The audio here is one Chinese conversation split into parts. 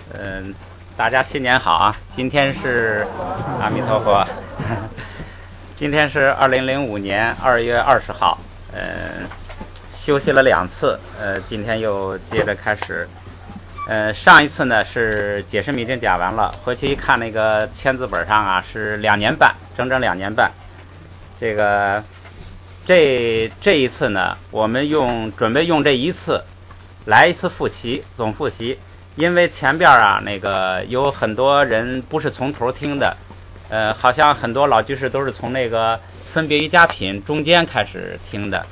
大家新年好啊！今天是阿弥陀佛，今天是2005年2月20号，休息了2次，今天又接着开始。上一次呢是解释密经讲完了，回去一看那个签字本上啊是2年半，整整2年半。这一次呢，我们准备用这一次来一次复习，总复习。因为前边啊那个有很多人不是从头听的，好像很多老居士都是从那个分别瑜伽品中间开始听的，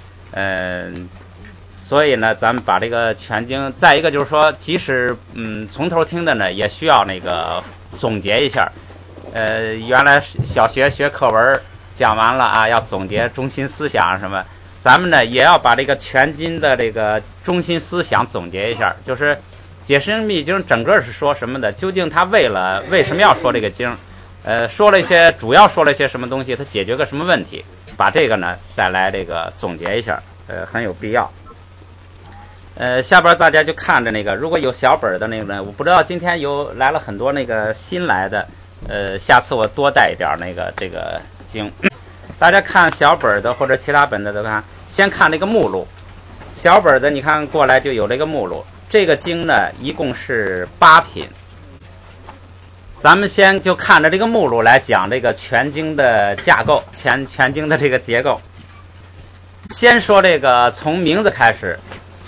所以呢咱们把这个全经，再一个就是说即使从头听的呢也需要那个总结一下。原来小学学课文讲完了啊，要总结中心思想什么，咱们呢也要把这个全经的这个中心思想总结一下。就是解释密经整个是说什么的，究竟他为什么要说这个经，主要说了一些什么东西，他解决个什么问题，把这个呢再来这个总结一下，很有必要。下边大家就看着那个，如果有小本的那个呢，我不知道今天来了很多那个新来的，下次我多带一点那个这个经。大家看小本的或者其他本的都看，先看那个目录。小本的你看过来就有这个目录。这个经呢一共是8品，咱们先就看着这个目录来讲这个全经的架构，全经的这个结构。先说这个从名字开始，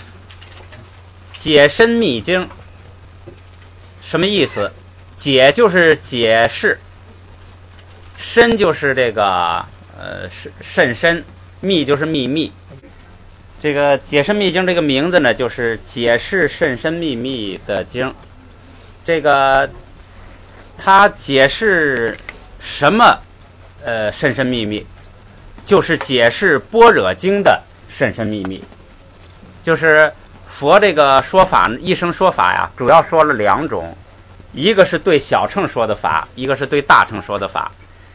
解深密经什么意思？解就是解释，深就是这个甚深，密就是秘密。这个解深密经这个名字呢，就是解释甚深秘密的经。这个它解释什么甚深秘密？就是解释般若经的甚深秘密。就是佛这个说法，一生说法呀，主要说了2种，一个是对小乘说的法，一个是对大乘说的法。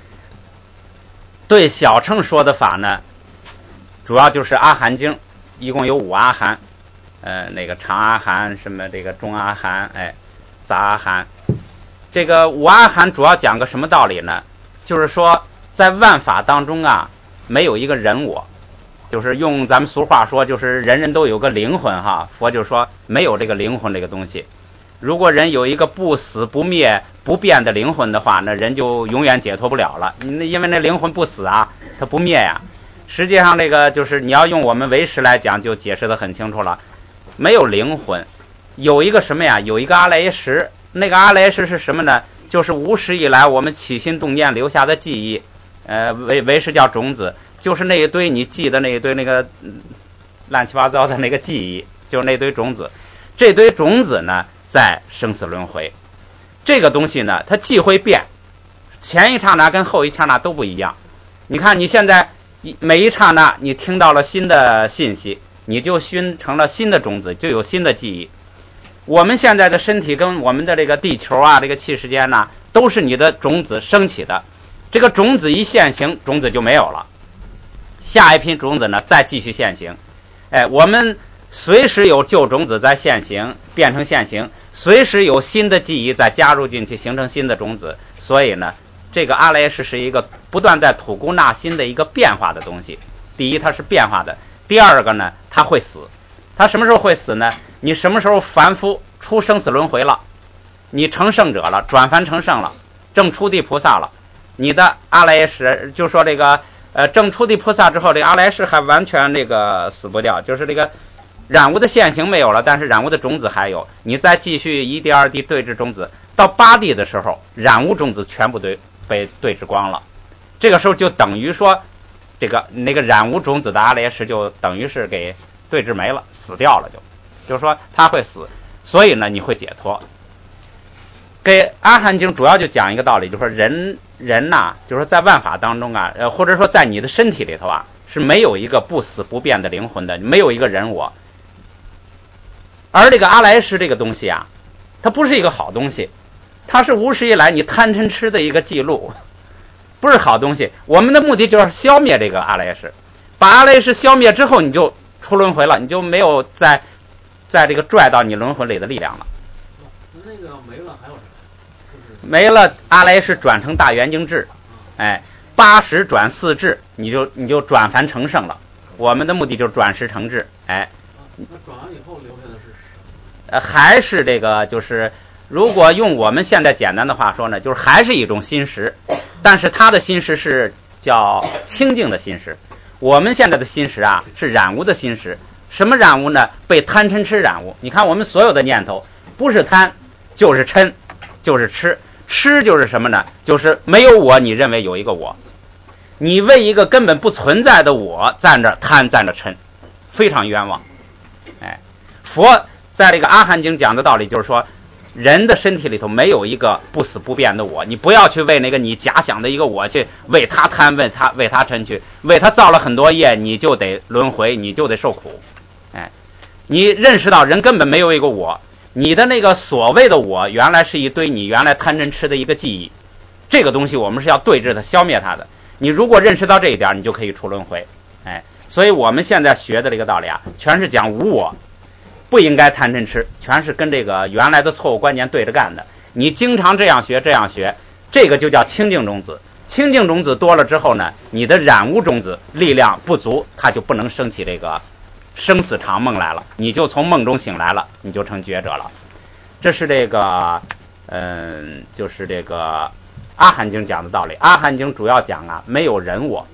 对小乘说的法呢，主要就是阿含经。一共有5阿含，那个长阿含，什么这个中阿含，杂阿含。这个5阿含主要讲个什么道理呢？就是说在万法当中啊，没有一个人我，就是用咱们俗话说，就是人人都有个灵魂哈。佛就说没有这个灵魂这个东西。如果人有一个不死不灭不变的灵魂的话，那人就永远解脱不了了。因为那灵魂不死啊，它不灭呀。实际上这个就是你要用我们唯识来讲，就解释得很清楚了。没有灵魂，有一个什么呀？有一个阿赖耶识。那个阿赖耶识是什么呢？就是无始以来我们起心动念留下的记忆，唯识叫种子，就是那一堆你记的那一堆那个乱七八糟的那个记忆，就是那堆种子。这堆种子呢，在生死轮回。这个东西呢，它既会变，前一刹那跟后一刹那都不一样。你看你现在每一刹那你听到了新的信息，你就熏成了新的种子，就有新的记忆。我们现在的身体跟我们的这个地球啊，这个气时间呢，都是你的种子升起的。这个种子一现形，种子就没有了，下一批种子呢再继续现形。我们随时有旧种子在现形，变成现形，随时有新的记忆再加入进去，形成新的种子。所以呢，这个阿赖耶识是一个不断在吐故纳新的一个变化的东西。第一，它是变化的；第二个呢，它会死。它什么时候会死呢？你什么时候凡夫出生死轮回了，你成圣者了，转凡成圣了，证初地菩萨了，你的阿赖耶识就说这个证初地菩萨之后，这个阿赖耶识还完全这个死不掉，就是这个染污的现行没有了，但是染污的种子还有。你再继续1地2地对峙种子，到8地的时候，染污种子全部被对峙光了。这个时候就等于说那个染污种子的阿赖耶识就等于是给对峙没了，死掉了，就是说他会死。所以呢你会解脱。给阿含经主要就讲一个道理，就是说人呐，就是说在万法当中啊，或者说在你的身体里头啊，是没有一个不死不变的灵魂的，没有一个人我。而这个阿赖耶识这个东西啊，它不是一个好东西，它是无始以来你贪嗔痴的一个记录，不是好东西。我们的目的就是消灭这个阿赖耶识，把阿赖耶识消灭之后，你就出轮回了，你就没有在这个拽到你轮回里的力量了。 那个没了还有啥？ 没了，阿赖是转成大圆净智，哎，80转4智，你就转凡成圣了。我们的目的就是转识成智，哎。 那转完以后留下的是什么？ 还是这个，就是如果用我们现在简单的话说呢，就是还是一种心识，但是它的心识是叫清净的心识。我们现在的心识啊，是染污的心识。什么染污呢？被贪嗔痴染污。你看我们所有的念头，不是贪，就是嗔，就是痴。痴就是什么呢？就是没有我，你认为有一个我，你为一个根本不存在的我站着贪，站着嗔，非常冤枉。哎，佛在这个阿含经讲的道理就是说，人的身体里头没有一个不死不变的我，你不要去为那个你假想的一个我去为他贪，为他嗔去，为他造了很多业，你就得轮回，你就得受苦。哎，你认识到人根本没有一个我，你的那个所谓的我原来是一堆你原来贪嗔痴的一个记忆，这个东西我们是要对峙它，消灭它的。你如果认识到这一点，你就可以出轮回。哎，所以我们现在学的这个道理啊，全是讲无我，不应该贪嗔痴，全是跟这个原来的错误观念对着干的。你经常这样学，这个就叫清净种子。清净种子多了之后呢，你的染污种子力量不足，它就不能升起这个生死长梦来了，你就从梦中醒来了，你就成觉者了。这是这个就是这个阿含经讲的道理。阿含经主要讲啊，没有人我。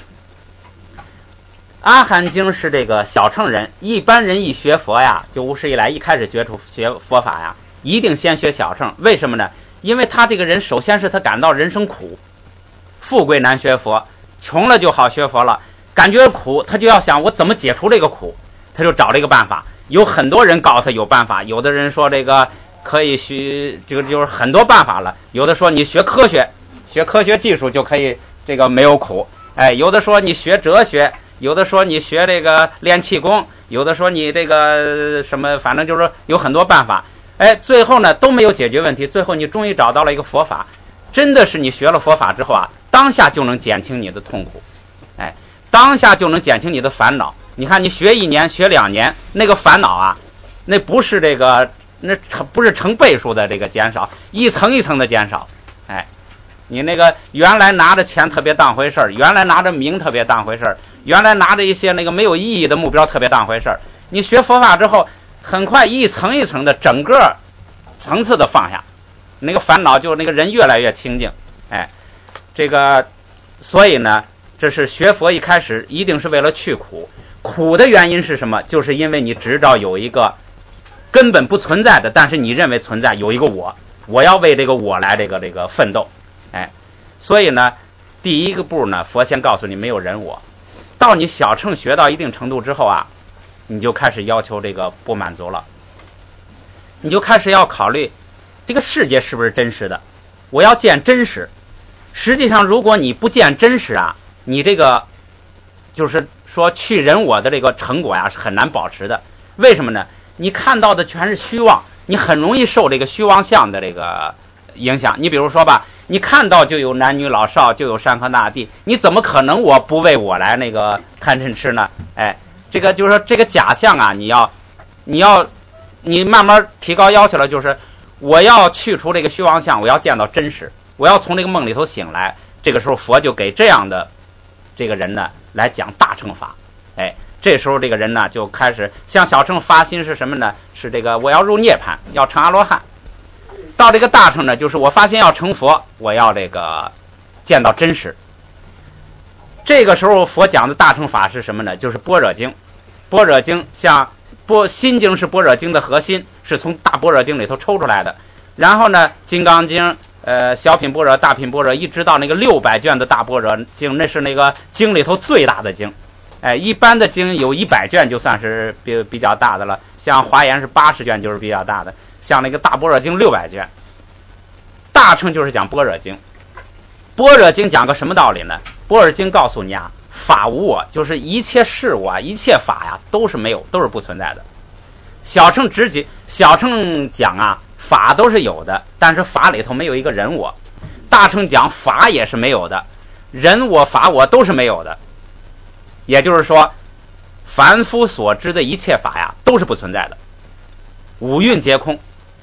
阿含经是这个小乘人，一般人一学佛呀，就无始以来一开始学佛法呀，一定先学小乘。为什么呢？因为他这个人首先是他感到人生苦，富贵难学佛，穷了就好学佛了。感觉苦，他就要想我怎么解除这个苦，他就找这个办法。有很多人告诉他有办法，有的人说这个可以学，这个就是很多办法了。有的说你学科学技术就可以这个没有苦，哎，有的说你学哲学，有的说你学这个练气功，有的说你这个什么，反正就是有很多办法。哎，最后呢都没有解决问题，最后你终于找到了一个佛法，真的是你学了佛法之后啊，当下就能减轻你的痛苦，哎，当下就能减轻你的烦恼。你看你学1年学2年，那个烦恼啊，那不是这个，那不是成倍数的这个减少，一层一层的减少。哎，你那个原来拿着钱特别当回事儿，原来拿着名特别当回事儿，原来拿着一些那个没有意义的目标特别当回事儿，你学佛法之后，很快一层一层的整个层次的放下，那个烦恼就那个人越来越清净。哎，这个所以呢，这是学佛一开始一定是为了去苦。苦的原因是什么？就是因为你知道有一个根本不存在的，但是你认为存在，有一个我要为这个我来这个奋斗。哎，所以呢，第一个步呢，佛先告诉你没有人我。到你小乘学到一定程度之后啊，你就开始要求这个不满足了，你就开始要考虑这个世界是不是真实的，我要见真实。实际上如果你不见真实啊，你这个就是说去人我的这个成果呀是很难保持的。为什么呢？你看到的全是虚妄，你很容易受这个虚妄相的这个影响。你比如说吧，你看到就有男女老少，就有山河大地，你怎么可能我不为我来那个贪嗔痴呢？哎，这个就是说这个假象啊，你慢慢提高要求了，就是我要去除这个虚妄相，我要见到真实，我要从这个梦里头醒来。这个时候佛就给这样的这个人呢来讲大乘法。哎，这时候这个人呢就开始向小乘发心是什么呢？是这个我要入涅槃，要成阿罗汉。到这个大乘呢，就是我发现要成佛，我要这个见到真实。这个时候佛讲的大乘法是什么呢？就是般若经。般若经像心经是般若经的核心，是从大般若经里头抽出来的。然后呢，金刚经、小品般若、大品般若，一直到那个600卷的大般若经，那是那个经里头最大的经。哎，一般的经有100卷就算是比较大的了，像华严是80卷就是比较大的，像那个大般若经600卷。大乘就是讲般若经。般若经讲个什么道理呢？般若经告诉你啊，法无我，就是一切事物啊，一切法呀都是没有，都是不存在的。小乘讲啊，法都是有的，但是法里头没有一个人我。大乘讲法也是没有的，人我法我都是没有的。也就是说，凡夫所知的一切法呀都是不存在的，五蕴皆空。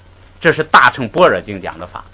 这是大乘般若经讲的法。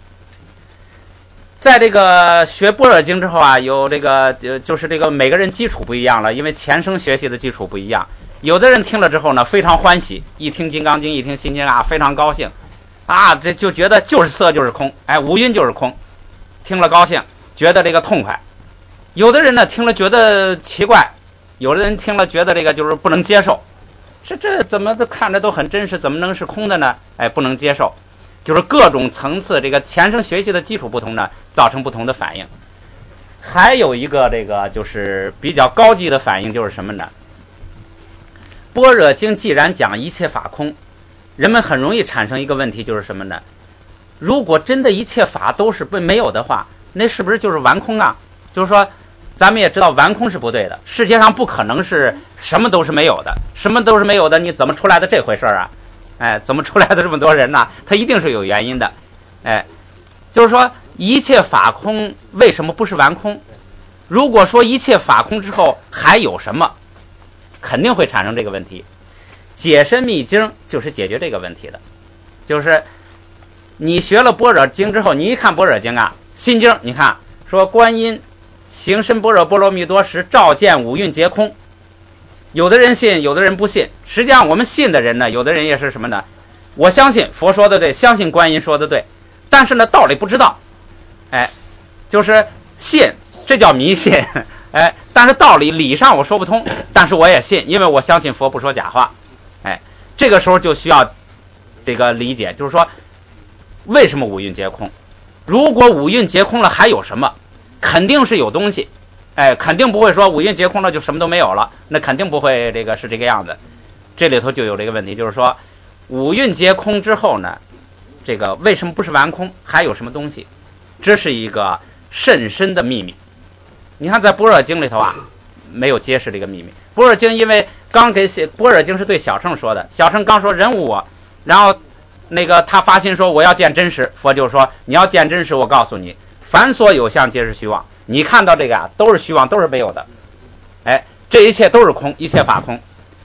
在这个学般若经之后啊，有这个就是这个每个人基础不一样了，因为前生学习的基础不一样。有的人听了之后呢，非常欢喜，一听金刚经，一听心经啊，非常高兴啊，这就觉得就是色就是空，哎，无蕴就是空，听了高兴，觉得这个痛快。有的人呢听了觉得奇怪，有的人听了觉得这个就是不能接受，这怎么都看着都很真实，怎么能是空的呢？哎，不能接受。就是各种层次这个前生学习的基础不同呢，造成不同的反应。还有一个这个就是比较高级的反应就是什么呢？般若经既然讲一切法空，人们很容易产生一个问题，就是什么呢？如果真的一切法都是没有的话，那是不是就是完空啊？就是说咱们也知道完空是不对的，世界上不可能是什么都是没有的，什么都是没有的，你怎么出来的这回事啊？哎，怎么出来的这么多人呢？他一定是有原因的。哎，就是说一切法空为什么不是完空？如果说一切法空之后还有什么，肯定会产生这个问题。解深密经就是解决这个问题的。就是你学了般若经之后，你一看般若经啊，心经你看说观音行深般若波罗蜜多时，照见五蕴皆空。有的人信，有的人不信。实际上我们信的人呢，有的人也是什么呢？我相信佛说的对，相信观音说的对，但是呢道理不知道。哎，就是信，这叫迷信。哎，但是道理上我说不通，但是我也信，因为我相信佛不说假话。哎，这个时候就需要这个理解，就是说为什么五蕴皆空？如果五蕴皆空了还有什么？肯定是有东西。哎，肯定不会说五蕴皆空了就什么都没有了，那肯定不会这个是这个样子。这里头就有这个问题，就是说五蕴皆空之后呢，这个为什么不是完空？还有什么东西？这是一个甚深的秘密。你看在般若经里头啊，没有揭示这个秘密。般若经因为刚给般若经是对小乘说的，小乘刚说人无我，然后那个他发心说我要见真实，佛就说你要见真实，我告诉你，凡所有相皆是虚妄。你看到这个啊，都是虚妄，都是没有的。哎，这一切都是空，一切法空。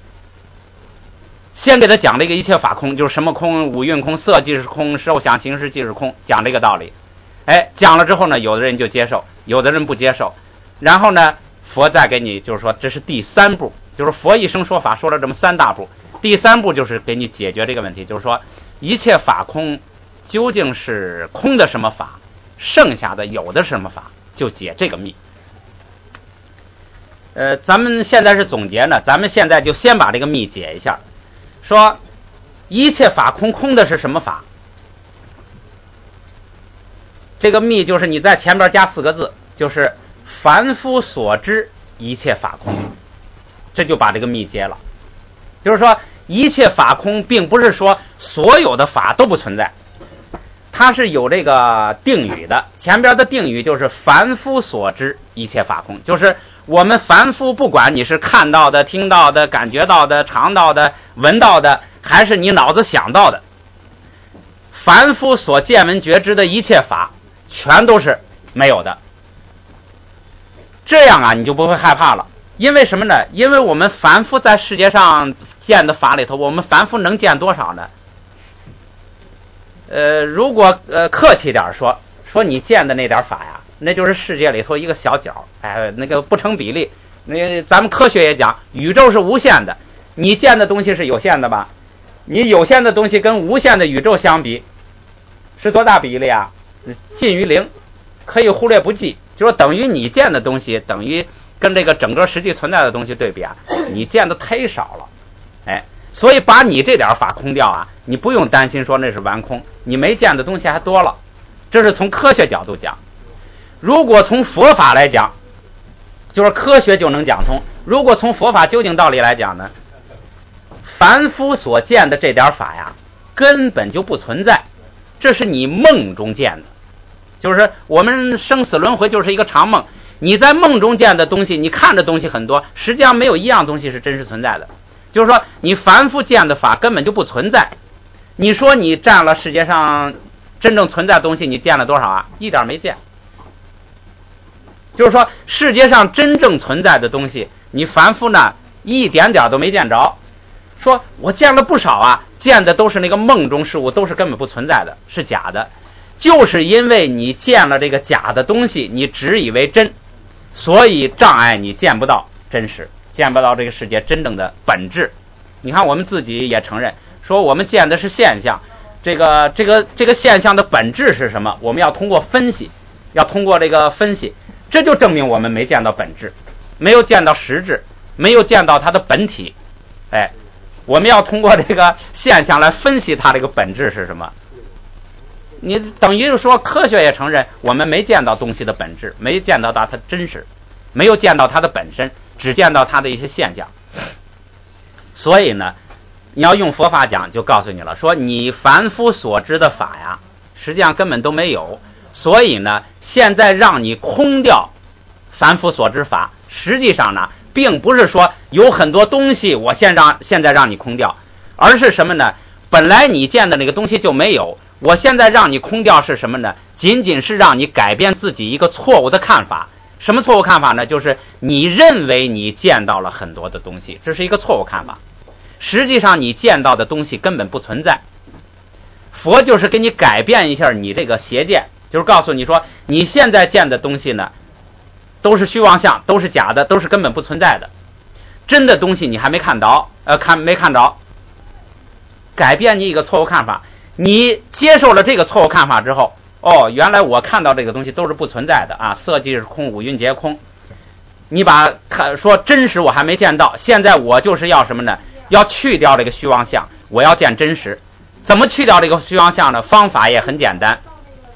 先给他讲这个一切法空，就是什么空？五蕴空，色即是空，受想行识即是空，讲这个道理。哎，讲了之后呢，有的人就接受，有的人不接受。然后呢，佛再给你就是说，这是第三步，就是佛一生说法说了这么三大步。第三步就是给你解决这个问题，就是说一切法空究竟是空的什么法，剩下的有的什么法，就解这个密。咱们现在是总结呢，咱们现在就先把这个密解一下，说一切法空，空的是什么法？这个密就是你在前边加4个字，就是凡夫所知一切法空，这就把这个密解了。就是说一切法空并不是说所有的法都不存在，它是有这个定语的，前边的定语就是凡夫所知一切法空，就是我们凡夫不管你是看到的、听到的、感觉到的、尝到的、闻到的，还是你脑子想到的，凡夫所见闻觉知的一切法全都是没有的。这样啊你就不会害怕了。因为什么呢？因为我们凡夫在世界上见的法里头，我们凡夫能见多少呢？如果客气点说你见的那点法呀，那就是世界里头一个小角，哎，那个不成比例。那咱们科学也讲，宇宙是无限的，你见的东西是有限的吧？你有限的东西跟无限的宇宙相比，是多大比例啊？近于0，可以忽略不计。就说等于你见的东西，等于跟这个整个实际存在的东西对比啊，你见的忒少了。哎，所以把你这点法空掉啊，你不用担心说那是完空，你没见的东西还多了。这是从科学角度讲。如果从佛法来讲，就是科学就能讲通。如果从佛法究竟道理来讲呢，凡夫所见的这点法呀，根本就不存在，这是你梦中见的。就是我们生死轮回就是一个长梦，你在梦中见的东西，你看的东西很多，实际上没有一样东西是真实存在的。就是说你凡夫见的法根本就不存在。你说你占了世界上真正存在的东西，你见了多少啊？一点没见。就是说世界上真正存在的东西，你凡夫呢一点点都没见着。 说我见了不少啊，见的都是那个梦中事物，都是根本不存在的，是假的。就是因为你见了这个假的东西，你只以为真，所以障碍你见不到真实，见不到这个世界真正的本质。你看我们自己也承认，说我们见的是现象，这个现象的本质是什么？我们要通过分析，要通过这个分析，这就证明我们没见到本质，没有见到实质，没有见到它的本体。哎，我们要通过这个现象来分析它这个本质是什么。你等于说科学也承认我们没见到东西的本质，没见到它真实，没有见到它的本身，只见到它的一些现象。所以呢，你要用佛法讲，就告诉你了，说你凡夫所知的法呀，实际上根本都没有。所以呢，现在让你空掉凡夫所知法，实际上呢，并不是说有很多东西我现在让你空掉，而是什么呢？本来你见的那个东西就没有，我现在让你空掉是什么呢？仅仅是让你改变自己一个错误的看法。什么错误看法呢？就是你认为你见到了很多的东西，这是一个错误看法。实际上你见到的东西根本不存在。佛就是给你改变一下你这个邪见，就是告诉你说，你现在见的东西呢，都是虚妄相，都是假的，都是根本不存在的。真的东西你还没看着，没看着。改变你一个错误看法，你接受了这个错误看法之后，原来我看到这个东西都是不存在的啊，色即是空，五蕴皆空。你把说真实我还没见到，现在我就是要什么呢？要去掉这个虚妄相，我要见真实。怎么去掉这个虚妄相呢？方法也很简单。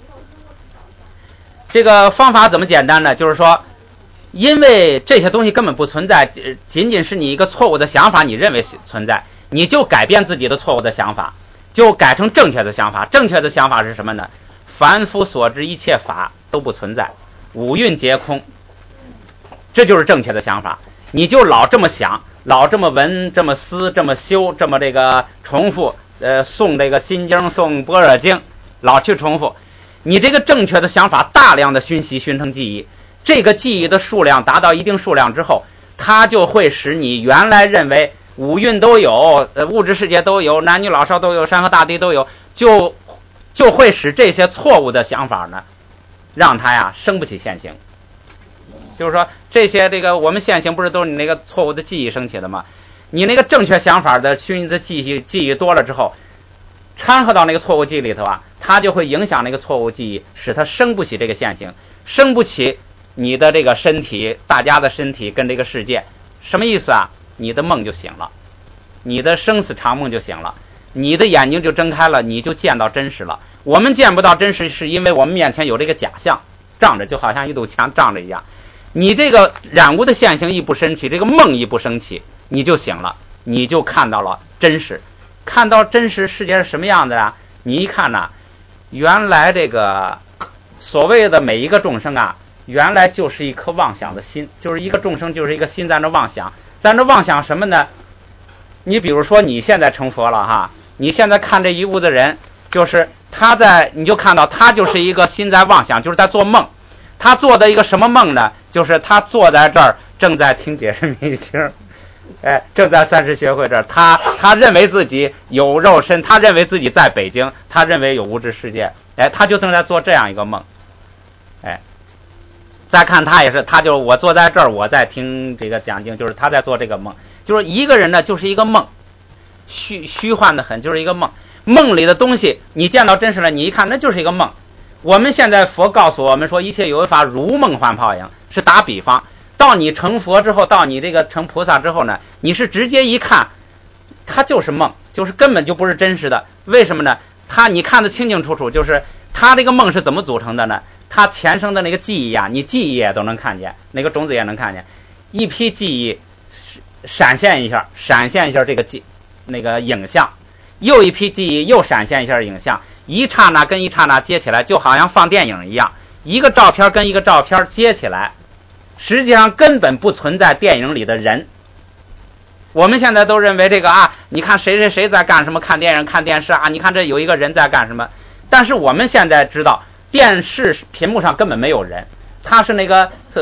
这个方法怎么简单呢？就是说，因为这些东西根本不存在，仅仅是你一个错误的想法，你认为存在，你就改变自己的错误的想法，就改成正确的想法。正确的想法是什么呢？凡夫所知一切法都不存在，五蕴皆空，这就是正确的想法。你就老这么想，老这么闻，这么思，这么修，这么这个重复，诵这个心经，诵般若经，老去重复。你这个正确的想法大量的熏成记忆，这个记忆的数量达到一定数量之后，它就会使你原来认为五蕴都有，物质世界都有，男女老少都有，山河大地都有，就会使这些错误的想法呢，让它呀生不起现行。就是说这些我们现行不是都是你那个错误的记忆升起的吗？你那个正确想法的熏的记忆多了之后，掺和到那个错误记忆里头啊，它就会影响那个错误记忆，使它生不起这个现行，生不起你的这个身体，大家的身体跟这个世界。什么意思啊？你的梦就醒了，你的生死长梦就醒了，你的眼睛就睁开了，你就见到真实了。我们见不到真实，是因为我们面前有这个假象仗着，就好像一堵墙仗着一样。你这个染污的现行一不升起，这个梦一不升起，你就醒了，你就看到了真实。看到真实世界是什么样的啊？你一看呢，原来这个所谓的每一个众生啊，原来就是一颗妄想的心，就是一个众生就是一个心在那妄想，在那妄想什么呢？你比如说你现在成佛了哈，你现在看这一屋的人，就是你就看到他就是一个心在妄想，就是在做梦。他做的一个什么梦呢？就是他坐在这儿正在听解释密经，正在三十学会这儿，他认为自己有肉身，他认为自己在北京，他认为有物质世界，他就正在做这样一个梦。再看他也是，我坐在这儿，我在听这个讲经，就是他在做这个梦。就是一个人呢，就是一个梦，虚幻的很，就是一个梦。梦里的东西你见到真实了，你一看那就是一个梦。我们现在佛告诉我们说，一切有为法如梦幻泡影，是打比方。到你成佛之后，到你这个成菩萨之后呢，你是直接一看，它就是梦，就是根本就不是真实的。为什么呢？你看得清清楚楚，就是它这个梦是怎么组成的呢？它前生的那个记忆啊，你记忆也都能看见，那个种子也能看见，一批记忆闪现一下这个那个影像，又一批记忆又闪现一下影像，一刹那跟一刹那接起来，就好像放电影一样，一个照片跟一个照片接起来，实际上根本不存在电影里的人。我们现在都认为这个你看谁在干什么，看电影看电视啊，你看这有一个人在干什么。但是我们现在知道，电视屏幕上根本没有人，他是那个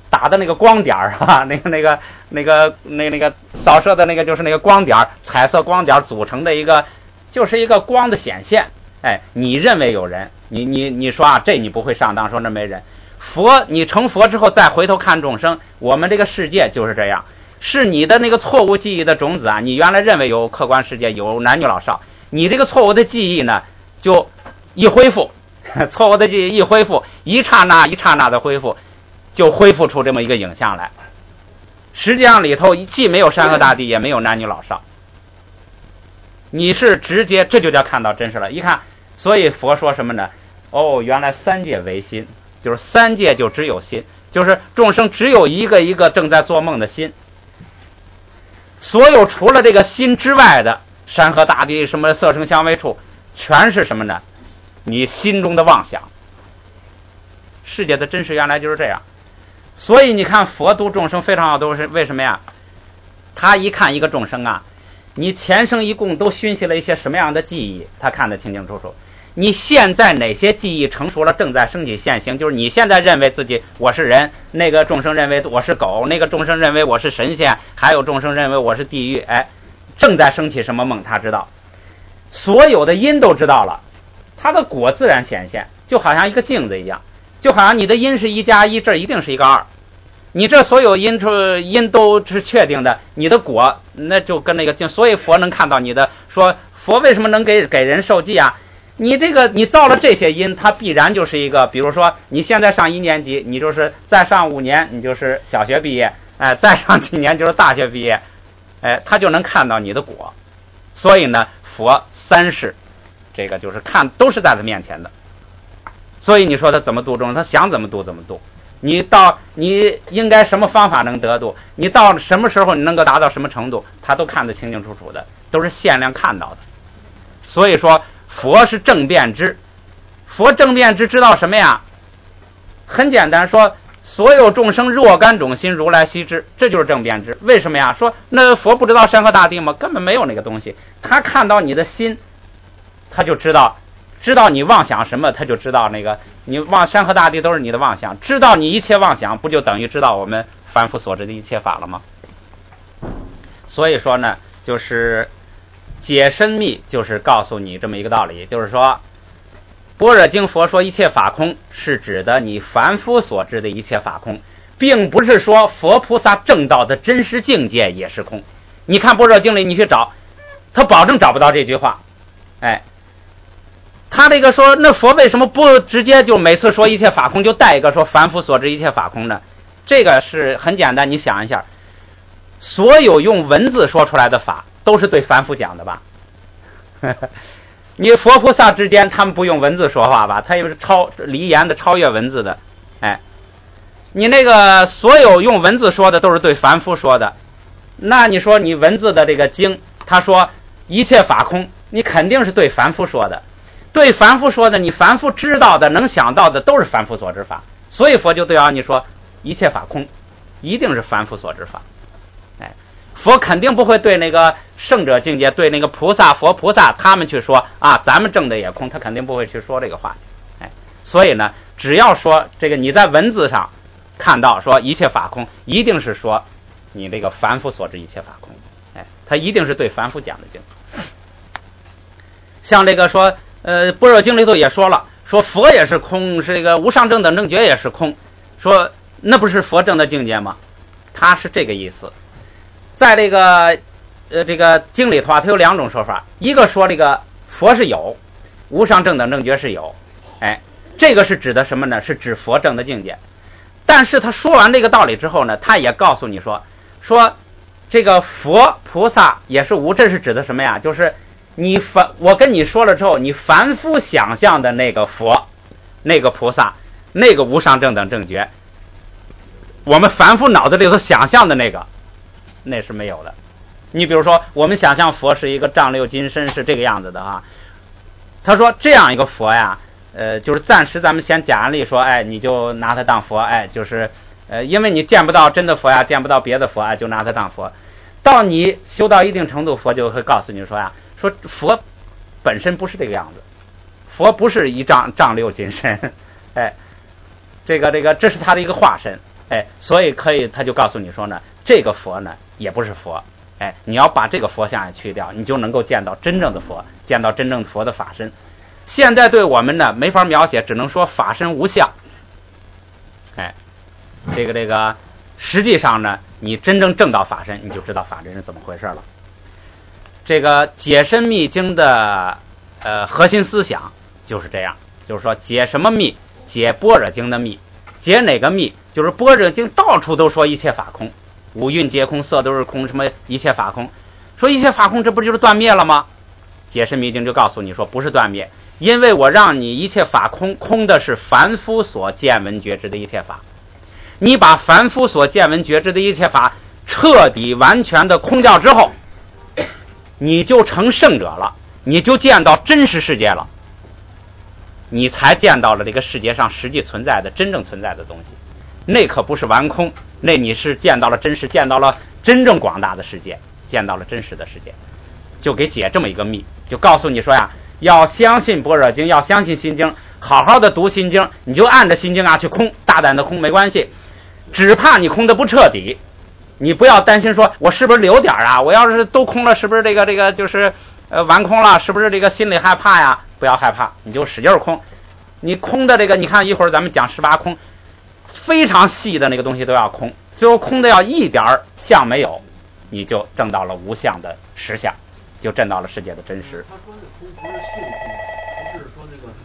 打的那个光点啊，那个扫射的那个就是那个光点，彩色光点组成的一个，就是一个光的显现。哎，你认为有人，你说啊，这你不会上当，说那没人。佛，你成佛之后再回头看众生，我们这个世界就是这样，是你的那个错误记忆的种子啊，你原来认为有客观世界，有男女老少，你这个错误的记忆呢，就一恢复，错误的记忆一恢复，一刹那一刹那的恢复，就恢复出这么一个影像来。实际上里头既没有山河大地，也没有男女老少，你是直接，这就叫看到真实了。一看，所以佛说什么呢？哦，原来三界为心，就是三界就只有心，就是众生只有一个一个正在做梦的心，所有除了这个心之外的山河大地什么色声香味触，全是什么呢？你心中的妄想。世界的真实原来就是这样。所以你看佛度众生非常好，都是为什么呀？他一看一个众生啊，你前生一共都熏习了一些什么样的记忆，他看得清清楚楚。你现在哪些记忆成熟了，正在升起现行，就是你现在认为自己我是人，那个众生认为我是狗，那个众生认为我是神仙，还有众生认为我是地狱，哎，正在升起什么梦，他知道，所有的因都知道了，他的果自然显现，就好像一个镜子一样，就好像你的因是1+1，这一定是一个2，你这所有因都是确定的，你的果那就跟那个镜，所以佛能看到你的，说佛为什么能给人受记啊？你这个你造了这些因，它必然就是一个，比如说你现在上1年级，你就是再上5年，你就是小学毕业，哎，再上几年就是大学毕业，哎，他就能看到你的果。所以呢，佛三世，这个就是看都是在他面前的。所以你说他怎么度众生，他想怎么度怎么度。你应该什么方法能得度，你到什么时候你能够达到什么程度，他都看得清清楚楚的，都是限量看到的。所以说佛是正遍知，佛正遍知知道什么呀？很简单，说所有众生若干种心，如来悉知，这就是正遍知。为什么呀？说那佛不知道山河大地吗？根本没有那个东西，他看到你的心，他就知道你妄想什么，他就知道那个你山河大地都是你的妄想，知道你一切妄想，不就等于知道我们凡夫所知的一切法了吗？所以说呢，就是解深密，就是告诉你这么一个道理，就是说般若经佛说一切法空，是指的你凡夫所知的一切法空，并不是说佛菩萨正道的真实境界也是空。你看般若经里你去找，他保证找不到这句话。哎，他这个说那佛为什么不直接就每次说一切法空就带一个说凡夫所知一切法空呢？这个是很简单，你想一下，所有用文字说出来的法都是对凡夫讲的吧？你佛菩萨之间他们不用文字说话吧，他又是离言的，超越文字的。哎，你那个所有用文字说的都是对凡夫说的，那你说你文字的这个经他说一切法空，你肯定是对凡夫说的，对凡夫说的，你凡夫知道的能想到的都是凡夫所知法，所以佛就对你说一切法空，一定是凡夫所知法。哎，佛肯定不会对那个圣者境界，对那个菩萨佛菩萨他们去说啊，咱们证的也空，他肯定不会去说这个话。哎，所以呢，只要说这个你在文字上看到说一切法空，一定是说你这个凡夫所知一切法空。哎，他一定是对凡夫讲的经。像这个说般若经里头也说了，说佛也是空，这个无上正等正觉也是空，说那不是佛正的境界吗？他是这个意思。在这个经里头它有2种说法，一个说这个佛是有，无上正等正觉是有，哎，这个是指的什么呢？是指佛正的境界。但是他说完这个道理之后呢，他也告诉你说这个佛菩萨也是无，这是指的什么呀？就是我跟你说了之后，你凡夫想象的那个佛，那个菩萨，那个无上正等正觉，我们凡夫脑子里头想象的那是没有的。你比如说我们想象佛是一个丈六金身，是这个样子的啊。他说这样一个佛呀，就是暂时咱们先假案例说，哎，你就拿他当佛，哎，就是因为你见不到真的佛呀，见不到别的佛，哎，就拿他当佛。到你修到一定程度，佛就会告诉你说说佛本身不是这个样子，佛不是一丈六金身，哎，这是他的一个化身。 所以他就告诉你说呢，这个佛呢也不是佛，你要把这个佛像去掉，你就能够见到真正的佛，见到真正的佛的法身。现在对我们呢没法描写，只能说法身无相。这个实际上呢，你真正证到法身，你就知道法身是怎么回事了。这个解深密经的核心思想就是这样，就是说解什么密？解般若经的密。解哪个密？就是般若经到处都说一切法空，五蕴皆空，色都是空，什么一切法空。说一切法空，这不就是断灭了吗？解深密经就告诉你说不是断灭，因为我让你一切法空，空的是凡夫所见闻觉知的一切法。你把凡夫所见闻觉知的一切法彻底完全的空掉之后，你就成圣者了，你就见到真实世界了，你才见到了这个世界上实际存在的真正存在的东西。那可不是完空，那你是见到了真实，见到了真正广大的世界，见到了真实的世界。就给解这么一个密，就告诉你说呀，要相信般若经，要相信心经，好好的读心经，你就按着心经去空，大胆的空没关系，只怕你空的不彻底。你不要担心说我是不是留点我要是都空了，是不是这个就是完空了，是不是这个心里害怕呀？不要害怕，你就使劲空。你空的这个，你看一会儿咱们讲18空，非常细的那个东西都要空，最后空的要一点相没有，你就证到了无相的实相，就证到了世界的真实。 他说的空不是性空，不是说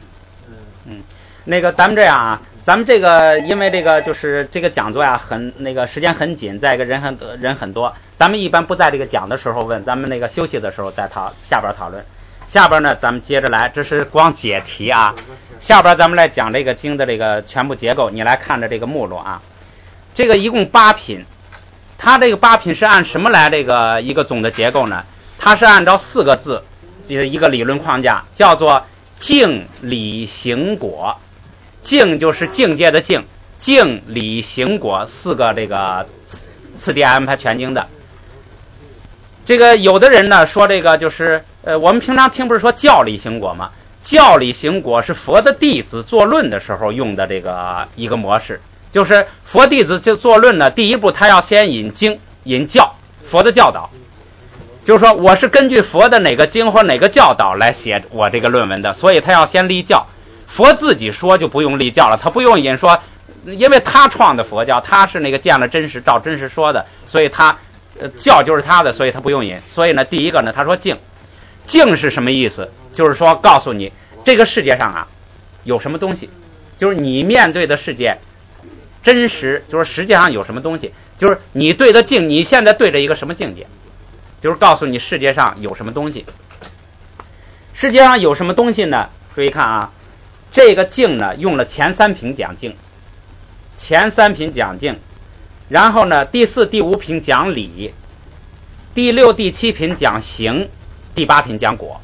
那个咱们这样咱们这个因为这个就是这个讲座很那个时间很紧，再一个人很多，咱们一般不在这个讲的时候问，咱们那个休息的时候再下边讨论。下边呢咱们接着来，这是光解题下边咱们来讲这个经的这个全部结构，你来看着这个目录这个一共8品，它这个8品是按什么来这个一个总的结构呢？它是按照4个字一个理论框架，叫做境理行果。境就是境界的境，境理行果4个这个次第安排全经的。这个有的人呢说这个就是我们平常听不是说教理行果吗？教理行果是佛的弟子做论的时候用的这个一个模式，就是佛弟子就做论呢，第一步他要先引经引教，佛的教导，就是说我是根据佛的哪个经或哪个教导来写我这个论文的，所以他要先立教。佛自己说就不用立教了，他不用引说，因为他创的佛教，他是那个见了真实照真实说的，所以他教就是他的，所以他不用引。所以呢，第一个呢，他说境，境是什么意思？就是说告诉你这个世界上有什么东西，就是你面对的世界真实，就是实际上有什么东西，就是你对的境，你现在对着一个什么境界，就是告诉你世界上有什么东西。世界上有什么东西呢？注意看这个境呢用了前3品讲境，前3品讲境，然后呢第4、第5品讲理，第6、第7品讲行，第8品讲果。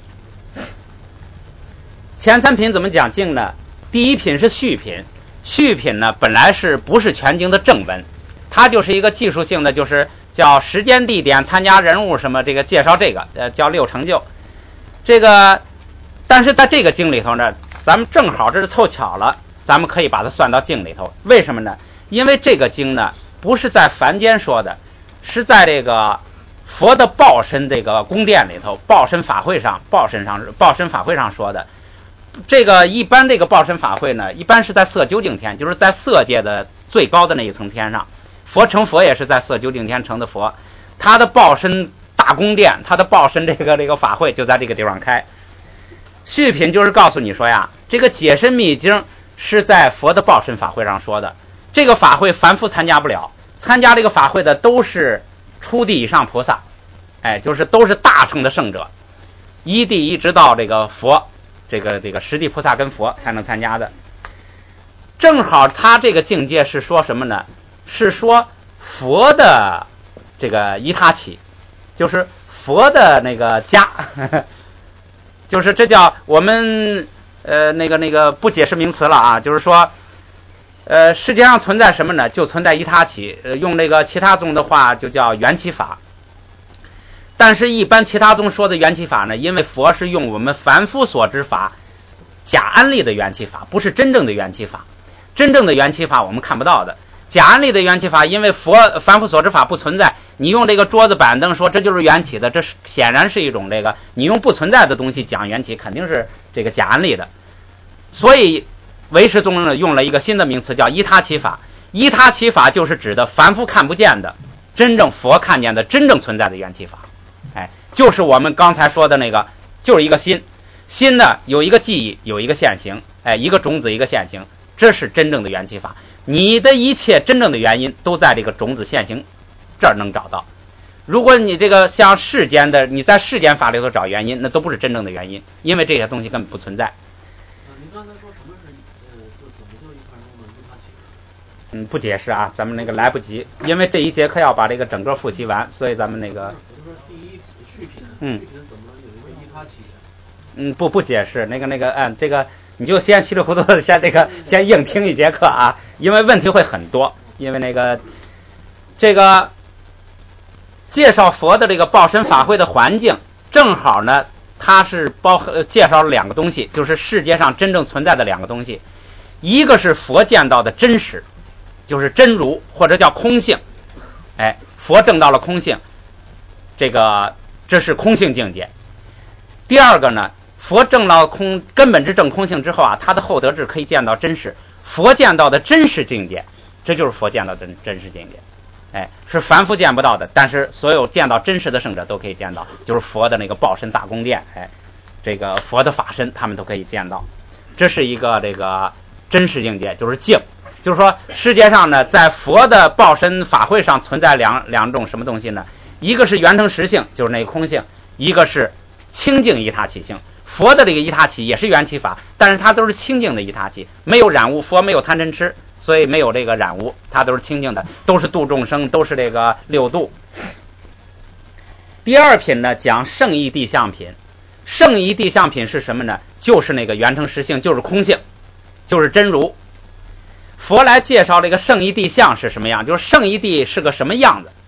前3品怎么讲境呢？第1品是序品，序品呢本来不是全经的正文，它就是一个技术性的，就是叫时间地点参加人物什么这个介绍这个叫6成就。这个但是在这个经里头呢，咱们正好这是凑巧了，咱们可以把它算到经里头。为什么呢？因为这个经呢不是在凡间说的，是在这个佛的报身这个宫殿里头，报身法会上说的。这个一般这个报身法会呢，一般是在色究竟天，就是在色界的最高的那一层天上。佛成佛也是在色究竟天成的佛，他的报身大宫殿，他的报身这个法会就在这个地方开。序品就是告诉你说这个解深密经是在佛的报身法会上说的，这个法会凡夫参加不了，参加这个法会的都是初地以上菩萨，就是都是大乘的圣者，一地一直到这个佛，这个十地菩萨跟佛才能参加的。正好他这个境界是说什么呢？是说佛的这个依他起，就是佛的那个家就是这叫我们那个不解释名词了就是说世界上存在什么呢？就存在依他起，用那个其他宗的话就叫缘起法。但是一般其他宗说的缘起法呢，因为佛是用我们凡夫所知法假安立的缘起法，不是真正的缘起法。真正的缘起法我们看不到的， 假案里的缘起法，因为凡夫所知法不存在，你用这个桌子板凳说这就是缘起的，这显然是一种这个你用不存在的东西讲缘起，肯定是这个假案里的。所以唯识宗呢用了一个新的名词叫依他起法。依他起法就是指的凡夫看不见的，真正佛看见的真正存在的缘起法。就是我们刚才说的那个，就是一个心呢有一个记忆，有一个现行，一个种子一个现行，这是真正的缘起法。你的一切真正的原因都在这个种子现行这儿能找到。如果你这个像世间的，你在世间法里头找原因，那都不是真正的原因，因为这些东西根本不存在。 您刚才说什么是就怎么叫一看中的依他起？ 不解释啊，咱们那个来不及，因为这一节课要把这个整个复习完，所以咱们那个。 我就说第一续品，续品怎么有一个依他起？ 不解释，这个你就先稀里糊涂的先硬听一节课啊，因为问题会很多。因为这个介绍佛的这个报身法会的环境，正好呢，它是介绍了两个东西，就是世界上真正存在的两个东西，一个是佛见到的真实，就是真如或者叫空性，佛证到了空性，这是空性境界。第二个呢，佛证到根本之正空性之后啊，他的后得智可以见到真实，佛见到的真实境界，这就是佛见到的真实境界，是凡夫见不到的，但是所有见到真实的圣者都可以见到，就是佛的那个报身大宫殿，这个佛的法身他们都可以见到，这是一个这个真实境界，就是境。就是说世界上呢，在佛的报身法会上存在两种什么东西呢？一个是圆成实性，就是那个空性，一个是清净依他起性。佛的这个依他起也是缘起法，但是它都是清净的依他起，没有染污，佛没有贪嗔痴，所以没有这个染污，它都是清净的，都是度众生，都是这个六度。第二品呢讲圣义谛相品，圣义谛相品是什么呢？就是那个圆成实性，就是空性，就是真如。佛来介绍这个圣义谛相是什么样，就是圣义谛是个什么样子。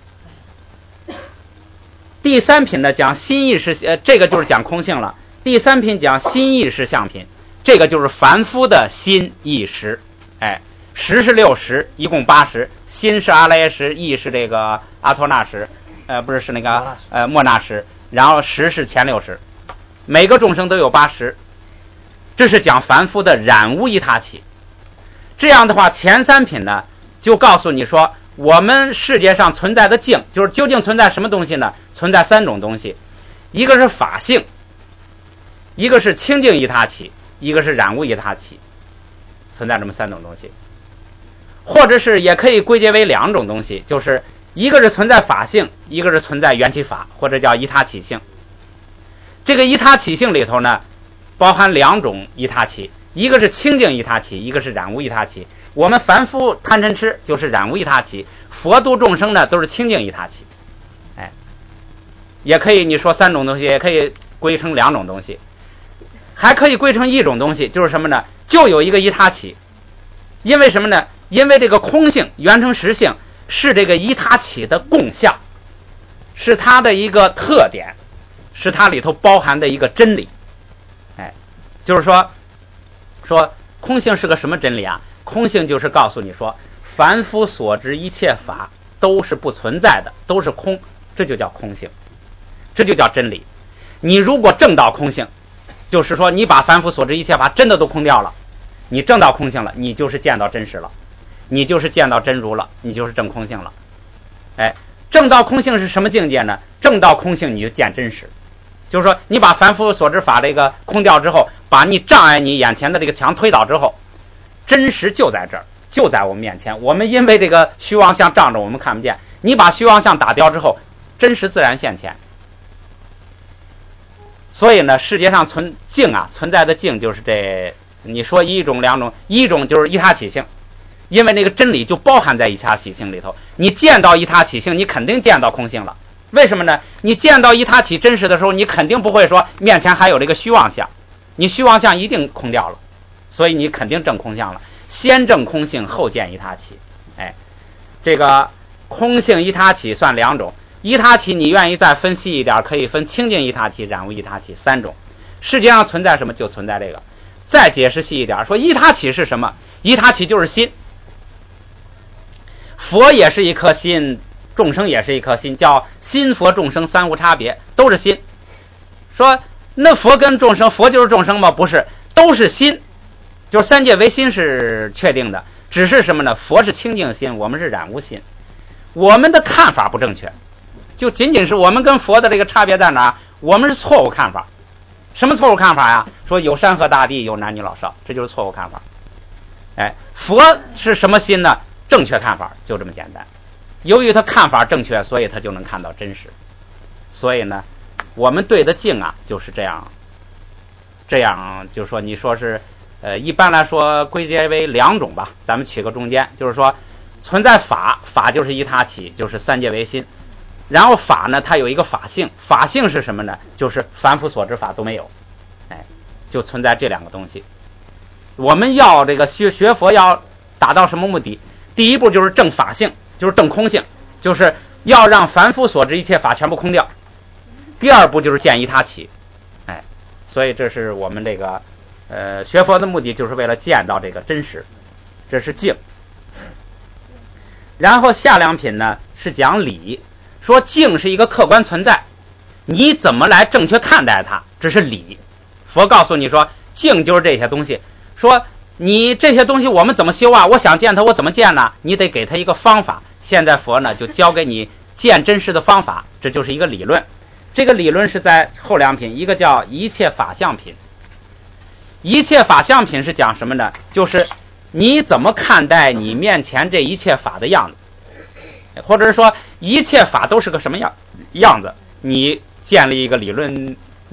第三品呢讲心意识，这个就是讲空性了。第三品讲心意识相品，这个就是凡夫的心意识，识是六识，一共80，心是阿赖耶识，意是这个阿托那识，是那个莫那识，然后识是前六识，每个众生都有80，这是讲凡夫的染污依他起。这样的话，前三品呢就告诉你说，我们世界上存在的境，就是究竟存在什么东西呢？存在3种东西，一个是法性，一个是清净依他起，一个是染污依他起，存在这么3种东西。或者是也可以归结为2种东西，就是一个是存在法性，一个是存在缘起法，或者叫依他起性。这个依他起性里头呢，包含2种依他起，一个是清净依他起，一个是染污依他起。我们凡夫贪嗔痴就是染污依他起，佛度众生呢都是清净依他起。也可以你说3种东西，也可以归成2种东西，还可以归成1种东西，就是什么呢？就有一个依他起。因为什么呢？因为这个空性圆成实性是这个依他起的共相，是它的一个特点，是它里头包含的一个真理。就是说空性是个什么真理啊？空性就是告诉你说，凡夫所知一切法都是不存在的，都是空，这就叫空性，这就叫真理。你如果证到空性，就是说你把凡夫所知一切法真的都空掉了，你证到空性了，你就是见到真实了，你就是见到真如了，你就是证空性了。证到空性是什么境界呢？证到空性你就见真实，就是说你把凡夫所知法这个空掉之后，把你障碍你眼前的这个墙推倒之后，真实就在这儿，就在我们面前。我们因为这个虚妄相障着我们看不见，你把虚妄相打掉之后，真实自然现前。所以呢，世界上存在的境就是这，你说1种2种，一种就是依他起性，因为那个真理就包含在依他起性里头。你见到依他起性，你肯定见到空性了。为什么呢？你见到依他起真实的时候，你肯定不会说面前还有这个虚妄相，你虚妄相一定空掉了，所以你肯定证空相了。先证空性，后见依他起。这个空性依他起算2种，依他起你愿意再分析一点，可以分清净依他起、染污依他起3种。世界上存在什么就存在这个。再解释细一点，说依他起是什么？依他起就是心。 佛也是一颗心，众生也是一颗心，叫心佛众生三无差别，都是心。说那佛跟众生，佛就是众生吗？不是，都是心，就是三界唯心是确定的，只是什么呢？佛是清净心，我们是染污心，我们的看法不正确，就仅仅是我们跟佛的这个差别在哪？我们是错误看法。什么错误看法呀？说有山河大地，有男女老少，这就是错误看法。哎，佛是什么心呢？正确看法，就这么简单。由于他看法正确，所以他就能看到真实。所以呢，我们对的境啊，就是这样。这样就说你说是一般来说归结为两种吧，咱们取个中间，就是说存在法，法就是一他起，就是三界唯心。然后法呢，它有一个法性，法性是什么呢？就是凡夫所知法都没有，哎，就存在这两个东西。我们要这个学佛要达到什么目的？第一步就是证法性，就是证空性，就是要让凡夫所知一切法全部空掉。第二步就是见一他起，哎，所以这是我们这个学佛的目的，就是为了见到这个真实，这是境。然后下两品呢是讲理，说境是一个客观存在，你怎么来正确看待它，这是理。佛告诉你说境就是这些东西，说你这些东西我们怎么修啊？我想见它，我怎么见呢？你得给他一个方法。现在佛呢就教给你见真实的方法，这就是一个理论。这个理论是在后两品，一个叫一切法相品。一切法相品是讲什么呢？就是你怎么看待你面前这一切法的样子，或者是说一切法都是个什么样子，你建立一个理论。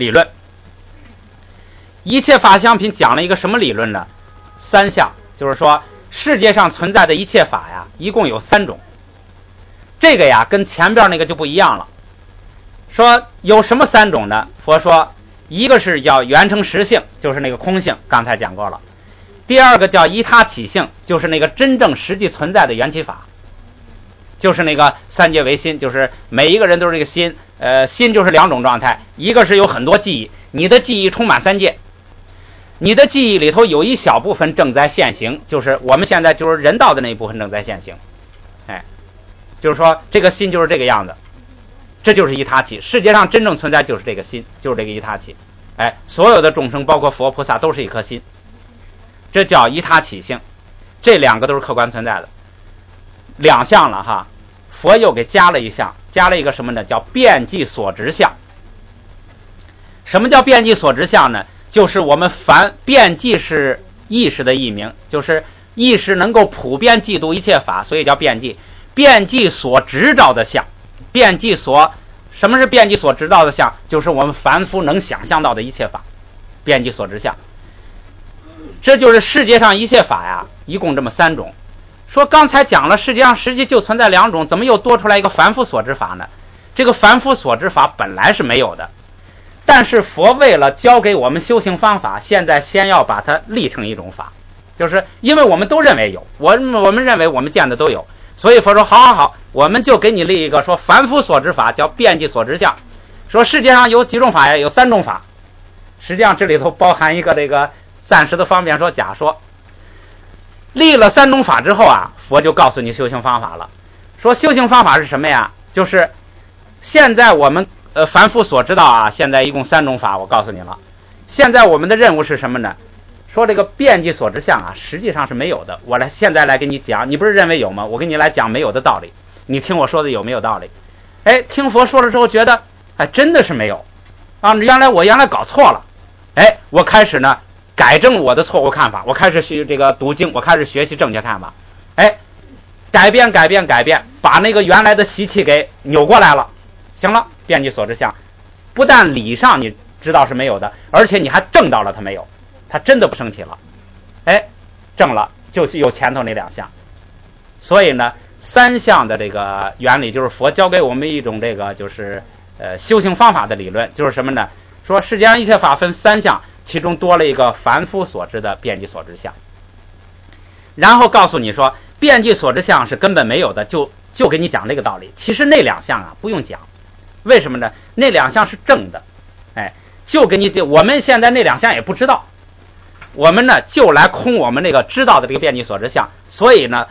一切法相品讲了一个什么理论呢？三项，就是说世界上存在的一切法呀，一共有三种。这个呀跟前边那个就不一样了。说有什么三种呢？佛说一个是叫缘成实性，就是那个空性，刚才讲过了。第二个叫依他起性，就是那个真正实际存在的缘起法，就是那个三界唯心，就是每一个人都是这个心。心就是两种状态，一个是有很多记忆，你的记忆充满三界，你的记忆里头有一小部分正在现行，就是我们现在就是人道的那一部分正在现行。哎，就是说这个心就是这个样子，这就是一他起。世界上真正存在就是这个心，就是这个一他起。哎，所有的众生包括佛菩萨都是一颗心，这叫一他起性。这两个都是客观存在的，两项了哈。佛又给加了一项，加了一个什么呢？叫遍计所执相。什么叫遍计所执相呢？就是我们遍计是意识的译名，就是意识能够普遍记读一切法，所以叫遍计。遍计所执照的相，什么是遍计所执照的相？就是我们凡夫能想象到的一切法，遍计所执相。这就是世界上一切法呀，一共这么三种。说刚才讲了世界上实际就存在两种，怎么又多出来一个凡夫所知法呢？这个凡夫所知法本来是没有的，但是佛为了教给我们修行方法，现在先要把它立成一种法，就是因为我们都认为有，我们认为我们见的都有，所以佛说好，我们就给你立一个说凡夫所知法，叫遍计所知相。说世界上有几种法呀？有三种法。实际上这里头包含一个这个暂时的方便说假说。立了三种法之后啊，佛就告诉你修行方法了。说修行方法是什么呀？就是现在我们凡夫所知道啊，现在一共三种法，我告诉你了。现在我们的任务是什么呢？说这个遍计所知相啊，实际上是没有的。现在来给你讲，你不是认为有吗？我给你来讲没有的道理。你听我说的有没有道理？哎，听佛说了之后觉得，哎，真的是没有啊！我原来搞错了。哎，我开始呢改正我的错误看法，我开始这个读经，我开始学习正确看法。哎，改变，把那个原来的习气给扭过来了。行了，遍计所知相，不但理上你知道是没有的，而且你还证到了它没有，它真的不生气了。哎，证了就是有前头那两项。所以呢，三项的这个原理就是佛教给我们一种这个就是修行方法的理论，就是什么呢？说世界上一切法分三项，其中多了一个凡夫所知的遍计所知相。然后告诉你说遍计所知相是根本没有的，就给你讲这个道理。其实那两项啊不用讲，为什么呢？那两项是正的。哎，就给你我们现在那两项也不知道，我们呢就来空我们那个知道的这个遍计所知相。所以呢，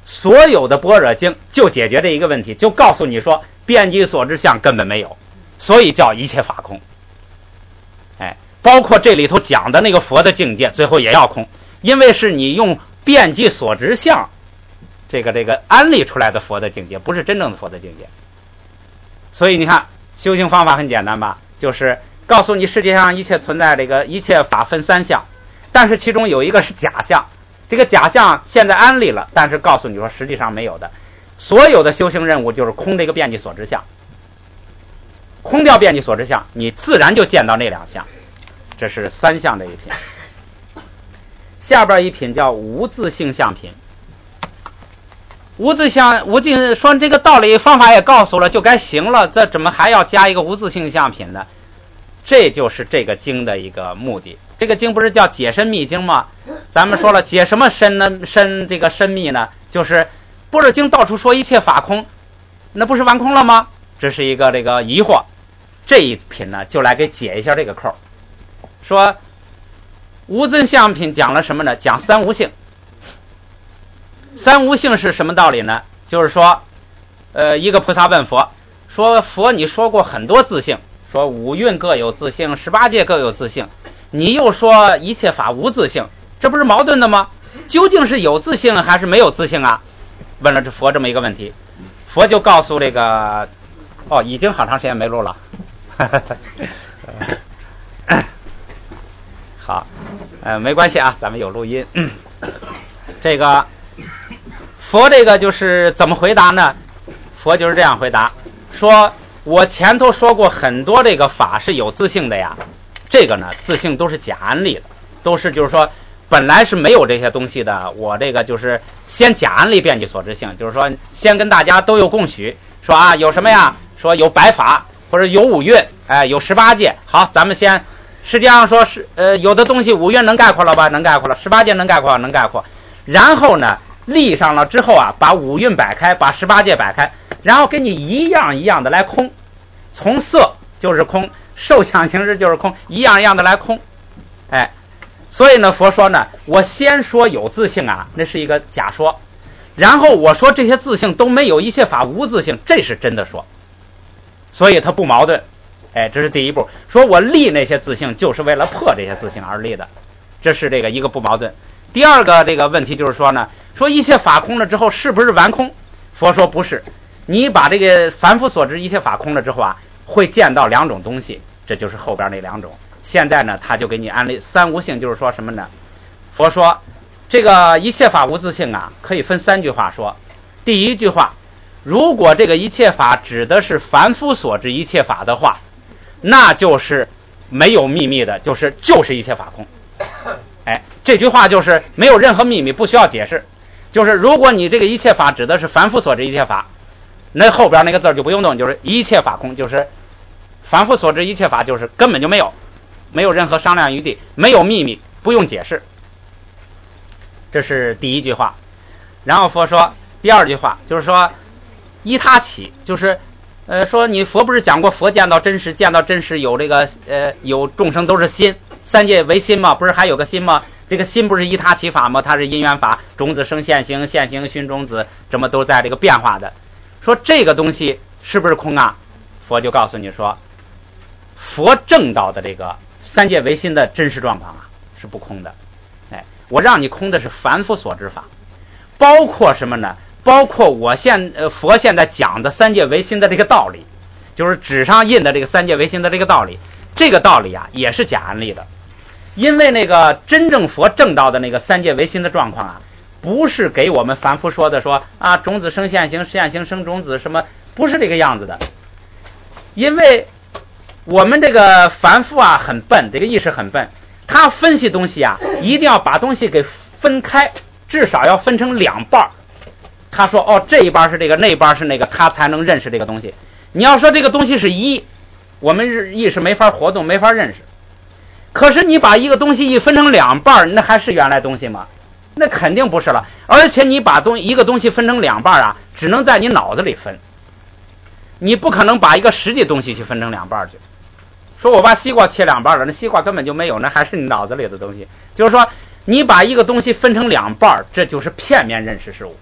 所有的般若经就解决这一个问题，就告诉你说遍计所知相根本没有，所以叫一切法空。哎，包括这里头讲的那个佛的境界，最后也要空，因为是你用遍计所知相这个安立出来的佛的境界，不是真正的佛的境界。所以你看修行方法很简单吧，就是告诉你世界上一切存在这个一切法分三相，但是其中有一个是假象，这个假象现在安立了，但是告诉你说实际上没有的。所有的修行任务就是空这个遍计所知相，空掉遍计所知相，你自然就见到那两相。这是三相这一品。下边一品叫无自性相品。无自说这个道理方法也告诉了，就该行了，这怎么还要加一个无自性相品呢？这就是这个经的一个目的。这个经不是叫解深密经吗？咱们说了，解什么深呢？这个深密呢，就是般若经到处说一切法空，那不是完空了吗？这是一个这个疑惑。这一品呢，就来给解一下这个扣。说无自相品讲了什么呢？讲三无性。三无性是什么道理呢？就是说一个菩萨问佛说，佛你说过很多自性，说五蕴各有自性，18界各有自性，你又说一切法无自性，这不是矛盾的吗？究竟是有自性还是没有自性啊？问了这佛这么一个问题，佛就告诉这个已经好长时间没录了好没关系啊，咱们有录音这个佛这个就是怎么回答呢？佛就是这样回答，说我前头说过很多这个法是有自性的呀，这个呢自性都是假安立的，都是就是说本来是没有这些东西的，我这个就是先假安立遍计所知性，就是说先跟大家都有共许，说啊有什么呀，说有百法或者有五蕴，有18界，好，咱们先实际上说是有的东西五蕴能概括了吧，能概括了，18界能概括能概括，然后呢立上了之后啊，把五蕴摆开，把18界摆开，然后给你一样一样的来空，从色就是空，受想行识就是空，一样一样的来空。所以呢佛说呢，我先说有自性啊，那是一个假说，然后我说这些自性都没有，一切法无自性，这是真的说，所以它不矛盾。这是第一步，说我立那些自性就是为了破这些自性而立的，这是这个一个不矛盾。第二个这个问题就是说呢，说一切法空了之后是不是完空？佛说不是，你把这个凡夫所知一切法空了之后啊，会见到两种东西，这就是后边那两种。现在呢他就给你安利三无性，就是说什么呢？佛说这个一切法无自性啊，可以分三句话说。第一句话，如果这个一切法指的是凡夫所知一切法的话，那就是没有秘密的，就是一切法空。这句话就是没有任何秘密，不需要解释。就是如果你这个一切法指的是凡夫所知一切法，那后边那个字就不用动，就是一切法空，就是凡夫所知一切法就是根本就没有任何商量余地，没有秘密，不用解释。这是第一句话。然后佛说第二句话，就是说依他起，就是说你佛不是讲过佛见到真实有这个有众生都是心，三界为心吗？不是还有个心吗？这个心不是依他起法吗？它是因缘法，种子生现行，现行熏种子，这么都在这个变化的。说这个东西是不是空啊？佛就告诉你说，佛证到的这个三界为心的真实状况啊是不空的。我让你空的是凡夫所知法，包括什么呢？包括佛现在讲的三界为心的这个道理，就是纸上印的这个三界为心的这个道理，这个道理啊也是假安立的。因为那个真正佛证到的那个三界为心的状况啊，不是给我们凡夫说的说啊种子生现行，现行生种子，什么不是这个样子的。因为我们这个凡夫啊很笨，这个意识很笨，他分析东西啊一定要把东西给分开，至少要分成两半。他说这一半是这个，那一半是那个，他才能认识这个东西。你要说这个东西是一，我们意识没法活动，没法认识。可是你把一个东西一分成两半，那还是原来东西吗？那肯定不是了。而且你把一个东西分成两半啊，只能在你脑子里分，你不可能把一个实际东西去分成两半去。说我把西瓜切两半了，那西瓜根本就没有，那还是你脑子里的东西。就是说你把一个东西分成两半，这就是片面认识事物。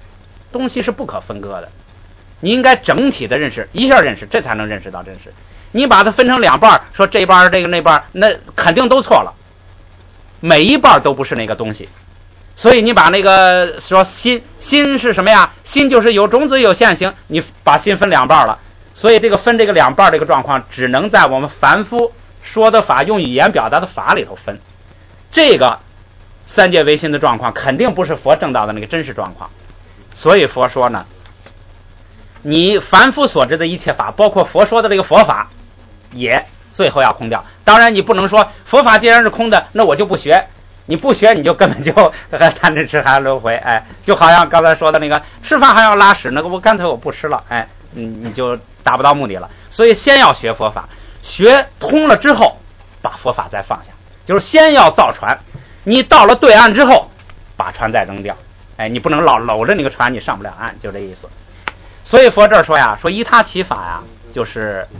东西是不可分割的，你应该整体的认识，一下认识，这才能认识到真实。你把它分成两半，说这半这个那半，那肯定都错了，每一半都不是那个东西。所以你把那个说心是什么呀？心就是有种子有现行，你把心分两半了。所以这个分这个两半这个状况，只能在我们凡夫说的法，用语言表达的法里头分。这个三界唯心的状况，肯定不是佛证到的那个真实状况。所以佛说呢，你凡夫所知的一切法，包括佛说的这个佛法，也最后要空掉。当然你不能说佛法既然是空的，那我就不学。你不学，你就根本就贪嗔痴还轮回，哎，就好像刚才说的那个吃饭还要拉屎，那个我干脆我不吃了，哎，你就达不到目的了。所以先要学佛法，学通了之后，把佛法再放下，就是先要造船。你到了对岸之后，把船再扔掉，哎，你不能老搂着那个船，你上不了岸，就这意思。所以佛这儿说呀，说依他起法呀，就是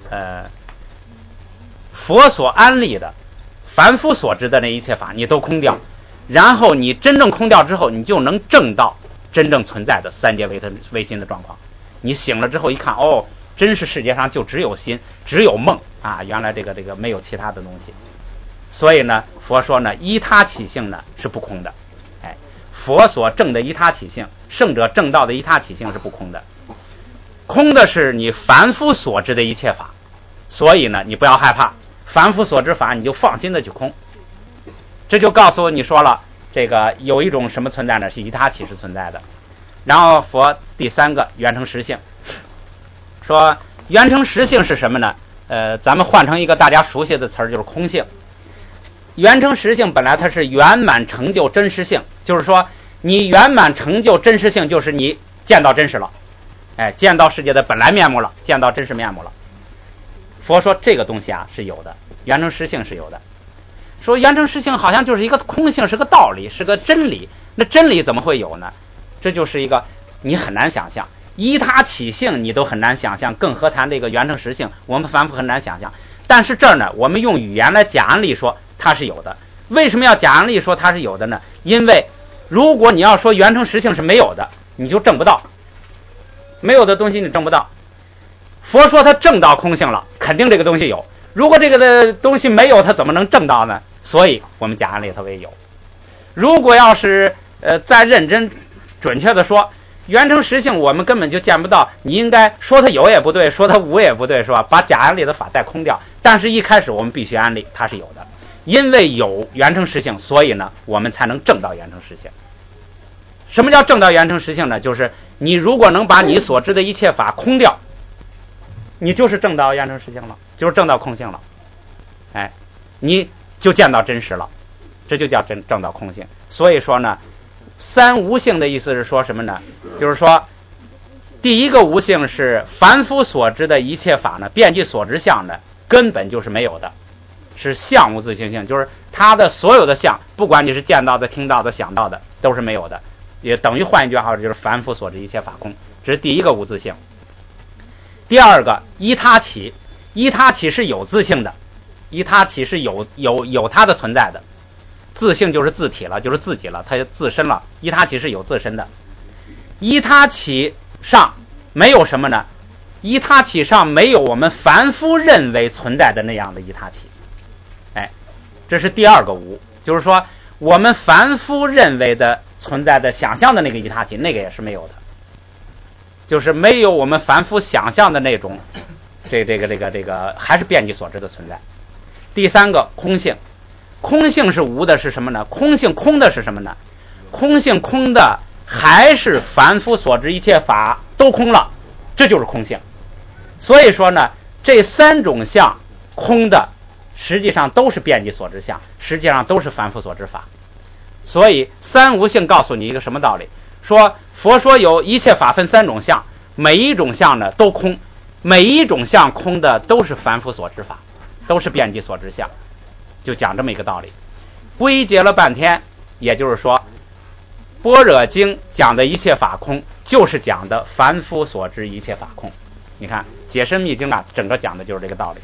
佛所安立的凡夫所知的那一切法你都空掉，然后你真正空掉之后，你就能证到真正存在的三界唯心的状况。你醒了之后一看，哦，真是世界上就只有心，只有梦啊，原来这个没有其他的东西。所以呢，佛说呢，依他起性呢是不空的，哎，佛所证的依他起性，圣者证道的依他起性是不空的，空的是你凡夫所知的一切法。所以呢，你不要害怕凡夫所知法，你就放心的去空。这就告诉你说了，这个有一种什么存在呢？是依他起是存在的。然后佛第三个圆成实性，说圆成实性是什么呢？咱们换成一个大家熟悉的词儿，就是空性。圆成实性本来它是圆满成就真实性，就是说你圆满成就真实性，就是你见到真实了，哎，见到世界的本来面目了，见到真实面目了。佛说这个东西啊是有的，圆成实性是有的。说圆成实性好像就是一个空性，是个道理，是个真理。那真理怎么会有呢？这就是一个你很难想象，依他起性你都很难想象，更何谈这个圆成实性，我们凡夫很难想象。但是这儿呢，我们用语言来假案例说它是有的。为什么要假案例说它是有的呢？因为如果你要说圆成实性是没有的，你就证不到，没有的东西你证不到。佛说他证到空性了，肯定这个东西有。如果这个的东西没有，他怎么能证到呢？所以我们假案例它为有。如果要是再认真准确的说，圆成实性我们根本就见不到，你应该说它有也不对，说它无也不对，是吧？把假案例的法再空掉。但是一开始我们必须安利它是有的，因为有圆成实性，所以呢我们才能证到圆成实性。什么叫证到圆成实性呢？就是你如果能把你所知的一切法空掉，你就是证到圆成实性了，就是证到空性了，哎，你就见到真实了，这就叫证到空性。所以说呢，三无性的意思是说什么呢？就是说，第一个无性是凡夫所知的一切法呢，遍计所知相呢，根本就是没有的，是相无自性性，就是它的所有的相，不管你是见到的、听到的、想到的，都是没有的，也等于换一句话就是凡夫所知一切法空，这是第一个无自性。第二个依他起，依他起是有自性的，依他起是有它的存在的，自性就是自体了，就是自己了，它自身了，依他起是有自身的。依他起上没有什么呢？依他起上没有我们凡夫认为存在的那样的依他起，哎，这是第二个无，就是说我们凡夫认为的存在的想象的那个依他起，那个也是没有的，就是没有我们凡夫想象的那种这个还是遍计所知的存在。第三个空性，空性是无的是什么呢？空性空的是什么呢？空性空的还是凡夫所知一切法都空了，这就是空性。所以说呢，这三种相空的实际上都是遍计所知相，实际上都是凡夫所知法。所以三无性告诉你一个什么道理？说佛说有一切法分三种相，每一种相呢都空，每一种相空的都是凡夫所知法，都是遍计所知相，就讲这么一个道理。归结了半天，也就是说般若经讲的一切法空，就是讲的凡夫所知一切法空。你看解深密经啊，整个讲的就是这个道理。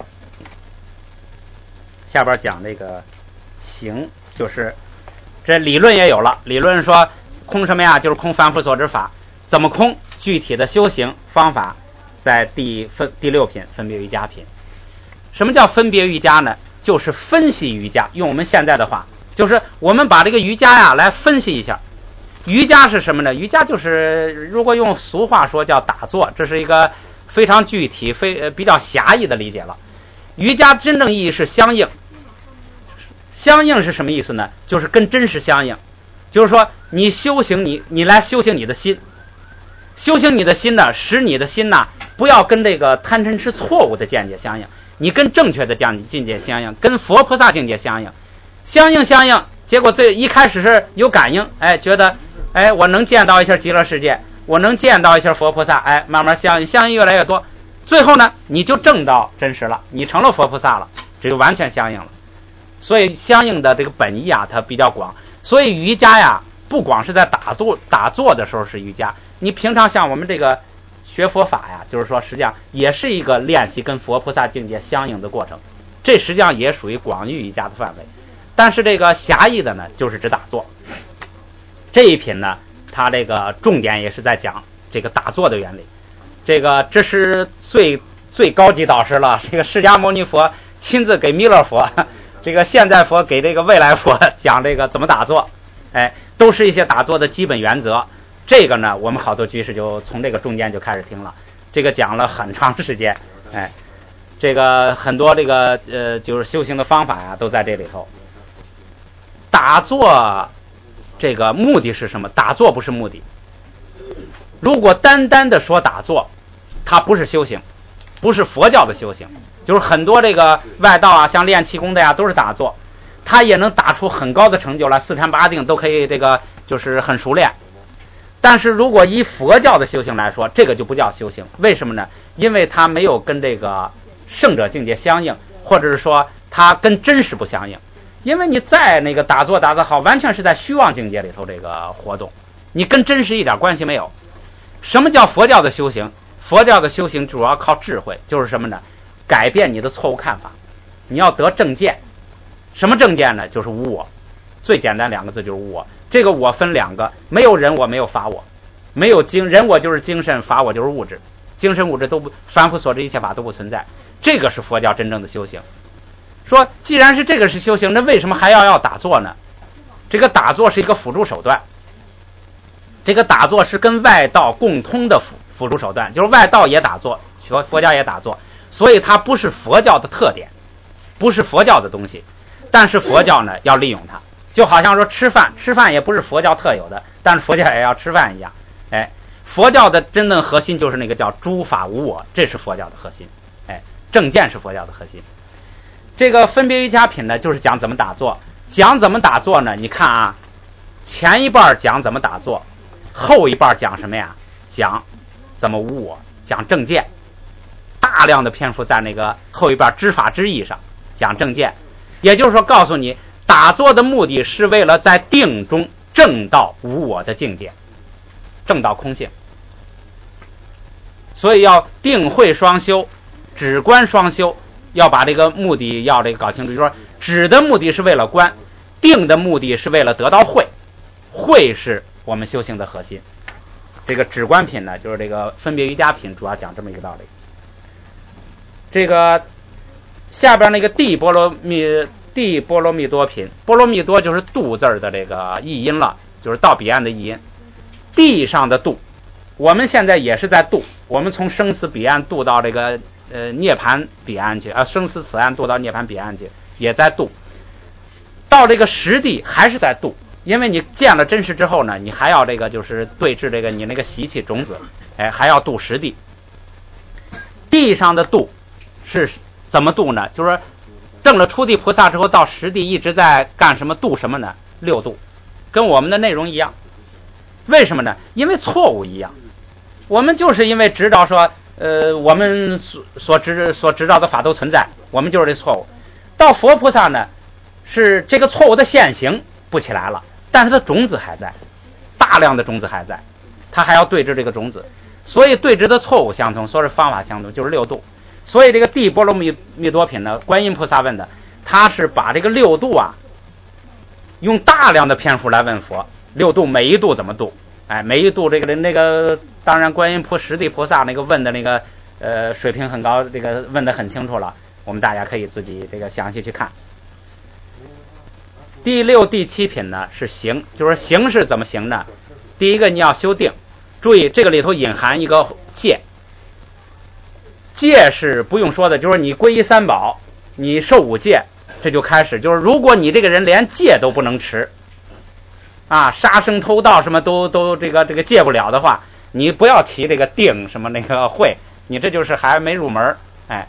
下边讲这个行，就是这理论也有了，理论说空什么呀？就是空凡夫所知法。 怎么空，具体的修行方法在第六品分别瑜伽品。什么叫分别瑜伽呢？就是分析瑜伽，用我们现在的话，就是我们把这个瑜伽呀来分析一下。瑜伽是什么呢？瑜伽就是如果用俗话说叫打坐，这是一个非常具体比较狭义的理解了。瑜伽真正意义是相应。相应是什么意思呢？就是跟真实相应。就是说你修行你来修行你的心，修行你的心呢，使你的心呢不要跟这个贪嗔痴错误的见解相应，你跟正确的境界相应，跟佛菩萨境界相应，相应，结果一开始是有感应，觉得我能见到一下极乐世界，我能见到一下佛菩萨，慢慢相应越来越多，最后呢你就证到真实了，你成了佛菩萨了，这就完全相应了。所以相应的这个本意啊它比较广，所以瑜伽呀不光是在打坐的时候是瑜伽，你平常像我们这个学佛法呀，就是说实际上也是一个练习跟佛菩萨境界相应的过程，这实际上也属于广义瑜伽的范围。但是这个狭义的呢就是指打坐。这一品呢它这个重点也是在讲这个打坐的原理，这是最高级导师了，这个释迦牟尼佛亲自给弥勒佛，这个现在佛给这个未来佛讲这个怎么打坐，都是一些打坐的基本原则。这个呢我们好多居士就从这个中间就开始听了，这个讲了很长时间，这个很多这个就是修行的方法呀都在这里头。打坐这个目的是什么？打坐不是目的。如果单单的说打坐，它不是修行，不是佛教的修行。就是很多这个外道啊，像练气功的呀，都是打坐，他也能打出很高的成就来，四禅八定都可以，这个就是很熟练。但是如果以佛教的修行来说，这个就不叫修行。为什么呢？因为它没有跟这个圣者境界相应，或者是说它跟真实不相应。因为你在那个打坐打得好，完全是在虚妄境界里头这个活动，你跟真实一点关系没有。什么叫佛教的修行？佛教的修行主要靠智慧，就是什么呢？改变你的错误看法，你要得正见。什么正见呢？就是无我。最简单两个字就是无我。这个我分两个，没有人我，没有法我。没有人我就是精神，法我就是物质，精神物质都不，凡夫所知一切法都不存在。这个是佛教真正的修行。说既然是这个是修行，那为什么还要打坐呢？这个打坐是一个辅助手段，这个打坐是跟外道共通的辅助手段，就是外道也打坐，佛教也打坐，所以它不是佛教的特点，不是佛教的东西。但是佛教呢要利用它，就好像说吃饭也不是佛教特有的，但是佛教也要吃饭一样。佛教的真正核心就是那个叫诸法无我，这是佛教的核心。正见是佛教的核心。这个分别瑜伽品呢就是讲怎么打坐。讲怎么打坐呢，你看啊，前一半讲怎么打坐，后一半讲什么呀？讲怎么无我，讲正见。大量的篇幅在那个后一半知法知义上讲正见。也就是说告诉你，打坐的目的是为了在定中证到无我的境界，证到空性。所以要定慧双修，止观双修，要把这个目的要这个搞清楚。就是说止的目的是为了观，定的目的是为了得到慧，慧是我们修行的核心。这个止观品呢就是这个分别瑜伽品主要讲这么一个道理。这个下边那个地波罗蜜多品，波罗蜜多就是度字的这个译音了，就是到彼岸的译音。地上的度，我们现在也是在度，我们从生死彼岸度到这个涅槃彼岸去，生死此岸度到涅槃彼岸去，也在度。到这个实地还是在度，因为你见了真实之后呢，你还要这个就是对治这个你那个习气种子，还要度实地。地上的度是怎么度呢？就是说证了初地菩萨之后到实地一直在干什么？度什么呢？六度，跟我们的内容一样。为什么呢？因为错误一样。我们就是因为知道说我们所知道的法都存在，我们就是这错误。到佛菩萨呢，是这个错误的现行不起来了，但是它种子还在，大量的种子还在，他还要对治这个种子。所以对治的错误相同，所以方法相同，就是六度。所以这个地波罗蜜多品呢，观音菩萨问的，他是把这个六度啊用大量的篇幅来问佛，六度每一度怎么度， 哎，每一度这个那个，当然观音实地菩萨那个问的那个水平很高，这个问得很清楚了，我们大家可以自己这个详细去看。第6、第7品呢是行，就是行是怎么行呢？第一个你要修定，注意这个里头隐含一个戒，戒是不用说的，就是你皈依三宝，你受5戒，这就开始，就是如果你这个人连戒都不能持啊，杀生偷盗什么都这个戒不了的话，你不要提这个定什么那个慧，你这就是还没入门。哎，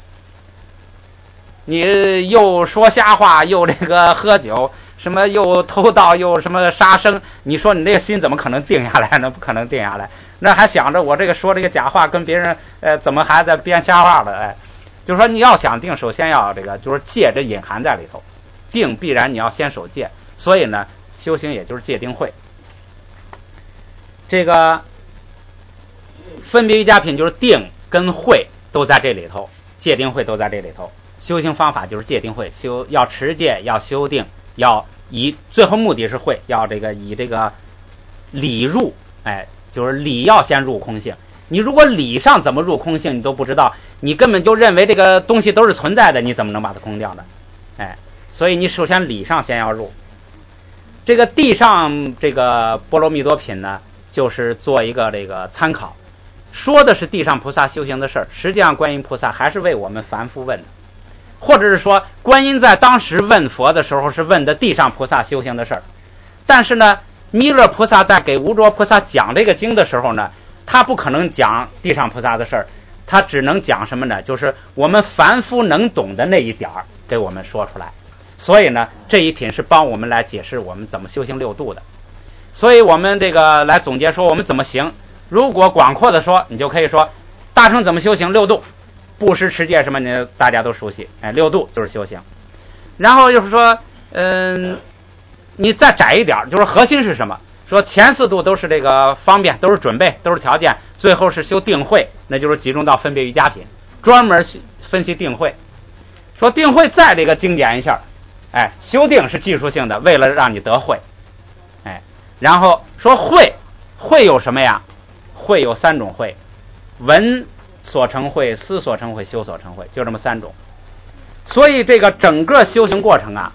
你又说瞎话，又这个喝酒，什么又偷盗，又什么杀生，你说你这个心怎么可能定下来呢？不可能定下来，那还想着我这个说这个假话跟别人怎么还在编瞎话了？哎，就是说你要想定，首先要这个就是戒，这隐含在里头，定必然你要先守戒，所以呢修行也就是戒定慧。这个分别瑜伽品就是定跟慧都在这里头，戒定慧都在这里头。修行方法就是戒定慧，要持戒，要修定，要最后目的是慧，要这个以这个理入，哎，就是理要先入空性。你如果理上怎么入空性你都不知道，你根本就认为这个东西都是存在的，你怎么能把它空掉呢？哎，所以你首先理上先要入。这个地上这个波罗蜜多品呢，就是做一个这个参考，说的是地上菩萨修行的事儿，实际上观音菩萨还是为我们凡夫问的，或者是说观音在当时问佛的时候是问的地上菩萨修行的事儿，但是呢弥勒菩萨在给无着菩萨讲这个经的时候呢，他不可能讲地上菩萨的事儿，他只能讲什么呢？就是我们凡夫能懂的那一点儿给我们说出来。所以呢这一品是帮我们来解释我们怎么修行6度的。所以我们这个来总结说我们怎么行，如果广阔的说，你就可以说大乘怎么修行6度，布施持戒什么呢大家都熟悉，哎，6度就是修行。然后就是说你再窄一点，就是核心是什么，说前4度都是这个方便，都是准备，都是条件，最后是修定慧，那就是集中到分别瑜伽品，专门分析定慧。说定慧再这个精简一下，哎，修定是技术性的，为了让你得慧，哎，然后说慧有什么呀？慧有3种慧，闻所成慧、思所成慧、修所成慧，就这么3种。所以这个整个修行过程啊，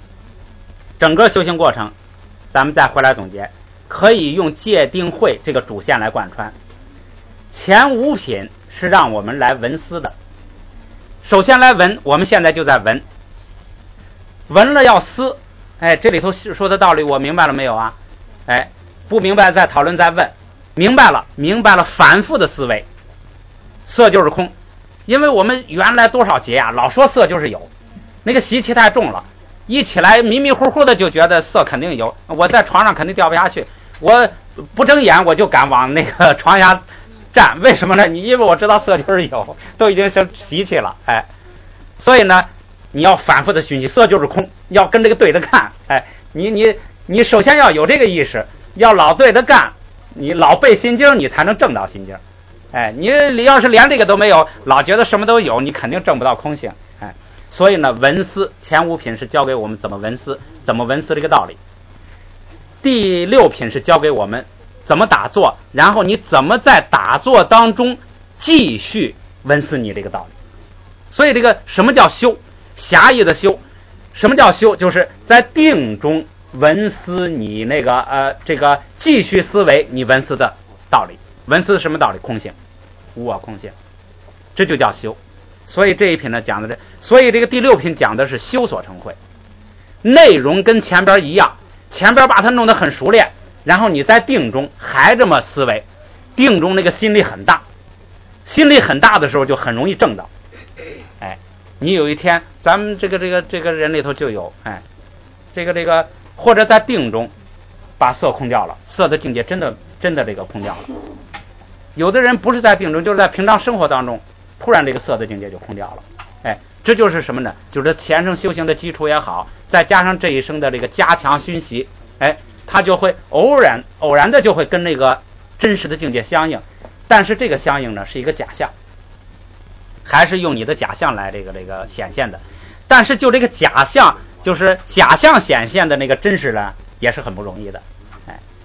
咱们再回来总结，可以用戒定慧这个主线来贯穿。前5品是让我们来闻思的，首先来闻，我们现在就在闻，闻了要思，哎，这里头说的道理我明白了没有啊？哎，不明白再讨论再问，明白了，反复的思维，色就是空，因为我们原来多少劫啊，老说色就是有，那个习气太重了，一起来迷迷糊糊的就觉得色肯定有，我在床上肯定掉不下去，我不睁眼我就敢往那个床下站，为什么呢？因为我知道色就是有，都已经成习气了，哎，所以呢你要反复的熏习，色就是空，要跟这个对着干，哎，你首先要有这个意识，要老对着干，你老背心经，你才能证到心经。哎，你要是连这个都没有，老觉得什么都有，你肯定证不到空性。哎，所以呢，闻思前5品是教给我们怎么闻思，这个道理。第6品是教给我们怎么打坐，然后你怎么在打坐当中继续闻思你这个道理。所以这个什么叫修？狭义的修，什么叫修？就是在定中闻思你那个这个继续思维你闻思的道理。闻思什么道理？空性，无我空性，这就叫修。所以这一品呢讲的所以这个第6品讲的是修所成慧，内容跟前边一样，前边把它弄得很熟练，然后你在定中还这么思维，定中那个心力很大，心力很大的时候就很容易证到。哎，你有一天咱们这个人里头就有，哎，这个或者在定中把色空掉了，色的境界真的这个空掉了。有的人不是在定中，就是在平常生活当中，突然这个色的境界就空掉了。哎，这就是什么呢？就是前生修行的基础也好，再加上这一生的这个加强熏习，哎，它就会偶然的就会跟那个真实的境界相应。但是这个相应呢是一个假象，还是用你的假象来这个显现的。但是就这个假象，就是假象显现的那个真实呢，也是很不容易的。哎，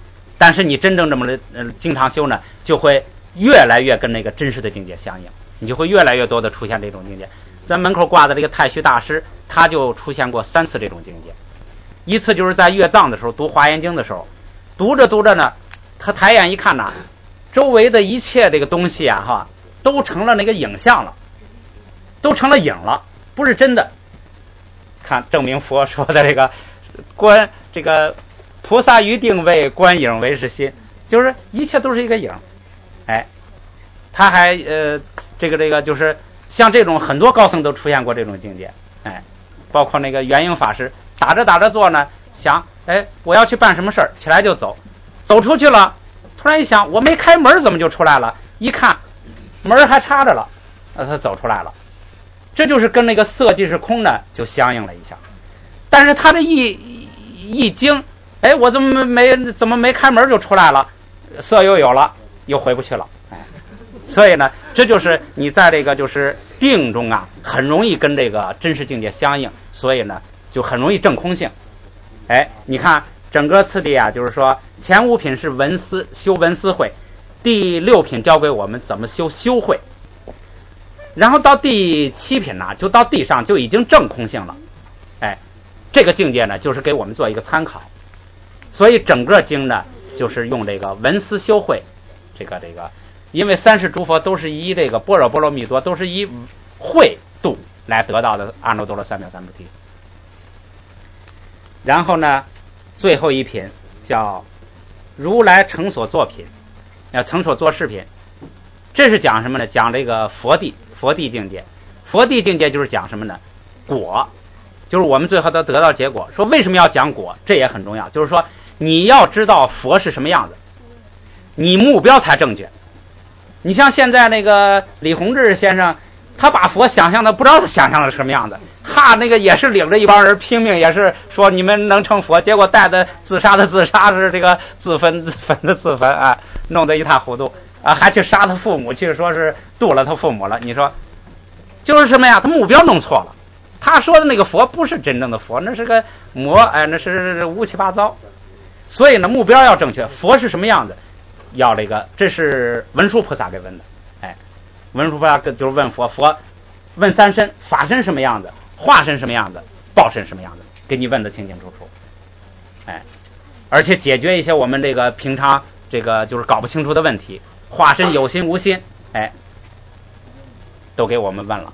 但是你真正这么经常修呢，就会越来越跟那个真实的境界相应，你就会越来越多的出现这种境界。在门口挂的这个太虚大师，他就出现过3次这种境界。一次就是在阅藏的时候，读华严经的时候，读着读着呢，他抬眼一看呐，周围的一切这个东西啊哈，都成了那个影像了，都成了影了，不是真的。看证明佛说的这个观这个菩萨于定位，观影为是心，就是一切都是一个影。哎，他还这个就是像这种很多高僧都出现过这种境界。哎，包括那个圆英法师打着打着坐呢，想哎我要去办什么事儿，起来就走，走出去了，突然一想我没开门怎么就出来了，一看门还插着了，他走出来了。这就是跟那个色即是空呢就相应了一下。但是他这一惊，哎我怎么没开门就出来了，色又有了，又回不去了。哎，所以呢这就是你在这个就是定中啊，很容易跟这个真实境界相应，所以呢就很容易证空性。哎，你看整个次第啊，就是说前5品是文思修文思慧，第6品教给我们怎么修修慧，然后到第7品呢，就到地上就已经证空性了。哎，这个境界呢就是给我们做一个参考。所以整个经呢就是用这个文思修慧，这个因为30诸佛都是以这个般若波罗蜜多，都是以慧度来得到的阿耨多罗三藐三菩提。然后呢最后一品叫如来成所作品，成所作事品，这是讲什么呢？讲这个佛地境界。佛地境界就是讲什么呢？果，就是我们最后都得到结果。说为什么要讲果，这也很重要，就是说你要知道佛是什么样子，你目标才正确。你像现在那个李洪志先生，他把佛想象的不知道他想象的是什么样子，那个也是领着一帮人拼命，也是说你们能成佛，结果带的自杀的自杀，是这个自焚的自焚啊，弄得一塌糊涂啊，还去杀他父母，去说是度了他父母了。你说就是什么呀？他目标弄错了，他说的那个佛不是真正的佛，那是个魔，哎，那是乌七八糟。所以呢目标要正确，佛是什么样子要这是文殊菩萨给问的。哎，文殊菩萨就是问佛问三身，法身什么样子，化身什么样子，报身什么样子，给你问的清清楚楚。哎，而且解决一些我们这个平常这个就是搞不清楚的问题，化身有心无心，哎，都给我们问了。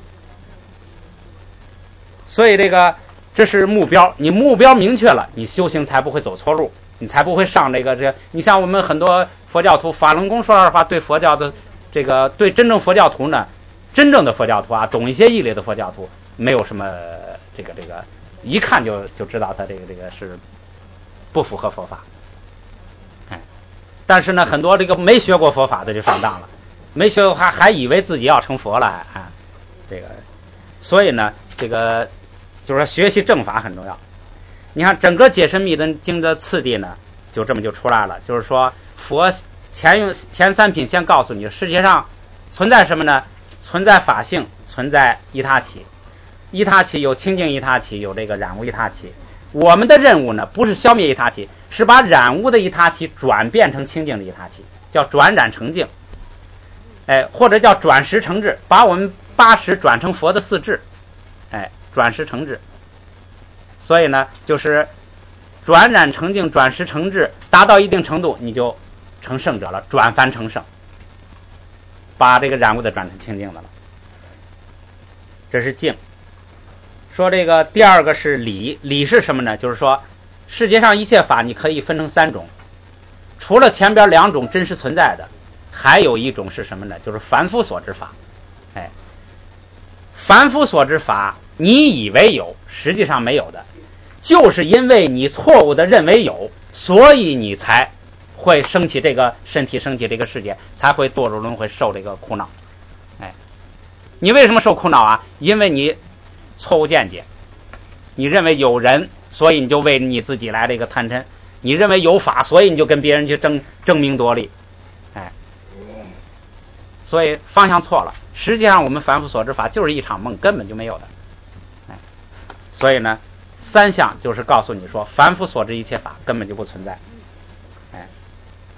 所以这是目标，你目标明确了，你修行才不会走错路，你才不会上你像我们很多佛教徒，法轮功说二法对佛教的对真正佛教徒呢，真正的佛教徒啊，懂一些义理的佛教徒，没有什么一看就知道他这个是不符合佛法。哎，但是呢很多没学过佛法的就上当了，没学过还以为自己要成佛了。啊，所以呢就是说学习正法很重要。你看整个解深密经的次第呢就这么就出来了，就是说佛前3品先告诉你世界上存在什么呢？存在法性，存在依他起。依他起有清净依他起，有染污依他起。我们的任务呢不是消灭依他起，是把染污的依他起转变成清净的依他起，叫转染成净。哎，或者叫转识成智，把我们8识转成佛的4智。哎，转识成智。所以呢就是转染成净，转识成智，达到一定程度你就成圣者了，转凡成圣，把染污的转成清净的了。这是净。说第二个是理，理是什么呢？就是说世界上一切法你可以分成3种，除了前边2种真实存在的，还有一种是什么呢？就是凡夫所知法。哎，凡夫所知法你以为有，实际上没有的，就是因为你错误的认为有，所以你才会升起这个身体，升起这个世界，才会堕入轮回，受这个苦恼。哎，你为什么受苦恼啊？因为你错误见解，你认为有人，所以你就为你自己来贪嗔；你认为有法，所以你就跟别人去争名夺利。哎，所以方向错了。实际上我们凡夫所知法就是一场梦，根本就没有的。哎，所以呢3项就是告诉你说凡夫所知一切法根本就不存在。哎，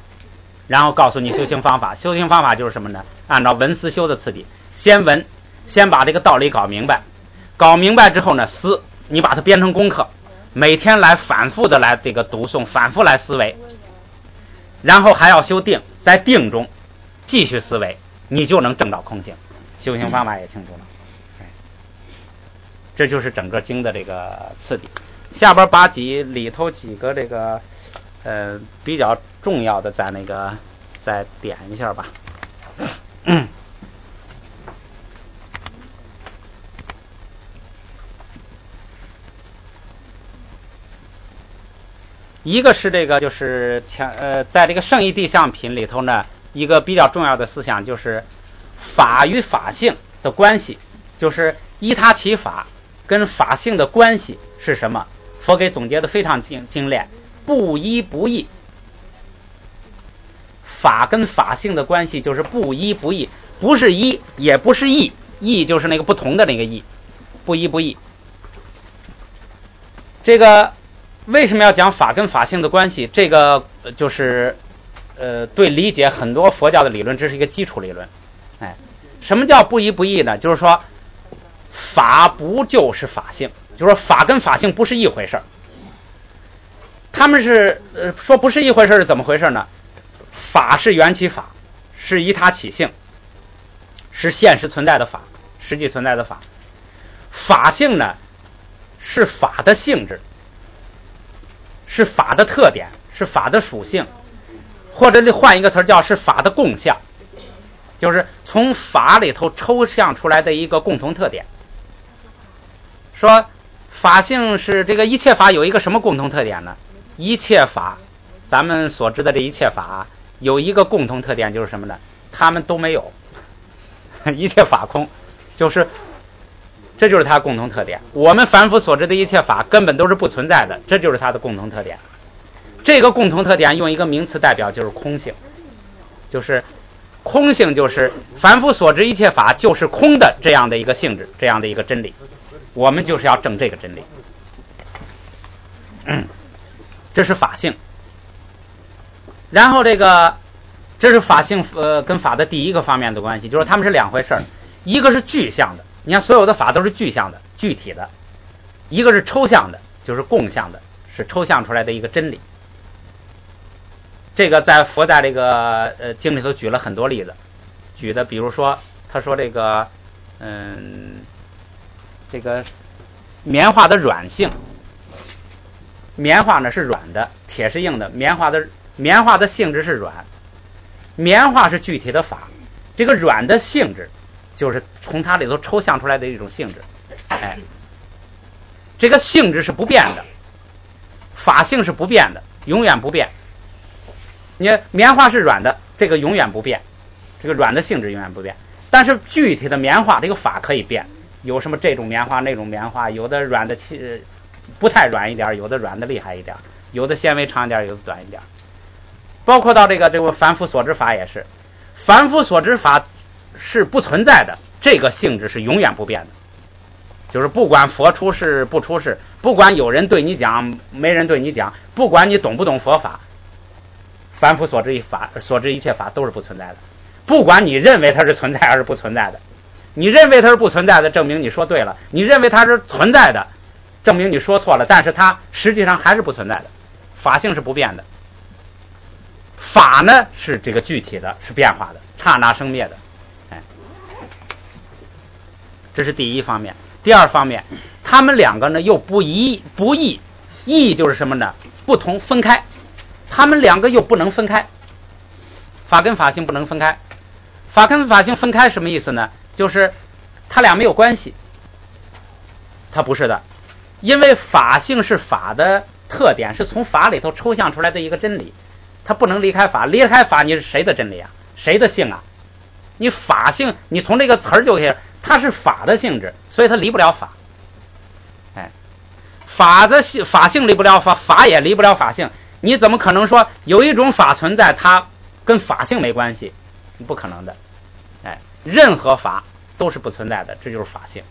然后告诉你修行方法。修行方法就是什么呢？按照闻思修的次第，先闻，先把这个道理搞明白，搞明白之后呢，思，你把它编成功课，每天来反复的来这个读诵，反复来思维，然后还要修定，在定中继续思维，你就能证到空性。修行方法也清楚了，这就是整个经的这个次第。下边把里头几个这个比较重要的再点一下吧。一个是这个就是在这个圣义谛相品里头呢，一个比较重要的思想就是法与法性的关系，就是依他起法跟法性的关系是什么？佛给总结的非常精炼，不依不异。法跟法性的关系就是不依不异，不是依也不是异，异就是那个不同的那个异，不依不异。这个为什么要讲法跟法性的关系？这个就是对理解很多佛教的理论，这是一个基础理论。什么叫不依不异呢？就是说法不就是法性，就是说法跟法性不是一回事儿。他们是说不是一回事是怎么回事呢？法是缘起法，是依他起性，是现实存在的法，实际存在的法。法性呢是法的性质，是法的特点，是法的属性，或者你换一个词儿叫是法的共相，就是从法里头抽象出来的一个共同特点。说法性是这个一切法有一个什么共同特点呢？一切法，咱们所知的这一切法有一个共同特点，就是什么呢？他们都没有，一切法空，就是这就是它的共同特点。我们凡夫所知的一切法根本都是不存在的，这就是它的共同特点。这个共同特点用一个名词代表，就是空性，就是空性，就是凡夫所知一切法就是空的这样的一个性质，这样的一个真理。我们就是要证这个真理。这是法性。然后这是法性跟法的第一个方面的关系，就是它们是两回事儿。一个是具象的，你看所有的法都是具象的、具体的；一个是抽象的，就是共相的，是抽象出来的一个真理。这个佛在这个经里头举了很多例子，举的比如说他说这个棉花的软性，棉花呢是软的，铁是硬的，棉花的性质是软，棉花是具体的法，这个软的性质就是从它里头抽象出来的一种性质。这个性质是不变的，法性是不变的，永远不变。你棉花是软的，这个永远不变，这个软的性质永远不变。但是具体的棉花这个法可以变，有什么这种棉花那种棉花，有的软的不太软一点，有的软的厉害一点，有的纤维长一点，有的短一点。包括到这个凡夫所知法也是，凡夫所知法是不存在的，这个性质是永远不变的。就是不管佛出世不出世，不管有人对你讲没人对你讲，不管你懂不懂佛法，凡夫所知一切法都是不存在的。不管你认为它是存在还是不存在的，你认为它是不存在的，证明你说对了；你认为它是存在的，证明你说错了。但是它实际上还是不存在的，法性是不变的。法呢是这个具体的，是变化的，刹那生灭的。这是第一方面。第二方面，他们两个呢又不异，异就是什么呢？不同，分开。他们两个又不能分开，法跟法性不能分开。法跟法性分开什么意思呢？就是它俩没有关系。它不是的，因为法性是法的特点，是从法里头抽象出来的一个真理，它不能离开法。离开法，你是谁的真理啊？谁的性啊？你法性，你从这个词儿就可以，它是法的性质，所以它离不了法。法性离不了法，法也离不了法性。你怎么可能说有一种法存在，它跟法性没关系？不可能的。任何法都是不存在的，这就是法性。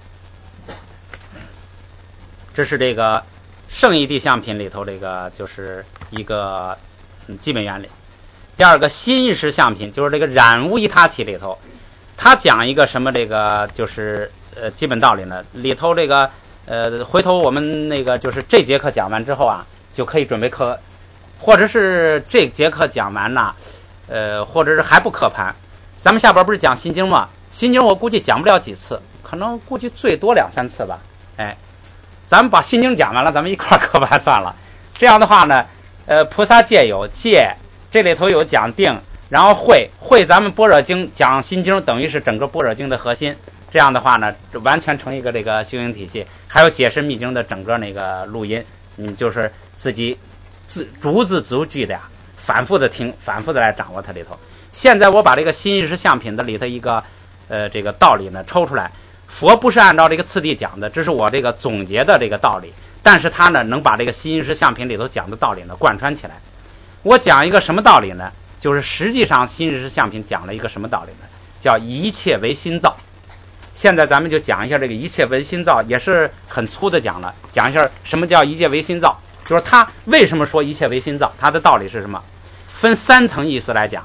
这是这个圣义谛相品里头这个就是一个基本原理。 第二个新意识相品，就是这个染污一他起里头，他讲一个什么这个就是基本道理呢？里头这个回头我们那个就是这节课讲完之后啊，就可以准备课，或者是这节课讲完呢，或者是还不课盘。咱们下边不是讲心经吗？心经我估计讲不了几次，可能估计最多2-3次吧。哎，咱们把心经讲完了，咱们一块课盘算了。这样的话呢，菩萨戒有戒，这里头有讲定，然后会咱们般若经讲心经，等于是整个般若经的核心。这样的话呢，完全成一个这个修行体系。还有解释密经的整个那个录音，你就是自己逐字逐句的呀，反复的听，反复的来掌握它里头。现在我把这个新意识相品的里头一个这个道理呢抽出来，佛不是按照这个次第讲的，这是我这个总结的这个道理，但是他呢能把这个新意识相品里头讲的道理呢贯穿起来。我讲一个什么道理呢？就是实际上新意识相品讲了一个什么道理呢？叫一切为心造。现在咱们就讲一下这个一切为心造，也是很粗的讲了，讲一下什么叫一切为心造，就是他为什么说一切为心造，他的道理是什么？分3层意思来讲。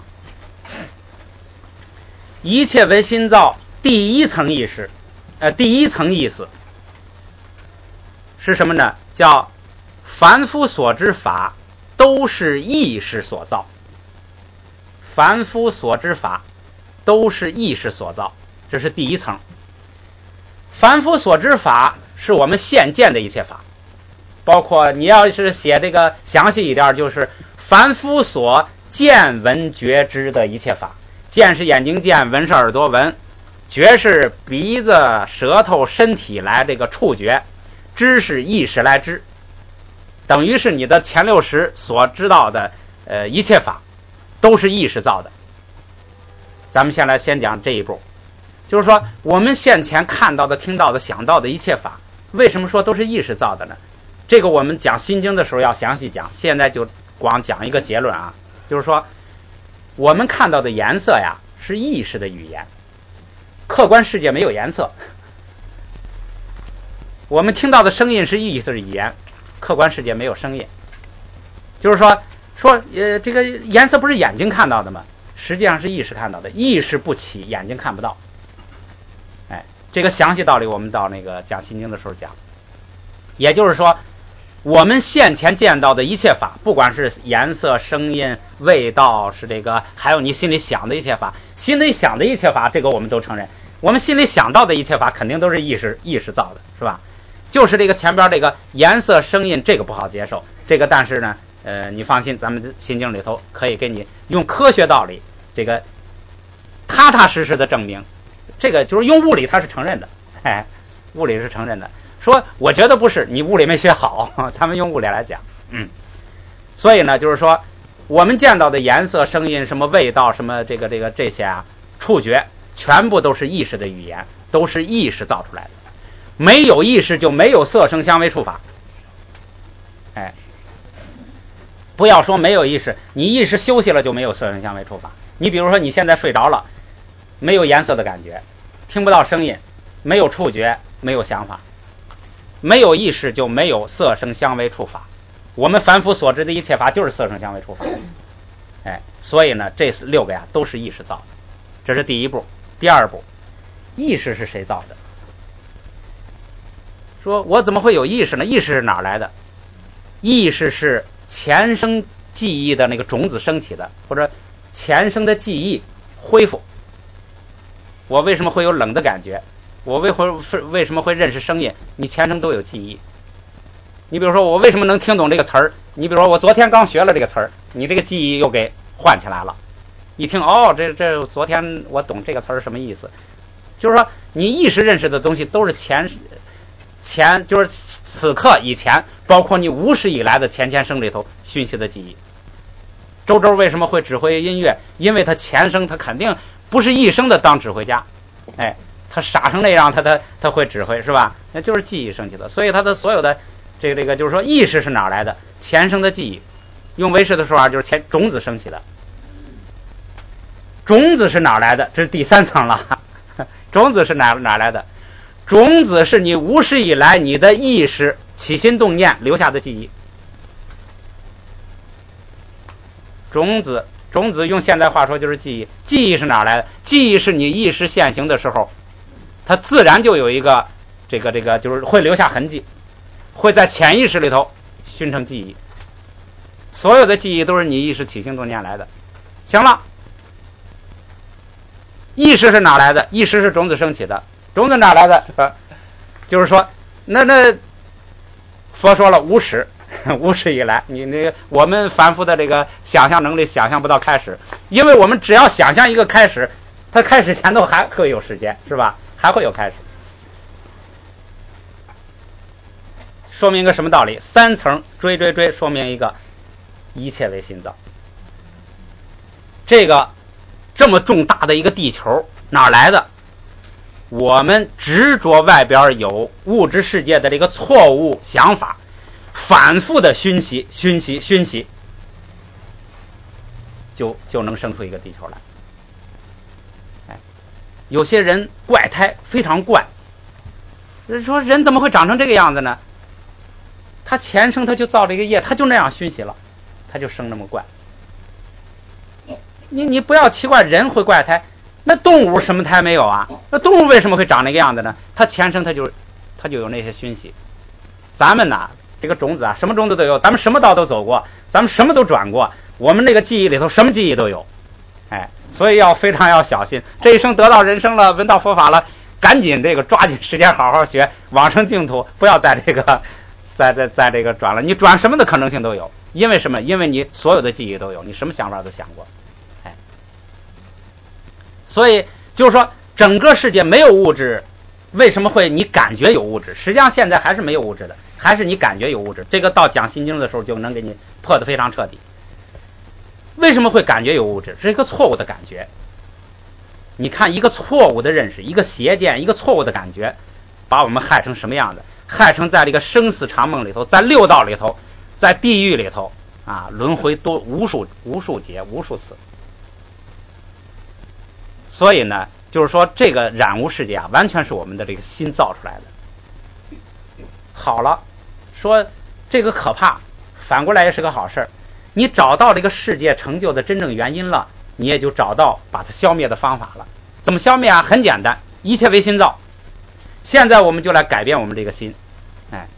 一切为心造，第一层意识，第一层意思是什么呢？叫凡夫所知法都是意识所造。凡夫所知法都是意识所造，这是第一层。凡夫所知法是我们现见的一切法，包括你要是写这个详细一点，就是凡夫所见闻觉知的一切法。见是眼睛见，闻是耳朵闻，觉是鼻子舌头身体来这个触觉，知是意识来知，等于是你的前60所知道的一切法都是意识造的。咱们先讲这一步，就是说我们现前看到的听到的想到的一切法，为什么说都是意识造的呢？这个我们讲心经的时候要详细讲，现在就光讲一个结论啊，就是说我们看到的颜色呀是意识的语言，客观世界没有颜色。我们听到的声音是意识的语言，客观世界没有声音。就是说这个颜色不是眼睛看到的吗？实际上是意识看到的，意识不起，眼睛看不到。哎，这个详细道理我们到那个讲心经的时候讲。也就是说我们现前见到的一切法，不管是颜色声音味道，是这个还有你心里想的一切法，心里想的一切法，这个我们都承认，我们心里想到的一切法肯定都是意识造的，是吧？就是这个前边这个颜色声音，这个不好接受，这个但是呢你放心，咱们心经里头可以给你用科学道理这个踏踏实实的证明，这个就是用物理它是承认的，物理是承认的。说我觉得不是，你物理没学好，咱们用物理来讲。所以呢就是说我们见到的颜色声音什么味道什么这些啊，触觉全部都是意识的语言，都是意识造出来的。没有意识就没有色声香味触法。不要说没有意识，你意识休息了就没有色声香味触法。你比如说你现在睡着了，没有颜色的感觉，听不到声音，没有触觉，没有想法，没有意识就没有色声香味触法。我们凡夫所知的一切法就是色声香味触法。所以呢这6个呀都是意识造的，这是第一步。第二步，意识是谁造的？说我怎么会有意识呢？意识是哪来的？意识是前生记忆的那个种子升起的，或者前生的记忆恢复。我为什么会有冷的感觉？我为什么会认识声音？你前生都有记忆。你比如说我为什么能听懂这个词儿？你比如说我昨天刚学了这个词儿，你这个记忆又给唤起来了。一听这昨天我懂这个词儿什么意思？就是说你意识认识的东西都是前就是此刻以前，包括你无始以来的前生里头讯息的记忆。周为什么会指挥音乐？因为他前生他肯定不是一生的当指挥家，他傻成那样，他会指挥，是吧？那就是记忆升起的。所以他的所有的这个就是说意识是哪来的？前生的记忆。用唯识的说法就是种子升起的。种子是哪来的？这是第3层了。种子是哪来的？种子是你无始以来你的意识起心动念留下的记忆。种子种子用现代话说就是记忆。记忆是哪来的？记忆是你意识现行的时候，它自然就有一个这个就是会留下痕迹，会在潜意识里头形成记忆。所有的记忆都是你意识起心动念来的。行了，意识是哪来的？意识是种子升起的。种子哪来的？就是说那佛说了无始，无始以来，你那个我们凡夫的这个想象能力想象不到开始，因为我们只要想象一个开始，它开始前头还会有时间，是吧？还会有开始。说明一个什么道理？三层追，说明一个一切为心造。这个这么重大的一个地球哪来的？我们执着外边有物质世界的这个错误想法，反复的熏习，就能生出一个地球来。哎，有些人怪胎非常怪，说人怎么会长成这个样子呢？他前生他就造这个业，他就那样熏习了，他就生那么怪。你不要奇怪人会怪胎，那动物什么胎没有啊？那动物为什么会长那个样子呢？它前生它就有那些熏习。咱们呐，这个种子啊，什么种子都有，咱们什么道都走过，咱们什么都转过，我们那个记忆里头什么记忆都有。哎，所以非常要小心。这一生得到人生了，闻到佛法了，赶紧这个抓紧时间好好学，往生净土，不要在这个在这个转了。你转什么的可能性都有，因为什么？因为你所有的记忆都有，你什么想法都想过。所以就是说整个世界没有物质，为什么会你感觉有物质？实际上现在还是没有物质的，还是你感觉有物质。这个到讲心经的时候就能给你破得非常彻底。为什么会感觉有物质？是一个错误的感觉。你看一个错误的认识，一个邪见，一个错误的感觉，把我们害成什么样子？害成在这个生死长梦里头，在六道里头，在地狱里头啊，轮回多无数劫无数次。所以呢，就是说这个染污世界啊，完全是我们的这个心造出来的。好了，说这个可怕，反过来也是个好事。你找到这个世界成就的真正原因了，你也就找到把它消灭的方法了。怎么消灭啊？很简单，一切为心造。现在我们就来改变我们这个心，哎，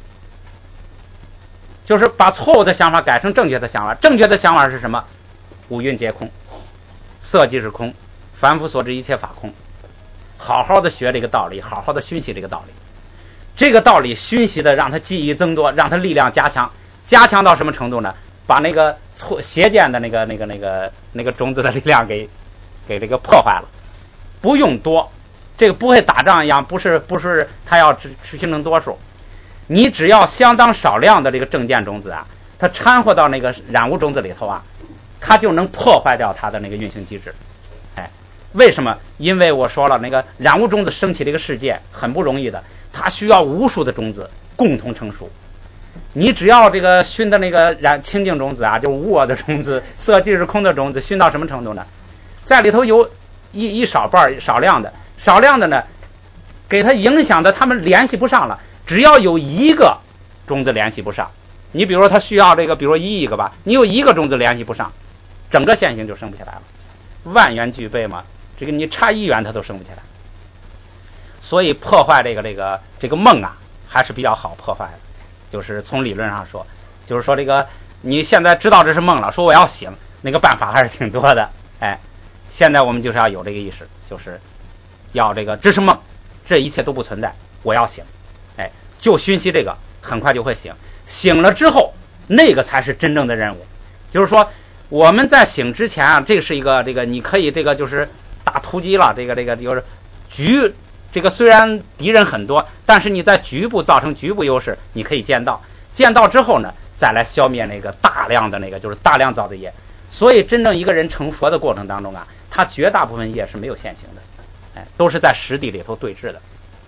就是把错误的想法改成正确的想法。正确的想法是什么？五蕴皆空，色即是空，凡夫所知一切法空。好好的学这个道理，好好的熏习这个道理。这个道理熏习的让他记忆增多，让他力量加强。加强到什么程度呢？把那个邪见的那个种子的力量给这个破坏了。不用多，这个不会打仗一样，不是他要形成多数。你只要相当少量的这个正见种子啊，它掺和到那个染污种子里头啊，它就能破坏掉它的那个运行机制。哎，为什么？因为我说了，那个染污种子升起这个世界很不容易的，它需要无数的种子共同成熟。你只要这个熏的那个清净种子啊，就无我的种子，色即是空的种子，熏到什么程度呢？在里头有一少半少量的呢，给它影响的他们联系不上了。只要有一个种子联系不上，你比如说它需要这个，比如说1亿个吧，你有一个种子联系不上，整个线性就升不起来了。万元俱备嘛，这个你差1元它都升不起来。所以破坏这个梦啊，还是比较好破坏的。就是从理论上说，就是说这个你现在知道这是梦了，说我要醒，那个办法还是挺多的。哎，现在我们就是要有这个意识，就是要这个这是梦，这一切都不存在，我要醒。哎，就熏习这个，很快就会醒。醒了之后，那个才是真正的任务。就是说我们在醒之前啊，这是一个你可以这个就是打突击了，这个就是局。这个虽然敌人很多，但是你在局部造成局部优势，你可以见到之后呢，再来消灭那个大量的就是大量造的业。所以真正一个人成佛的过程当中啊，他绝大部分业是没有现行的，哎，都是在实地里头对峙的。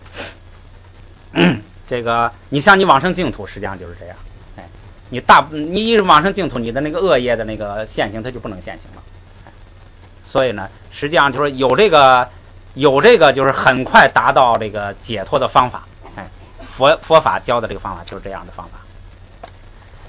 这个你像你往生净土，实际上就是这样，哎，你一往生净土，你的那个恶业的那个现行，它就不能现行了。哎，所以呢，实际上就是有这个就是很快达到这个解脱的方法。哎，佛法教的这个方法就是这样的方法。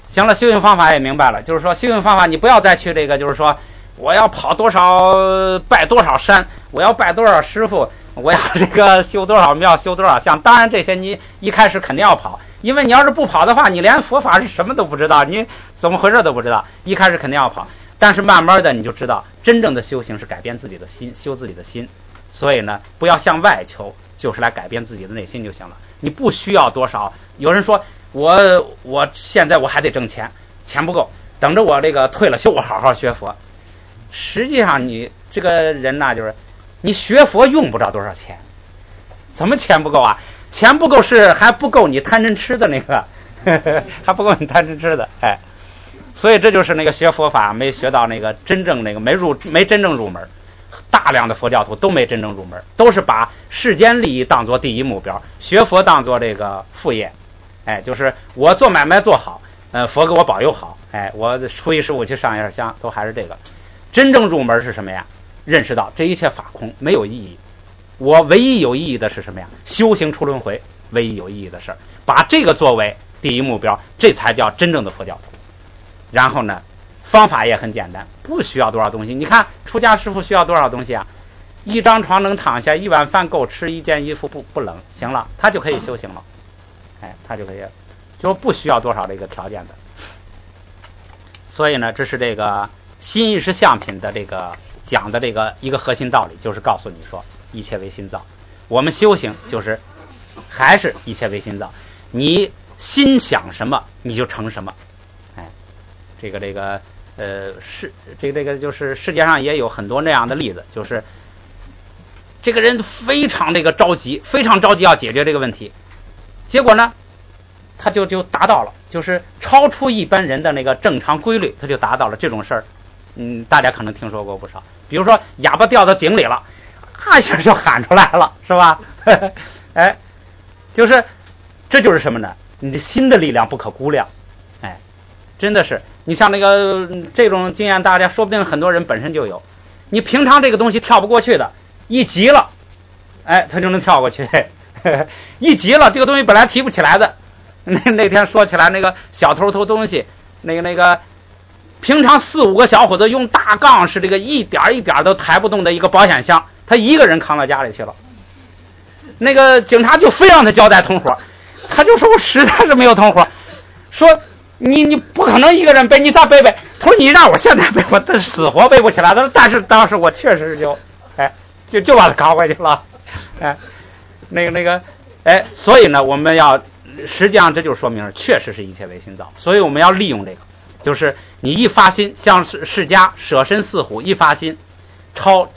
行了，修行方法也明白了，就是说修行方法你不要再去这个，就是说我要跑多少拜多少山，我要拜多少师傅，我要这个修多少庙修多少像。当然这些你一开始肯定要跑，因为你要是不跑的话，你连佛法是什么都不知道，你怎么回事都不知道，一开始肯定要跑。但是慢慢的你就知道，真正的修行是改变自己的心，修自己的心。所以呢，不要向外求，就是来改变自己的内心就行了。你不需要多少。有人说我现在我还得挣钱，钱不够，等着我这个退了休我好好学佛。实际上你这个人呢，就是你学佛用不着多少钱。怎么钱不够啊？钱不够是还不够你贪嗔痴的那个还不够你贪嗔痴的。哎，所以这就是那个学佛法没学到那个真正那个没真正入门。大量的佛教徒都没真正入门，都是把世间利益当作第一目标，学佛当作这个副业。哎，就是我做买卖做好，佛给我保佑好，哎，我初一15去上一下香，都还是这个。真正入门是什么呀？认识到这一切法空，没有意义。我唯一有意义的是什么呀？修行出轮回，唯一有意义的事儿，把这个作为第一目标，这才叫真正的佛教徒。然后呢，方法也很简单，不需要多少东西。你看出家师傅需要多少东西啊？一张床能躺下，一碗饭够吃，一件衣服不冷，行了，他就可以修行了。哎，他就可以，就不需要多少这个条件的。所以呢，这是这个心意识相品的这个讲的这个一个核心道理，就是告诉你说一切为心造。我们修行就是还是一切为心造，你心想什么你就成什么。哎，这个是这个就是世界上也有很多那样的例子，就是这个人非常这个着急，非常着急要解决这个问题，结果呢他就达到了，就是超出一般人的那个正常规律，他就达到了这种事儿。大家可能听说过不少，比如说哑巴掉到井里了，一下就喊出来了，是吧？哎，就是这就是什么呢？你的心的力量不可估量。哎，真的是，你像那个这种经验，大家说不定很多人本身就有。你平常这个东西跳不过去的，一急了，哎，他就能跳过去。一急了，这个东西本来提不起来的。那天说起来，那个小偷偷东西，那个平常4-5个小伙子用大杠是这个一点一点都抬不动的一个保险箱，他一个人扛到家里去了。那个警察就非让他交代同伙，他就说我实在是没有同伙，说你不可能一个人背，你咋背？他说你让我现在背，我这死活背不起来。但是当时我确实就把他扛回去了。哎，哎，所以呢，我们要实际上这就说明了，确实是一切为心造。所以我们要利用这个，就是你一发心，像释迦舍身饲虎，一发心超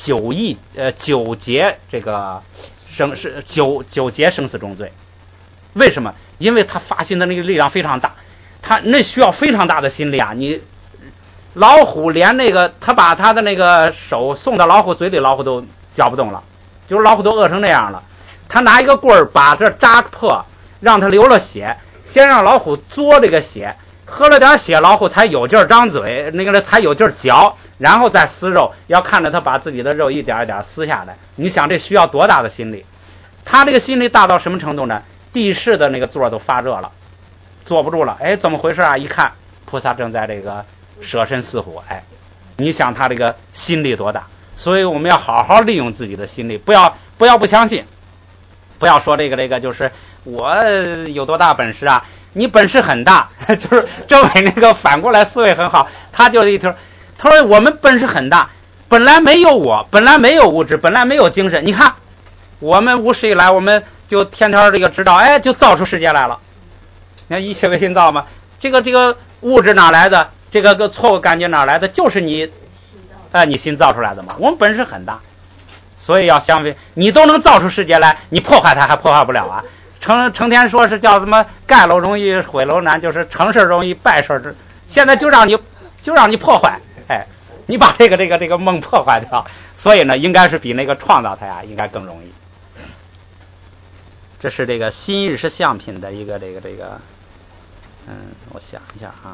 9劫这个九劫生死重罪。为什么？因为他发心的那个力量非常大，他那需要非常大的心力啊！你老虎连那个他把他的那个手送到老虎嘴里，老虎都嚼不动了，就是老虎都饿成那样了。他拿一个棍儿把这扎破，让他流了血，先让老虎嘬这个血，喝了点血，老虎才有劲儿张嘴，那个才有劲儿嚼，然后再撕肉，要看着他把自己的肉一点一点撕下来。你想这需要多大的心力？他这个心力大到什么程度呢？地势的那个座都发热了，坐不住了。哎，怎么回事啊？一看菩萨正在这个舍身饲虎。哎，你想他这个心力多大？所以我们要好好利用自己的心力，不要不相信，不要说这个就是我有多大本事啊？你本事很大，就是政委那个反过来思维很好，他就一听，他说我们本事很大，本来没有我，本来没有物质，本来没有精神，你看我们无始以来，我们就天天这个知道，哎，就造出世界来了。你看一切为心造嘛，这个物质哪来的？这个错误感觉哪来的？就是你心造出来的嘛。我们本事很大，所以要相信，你都能造出世界来，你破坏它还破坏不了啊？成天说是叫什么盖楼容易毁楼难，就是成事容易败事，现在就让你破坏，哎，你把这个梦破坏掉，所以呢，应该是比那个创造它呀，应该更容易。这是这个心意识相品的一个这个，我想一下啊，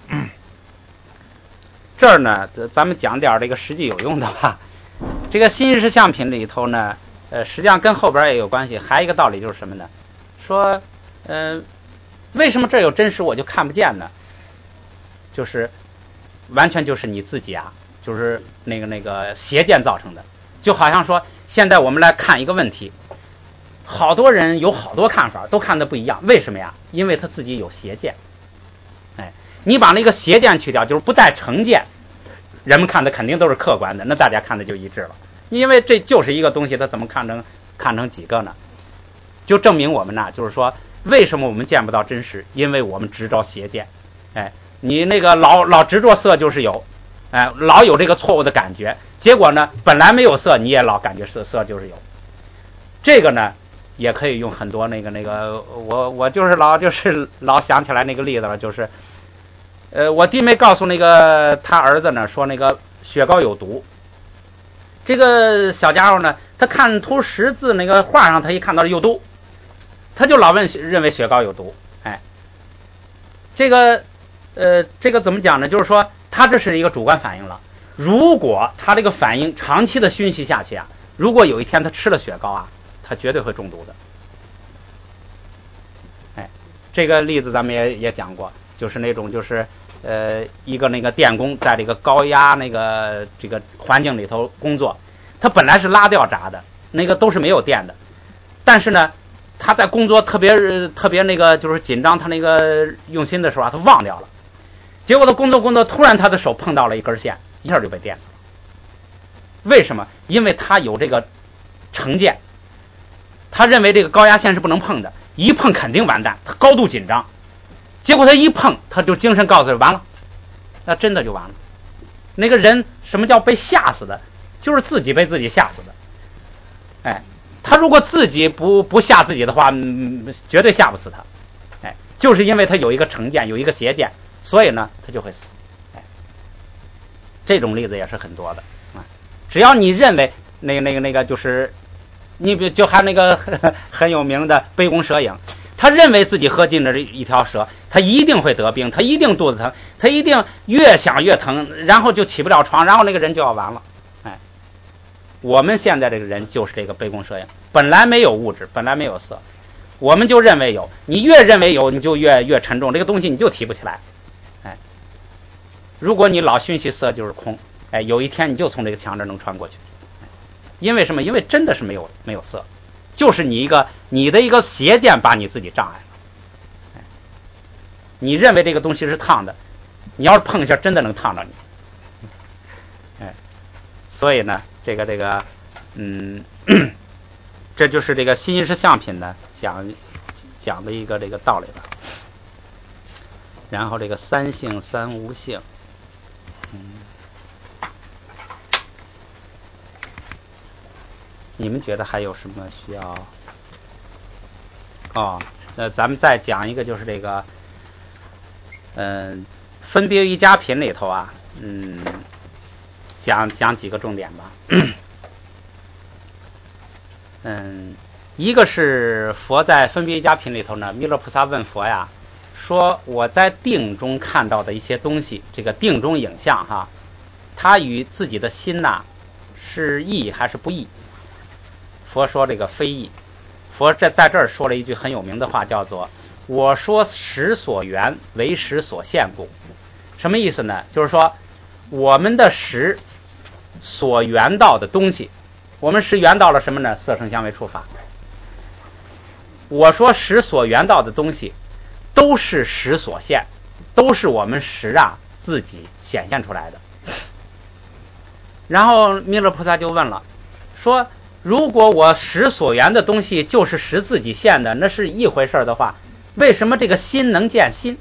这儿呢，咱们讲点这个实际有用的吧。这个心意识相品里头呢，实际上跟后边也有关系。还有一个道理就是什么呢？说，为什么这有真实我就看不见呢？ 就是完全就是你自己啊，就是那个邪见造成的。就好像说现在我们来看一个问题，好多人有好多看法，都看得不一样，为什么呀？因为他自己有邪见。你把那个邪见去掉，就是不带成见，人们看的肯定都是客观的，那大家看的就一致了。因为这就是一个东西，它怎么看成几个呢？就证明我们呢，就是说为什么我们见不到真实？因为我们执着邪见。你那个老执着色就是有，老有这个错误的感觉，结果呢本来没有色，你也老感觉色就是有。这个呢也可以用很多那个我就是老想起来那个例子了，就是我弟妹告诉那个他儿子呢，说那个雪糕有毒。这个小家伙呢，他看图识字那个画上，他一看到有毒，他就老认为雪糕有毒。这个怎么讲呢？就是说他这是一个主观反应了。如果他这个反应长期的熏习下去啊，如果有一天他吃了雪糕啊，他绝对会中毒的。这个例子咱们也讲过，就是那种就是一个那个电工在这个高压这个环境里头工作，他本来是拉吊闸的，那个都是没有电的，但是呢他在工作特别那个就是紧张，他那个用心的时候啊，他忘掉了，结果他工作突然他的手碰到了一根线，一下就被电死了。为什么？因为他有这个成见，他认为这个高压线是不能碰的，一碰肯定完蛋，他高度紧张，结果他一碰，他就精神告诉他完了，那真的就完了。那个人什么叫被吓死的？就是自己被自己吓死的。他如果自己不吓自己的话，绝对吓不死他。就是因为他有一个成见，有一个邪见，所以呢他就会死。这种例子也是很多的。只要你认为那个就是你比就还那个很有名的杯弓蛇影，他认为自己喝进了一条蛇，他一定会得病，他一定肚子疼，他一定越想越疼，然后就起不了床，然后那个人就要完了。我们现在这个人就是这个杯弓蛇影，本来没有物质，本来没有色，我们就认为有，你越认为有，你就越沉重，这个东西你就提不起来。如果你老熏习色就是空，有一天你就从这个墙这能穿过去。因为什么？因为真的是没有色，就是你的一个邪见把你自己障碍了。你认为这个东西是烫的，你要是碰一下，真的能烫着你。所以呢，这个这就是这个心意识相品呢讲的一个这个道理了。然后这个三性三无性，你们觉得还有什么需要？咱们再讲一个，就是这个，分别瑜伽品里头啊，讲几个重点吧。一个是佛在分别瑜伽品里头呢，弥勒菩萨问佛呀，说我在定中看到的一些东西，这个定中影像哈，它与自己的心呐是异还是不异？佛说这个非异。佛在这儿说了一句很有名的话，叫做我说识所缘为识所现故。什么意思呢？就是说我们的识所缘到的东西，我们识缘到了什么呢？色声香味触法。我说识所缘到的东西都是识所现，都是我们识自己显现出来的。然后弥勒菩萨就问了，说如果我识所缘的东西就是识自己现的，那是一回事的话，为什么这个心能见心？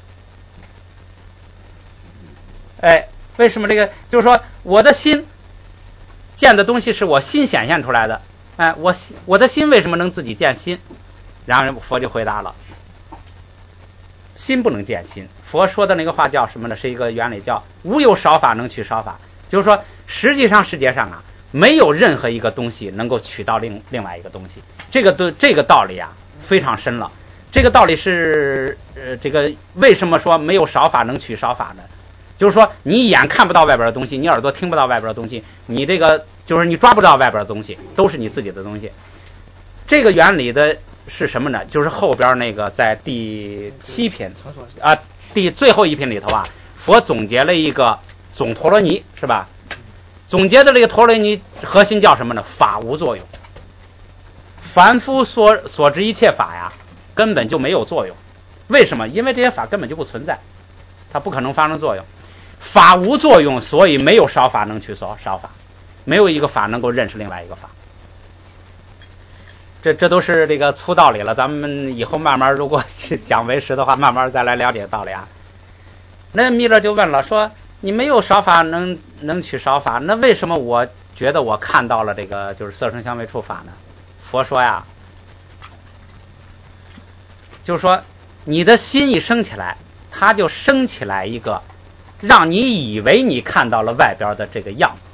为什么这个就是说我的心见的东西是我心显现出来的，我的心为什么能自己见心？然后佛就回答了，心不能见心。佛说的那个话叫什么呢？是一个原理，叫无有少法能取少法。就是说实际上世界上没有任何一个东西能够取到另外一个东西。这个道理非常深了。这个道理是这个为什么说没有少法能取少法呢？就是说你眼看不到外边的东西，你耳朵听不到外边的东西，你这个就是你抓不到外边的东西，都是你自己的东西。这个原理的是什么呢？就是后边那个在第7品最后一品里头佛总结了一个总陀罗尼，是吧？总结的这个陀罗尼核心叫什么呢？法无作用。凡夫所知一切法呀，根本就没有作用。为什么？因为这些法根本就不存在，它不可能发生作用。法无作用，所以没有少法能去少法，没有一个法能够认识另外一个法。这都是这个粗道理了，咱们以后慢慢如果讲唯识的话，慢慢再来了解道理啊。那弥勒就问了，说你没有少法能取少法，那为什么我觉得我看到了这个就是色声香味触法呢？佛说呀，就是说你的心一升起来，它就升起来一个让你以为你看到了外边的这个样子，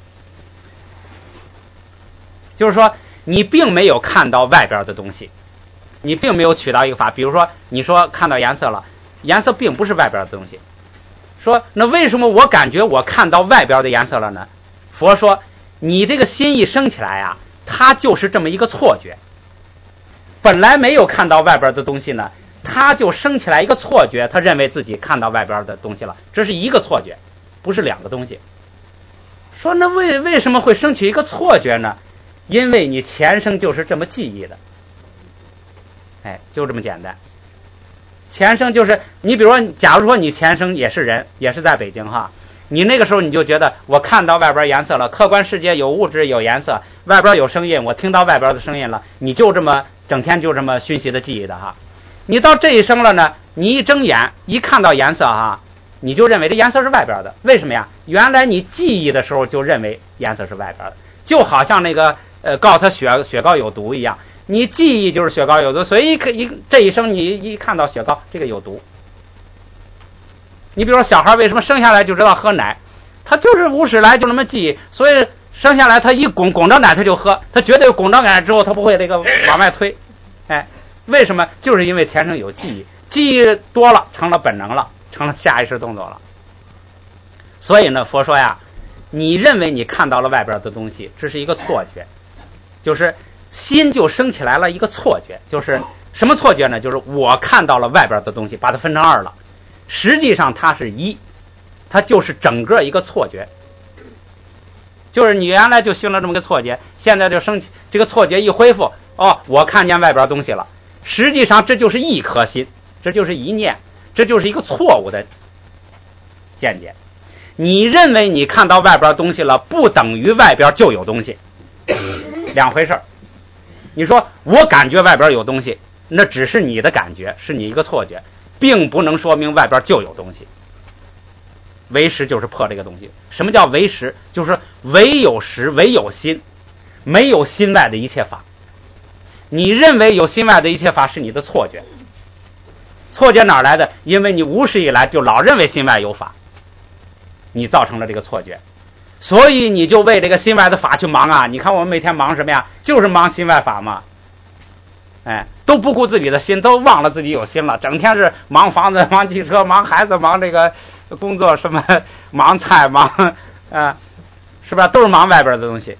就是说你并没有看到外边的东西，你并没有取到一个法。比如说你说看到颜色了，颜色并不是外边的东西，说那为什么我感觉我看到外边的颜色了呢？佛说你这个心一升起来啊，它就是这么一个错觉，本来没有看到外边的东西呢，他就升起来一个错觉，他认为自己看到外边的东西了，这是一个错觉，不是两个东西。说那为什么会升起一个错觉呢？因为你前生就是这么记忆的，就这么简单。前生就是你，比如说，假如说你前生也是人，也是在北京哈，你那个时候你就觉得我看到外边颜色了，客观世界有物质有颜色，外边有声音，我听到外边的声音了，你就这么整天就这么熏习的记忆的哈。你到这一生了呢，你一睁眼一看到颜色哈，你就认为这颜色是外边的。为什么呀？原来你记忆的时候就认为颜色是外边的，就好像那个告诉他雪糕有毒一样，你记忆就是雪糕有毒，所以这一生你一看到雪糕这个有毒。你比如说小孩为什么生下来就知道喝奶，他就是无始来就那么记忆，所以生下来他一拱着奶他就喝，他绝对拱着奶之后他不会这个往外推。为什么？就是因为前生有记忆，记忆多了成了本能了，成了下意识动作了。所以呢，佛说呀，你认为你看到了外边的东西，这是一个错觉，就是心就升起来了一个错觉。就是什么错觉呢？就是我看到了外边的东西，把它分成二了，实际上它是一，它就是整个一个错觉。就是你原来就熏了这么个错觉，现在就升起这个错觉一恢复，我看见外边东西了，实际上这就是一颗心，这就是一念，这就是一个错误的见解。你认为你看到外边东西了，不等于外边就有东西，两回事。你说我感觉外边有东西，那只是你的感觉，是你一个错觉，并不能说明外边就有东西。唯识就是破这个东西。什么叫唯识？就是唯有识，唯有心，没有心外的一切法。你认为有心外的一切法是你的错觉，错觉哪来的？因为你无始以来就老认为心外有法，你造成了这个错觉，所以你就为这个心外的法去忙啊。你看我们每天忙什么呀？就是忙心外法嘛。都不顾自己的心，都忘了自己有心了，整天是忙房子、忙汽车、忙孩子、忙这个工作，什么忙菜、忙是吧？都是忙外边的东西。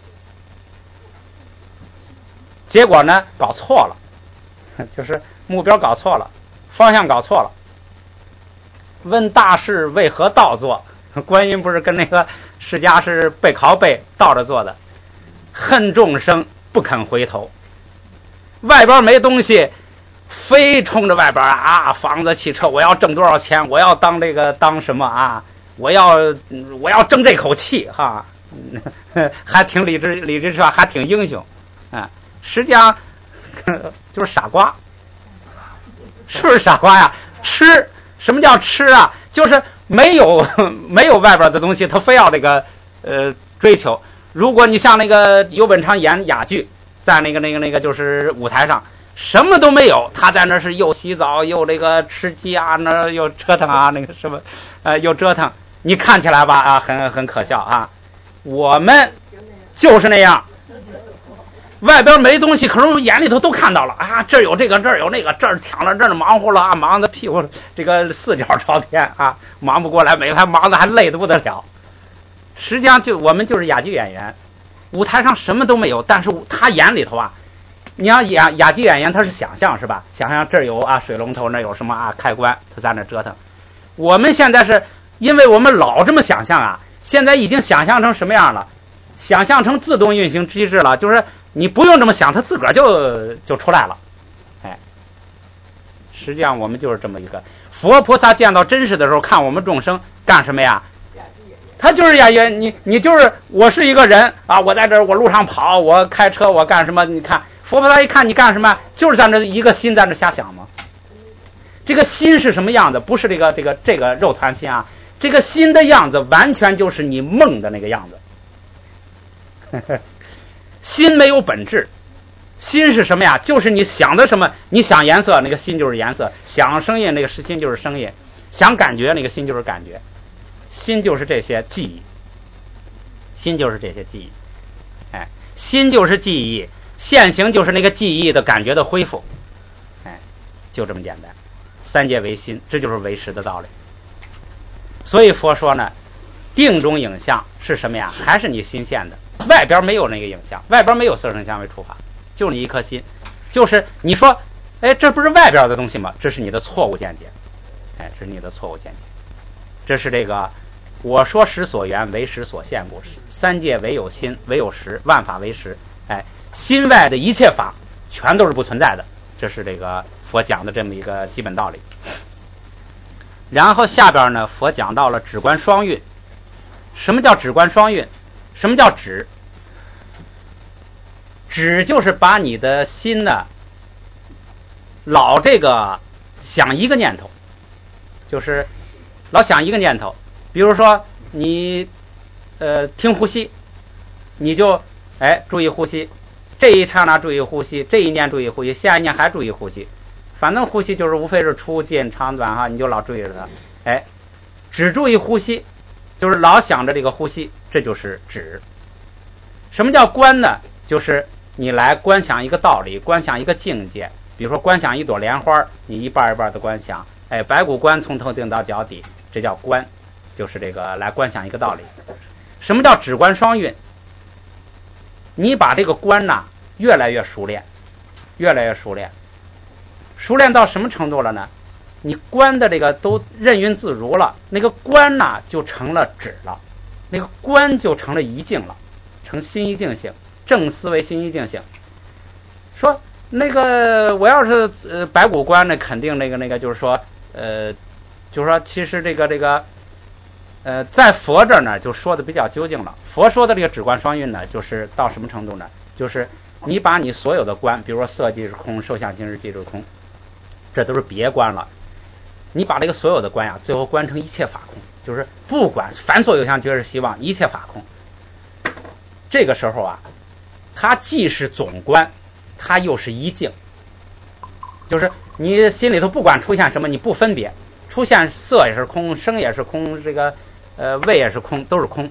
结果呢，搞错了，就是目标搞错了，方向搞错了。问大事为何倒做？观音不是跟那个释迦是背靠背倒着做的。恨众生不肯回头，外边没东西，非冲着外边房子汽车，我要挣多少钱，我要当这个当什么啊，我要争这口气哈，还挺理智是吧？还挺英雄实际上就是傻瓜，是不是傻瓜呀？吃什么叫吃啊？就是没有外边的东西，他非要这个追求。如果你像那个游本昌演哑剧，在那个就是舞台上什么都没有，他在那是又洗澡又这个吃鸡啊，那又折腾啊，那个什么又折腾，你看起来吧很可笑啊。我们就是那样，外边没东西，可是我眼里头都看到了这儿有这个，这儿有那个，这儿抢了，这儿忙活了忙得屁股这个四脚朝天忙不过来，每回忙得还累得不得了。实际上我们就是哑剧演员，舞台上什么都没有，但是他眼里头你要哑剧演员他是想象是吧？想象这儿有水龙头，那有什么开关，他在那折腾。我们现在是因为我们老这么想象啊，现在已经想象成什么样了？想象成自动运行机制了，就是你不用这么想，它自个儿就出来了。哎，实际上我们就是这么一个佛菩萨见到真实的时候，看我们众生干什么呀？他就是呀，你就是我是一个人啊，我在这儿我路上跑，我开车，我干什么？你看佛菩萨一看你干什么，就是在那一个心在那瞎想嘛。这个心是什么样子？不是这个肉团心啊，这个心的样子完全就是你梦的那个样子。心没有本质，心是什么呀？就是你想的什么，你想颜色，那个心就是颜色；想声音，那个心就是声音；想感觉，那个心就是感觉。心就是这些记忆，心就是这些记忆，哎，心就是记忆，现行就是那个记忆的感觉的恢复，哎，就这么简单。三界为心，这就是为实的道理。所以佛说呢，定中影像是什么呀？还是你心现的，外边没有那个影像，外边没有色声香味触法，就是你一颗心。就是你说，哎，这不是外边的东西吗？这是你的错误见解，哎，这是你的错误见解。这是这个我说实所缘，为实所现故事。三界唯有心，唯有实，万法为实。哎，心外的一切法全都是不存在的。这是这个佛讲的这么一个基本道理。然后下边呢，佛讲到了止观双运。什么叫止观双运？什么叫止？止就是把你的心呢，老这个想一个念头，就是老想一个念头。比如说你听呼吸，你就注意呼吸，这一刹那注意呼吸，这一念注意呼吸，下一念还注意呼吸，反正呼吸就是无非是出进长短哈，你就老注意着它。只注意呼吸，就是老想着这个呼吸，这就是止。什么叫观呢？就是你来观想一个道理，观想一个境界。比如说观想一朵莲花，你一半一半的观想，白骨观从头顶到脚底，这叫观，就是这个来观想一个道理。什么叫止观双运？你把这个观呐越来越熟练，越来越熟练，熟练到什么程度了呢？你观的这个都任运自如了，那个观呐就成了止了，那个观就成了一境了，成心一境性，正思维心一境性。说那个我要是白骨观呢，肯定那个就是说就是说其实这个在佛这儿呢就说的比较究竟了。佛说的这个止观双运呢，就是到什么程度呢？就是你把你所有的观，比如说色即是空，受想行识即是空，这都是别观了。你把这个所有的观呀，最后观成一切法空，就是不管凡所有相觉是希望，一切法空。这个时候啊，它既是总观，它又是一境，就是你心里头不管出现什么，你不分别，出现色也是空，声也是空，这个味也是空，都是空。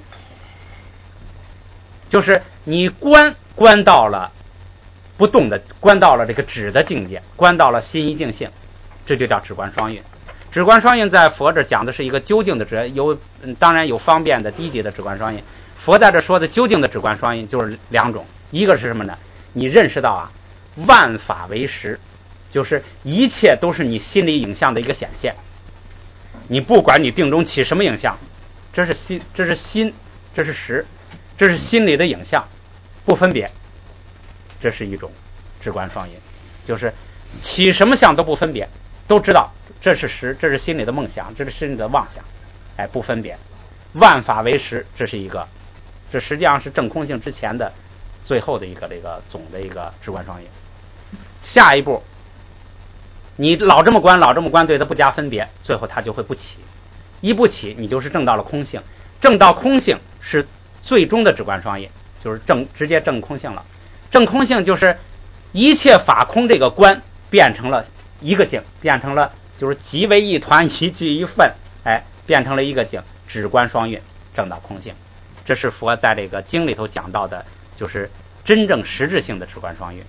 就是你观到了不动的，观到了这个止的境界，观到了心一境性，这就叫止观双运。止观双运在佛这讲的是一个究竟的止，当然有方便的低级的止观双运。佛在这说的究竟的止观双运就是两种，一个是什么呢？你认识到啊，万法为实，就是一切都是你心理影像的一个显现。你不管你定中起什么影像，这是心，这是心，这是实，这是心理的影像，不分别。这是一种止观双运，就是起什么相都不分别，都知道这是实，这是心里的梦想，这是心里的妄想，不分别。万法为实，这是一个，这实际上是证空性之前的最后的一个这个总的一个止观双运。下一步你老这么观，对它不加分别，最后它就会不起，一不起你就是证到了空性，证到空性是最终的止观双运，就是直接证空性了。证空性就是一切法空，这个观变成了一个境，变成了就是即为一团，一聚一分，变成了一个境，止观双运，证到空性。这是佛在这个经里头讲到的，就是真正实质性的止观双运。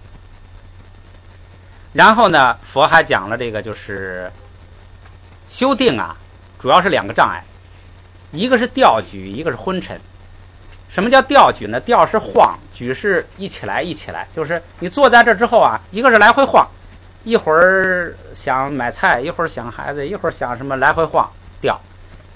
然后呢，佛还讲了这个就是修定啊，主要是两个障碍，一个是调举，一个是昏沉。什么叫调举呢？调是晃，举是一起来，就是你坐在这之后啊，一个是来回晃，一会儿想买菜，一会儿想孩子，一会儿想什么，来回晃调。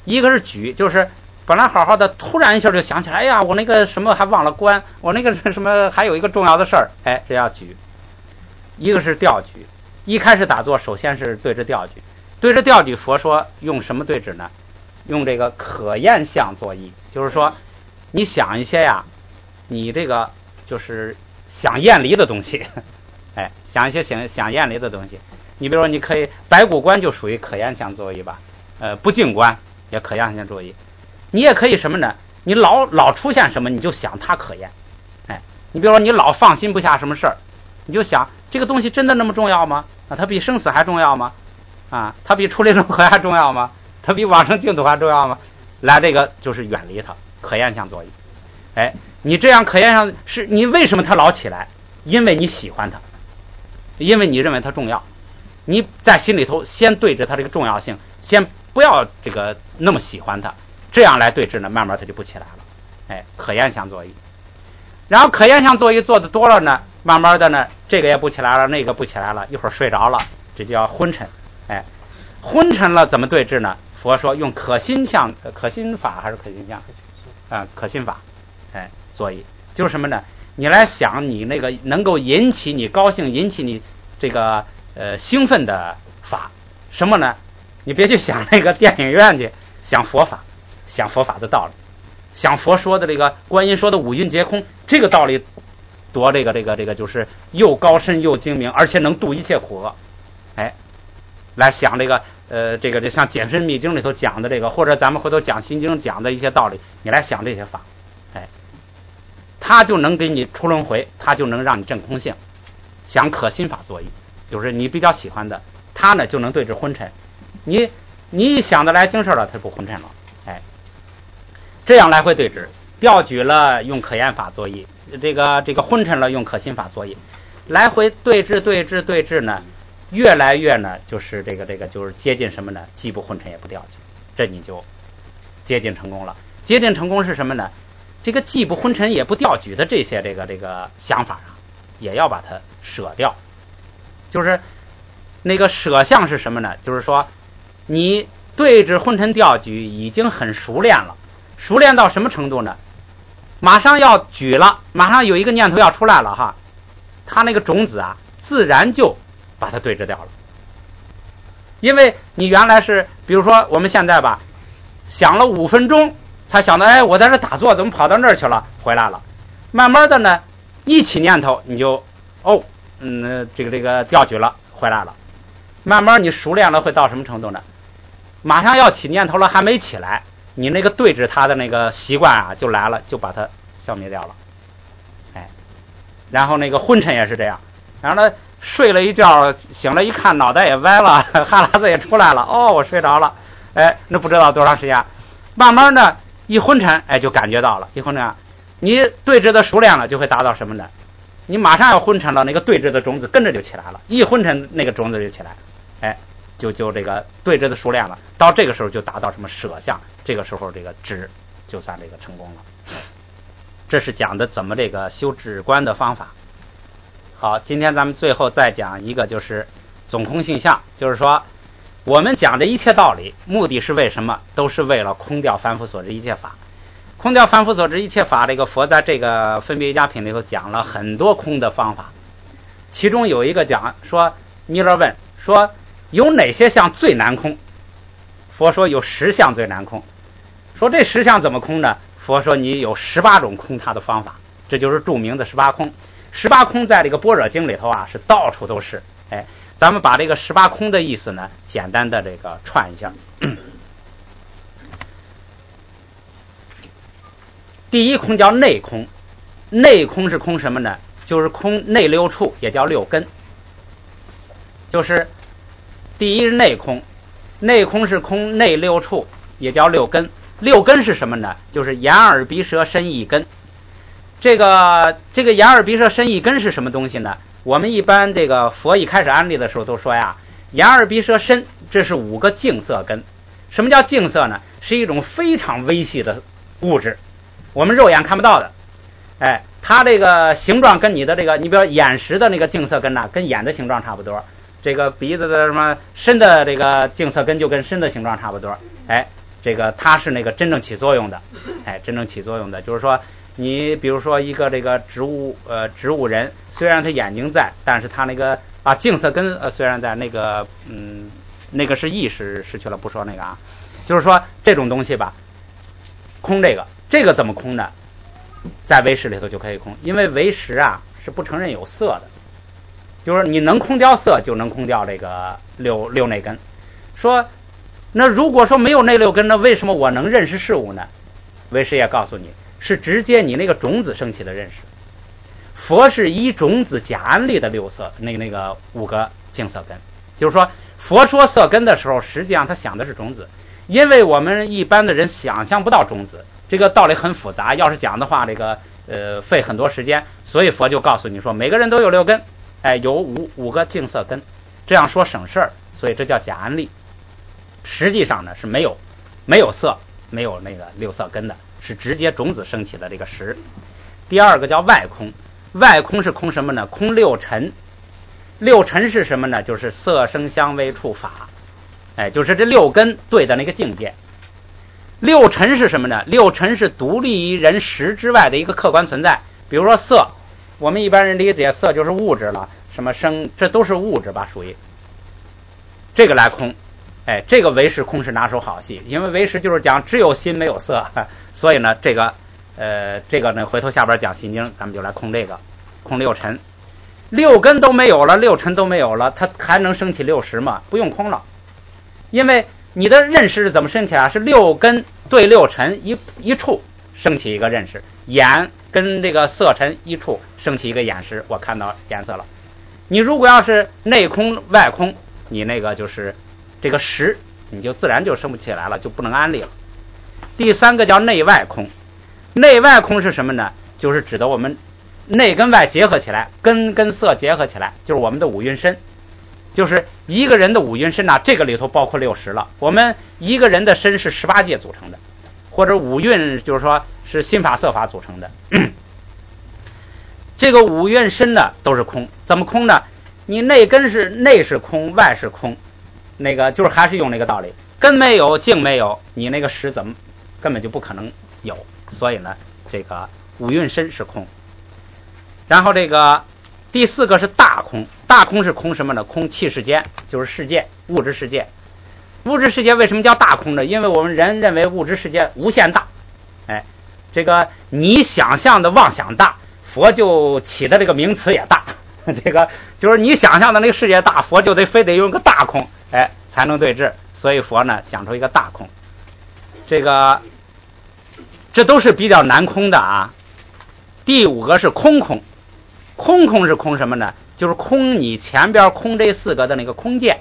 一个是举，就是本来好好的，突然一下就想起来，哎呀，我那个什么还忘了关，我那个什么还有一个重要的事儿，哎，这要举。一个是调举，一开始打坐首先是对着调举，对着调举，佛说用什么对治呢？用这个可厌相作意，就是说你想一些呀，你这个就是想厌离的东西，哎，想一些想厌离的东西。你比如说，你可以白骨观就属于可厌相作意吧，不净观也可厌相作意。你也可以什么呢？你老出现什么，你就想它可厌，哎，你比如说你老放心不下什么事儿，你就想这个东西真的那么重要吗？啊，它比生死还重要吗？啊，它比出离轮回还重要吗？它比往生净土还重要吗？来，这个就是远离它，可厌相作意。哎，你这样可厌相是你为什么它老起来？因为你喜欢它，因为你认为它重要。你在心里头先对着它这个重要性，先不要这个那么喜欢它，这样来对治呢，慢慢它就不起来了。哎，可厌相作意。然后可厌相作意做的多了呢，慢慢的呢，这个也不起来了，那个不起来了，一会儿睡着了，这叫昏沉。哎，昏沉了怎么对治呢？佛说用可心法还是可心相？可心法。哎，作意就是什么呢？你来想你那个能够引起你高兴、引起你这个兴奋的法，什么呢？你别去想那个电影院去，想佛法，想佛法的道理，想佛说的这个观音说的五蕴皆空，这个道理多这个就是又高深又精明，而且能度一切苦厄。哎，来想这个这像简身密经里头讲的这个，或者咱们回头讲心经讲的一些道理，你来想这些法，哎，它就能给你出轮回，它就能让你证空性。想可心法作意，就是你比较喜欢的，它呢就能对治昏沉。你一想得来经事了，它不昏沉了。哎，这样来回对治，调举了用可厌法作意，这个昏沉了用可心法作意，来回对治呢，越来越呢就是这个就是接近什么呢？既不昏沉也不调举，这你就接近成功了。接近成功是什么呢？这个既不昏沉也不调举的这些这个想法啊，也要把它舍掉。就是那个舍相是什么呢？就是说你对治昏沉调举已经很熟练了，熟练到什么程度呢？马上要举了，马上有一个念头要出来了哈，它那个种子啊，自然就把它对治掉了。因为你原来是，比如说我们现在吧，想了5分钟才想到，哎，我在这打坐，怎么跑到那儿去了？回来了，慢慢的呢，一起念头你就这个调举了，回来了。慢慢你熟练了，会到什么程度呢？马上要起念头了，还没起来，你那个对治它的那个习惯啊，就来了，就把它消灭掉了。哎，然后那个昏沉也是这样，然后呢，睡了一觉，醒了一看，脑袋也歪了，哈喇子也出来了，哦，我睡着了，哎，那不知道多长时间，慢慢的一昏沉，哎，就感觉到了，一昏沉，你对治的熟练了，就会达到什么呢？你马上要昏沉了，那个对治的种子跟着就起来了，一昏沉那个种子就起来，哎，就这个对治的熟练了，到这个时候就达到什么舍相，这个时候这个止就算这个成功了。这是讲的怎么这个修止观的方法。好，今天咱们最后再讲一个，就是总空性相，就是说我们讲这一切道理，目的是为什么？都是为了空掉凡夫所知一切法。空掉凡夫所知一切法，这个佛在这个分别瑜伽品里头讲了很多空的方法，其中有一个讲说，弥勒问说有哪些相最难空？佛说有10相最难空。说这10相怎么空呢？佛说你有18种空它的方法，这就是著名的18空。18空在这个般若经里头啊是到处都是。哎，咱们把这个18空的意思呢简单的这个串一下。第一空叫内空，内空是空什么呢？就是空内6处，也叫6根。就是第一是内空，内空是空内6处，也叫6根。6根是什么呢？就是眼耳鼻舌身意根。这个眼耳鼻舌身意根是什么东西呢？我们一般这个佛一开始安利的时候都说呀，眼耳鼻舌身，这是5个净色根。什么叫净色呢？是一种非常微细的物质，我们肉眼看不到的。哎，它这个形状跟你的这个，你比如眼识的那个净色根呐，跟眼的形状差不多。这个鼻子的什么身的这个净色根就跟身的形状差不多。哎， 这个它是那个真正起作用的，真正起作用的，就是说你比如说一个这个植物人，虽然他眼睛在，但是他那个净色根虽然在，那个那个是意识失去了，不说那个啊，就是说这种东西吧，空这个怎么空呢？在唯识里头就可以空，因为唯识是不承认有色的，就是你能空掉色，就能空掉这个六内根。说那如果说没有那六根，那为什么我能认识事物呢？唯识也告诉你，是直接你那个种子升起的认识。佛是依种子假安立的六色，那个五个净色根，就是说佛说色根的时候，实际上他想的是种子，因为我们一般的人想象不到种子，这个道理很复杂，要是讲的话，这个费很多时间，所以佛就告诉你说，每个人都有六根，有五个净色根，这样说省事儿，所以这叫假安立。实际上呢是没有色，没有那个六色根的，是直接种子升起的这个识。第二个叫外空，外空是空什么呢？空六尘。六尘是什么呢？就是色声香味触法，就是这六根对的那个境界。六尘是什么呢？六尘是独立于人识之外的一个客观存在。比如说色，我们一般人理解色就是物质了，什么声，这都是物质吧，属于这个来空。这个唯识空是拿手好戏，因为唯识就是讲只有心没有色，所以呢这个呢回头下边讲心经，咱们就来空这个，空六尘。六根都没有了，六尘都没有了，它还能升起六识吗？不用空了，因为你的认识是怎么升起来？是六根对六尘一处升起一个认识，眼跟这个色尘一处升起一个眼识，我看到颜色了。你如果要是内空外空，你那个就是这个识，你就自然就升不起来了，就不能安立了。第三个叫内外空，内外空是什么呢？就是指的我们内跟外结合起来，根跟色结合起来，就是我们的五蕴身。就是一个人的五蕴身这个里头包括六识了。我们一个人的身是18界组成的，或者五蕴就是说是心法色法组成的。这个五蕴身呢都是空，怎么空呢？你内根是内是空，外是空，那个就是还是用那个道理，根没有净没有，你那个识怎么根本就不可能有，所以呢这个五蕴身是空。然后这个第四个是大空，大空是空什么呢？空气世间，就是世界，物质世界。物质世界为什么叫大空呢？因为我们人认为物质世界无限大，这个你想象的妄想大，佛就起的这个名词也大，这个就是你想象的那个世界大，佛就非得用个大空，才能对治，所以佛呢想出一个大空。这都是比较难空的啊。第五个是空空，空空是空什么呢？就是空你前边空这四个的那个空见，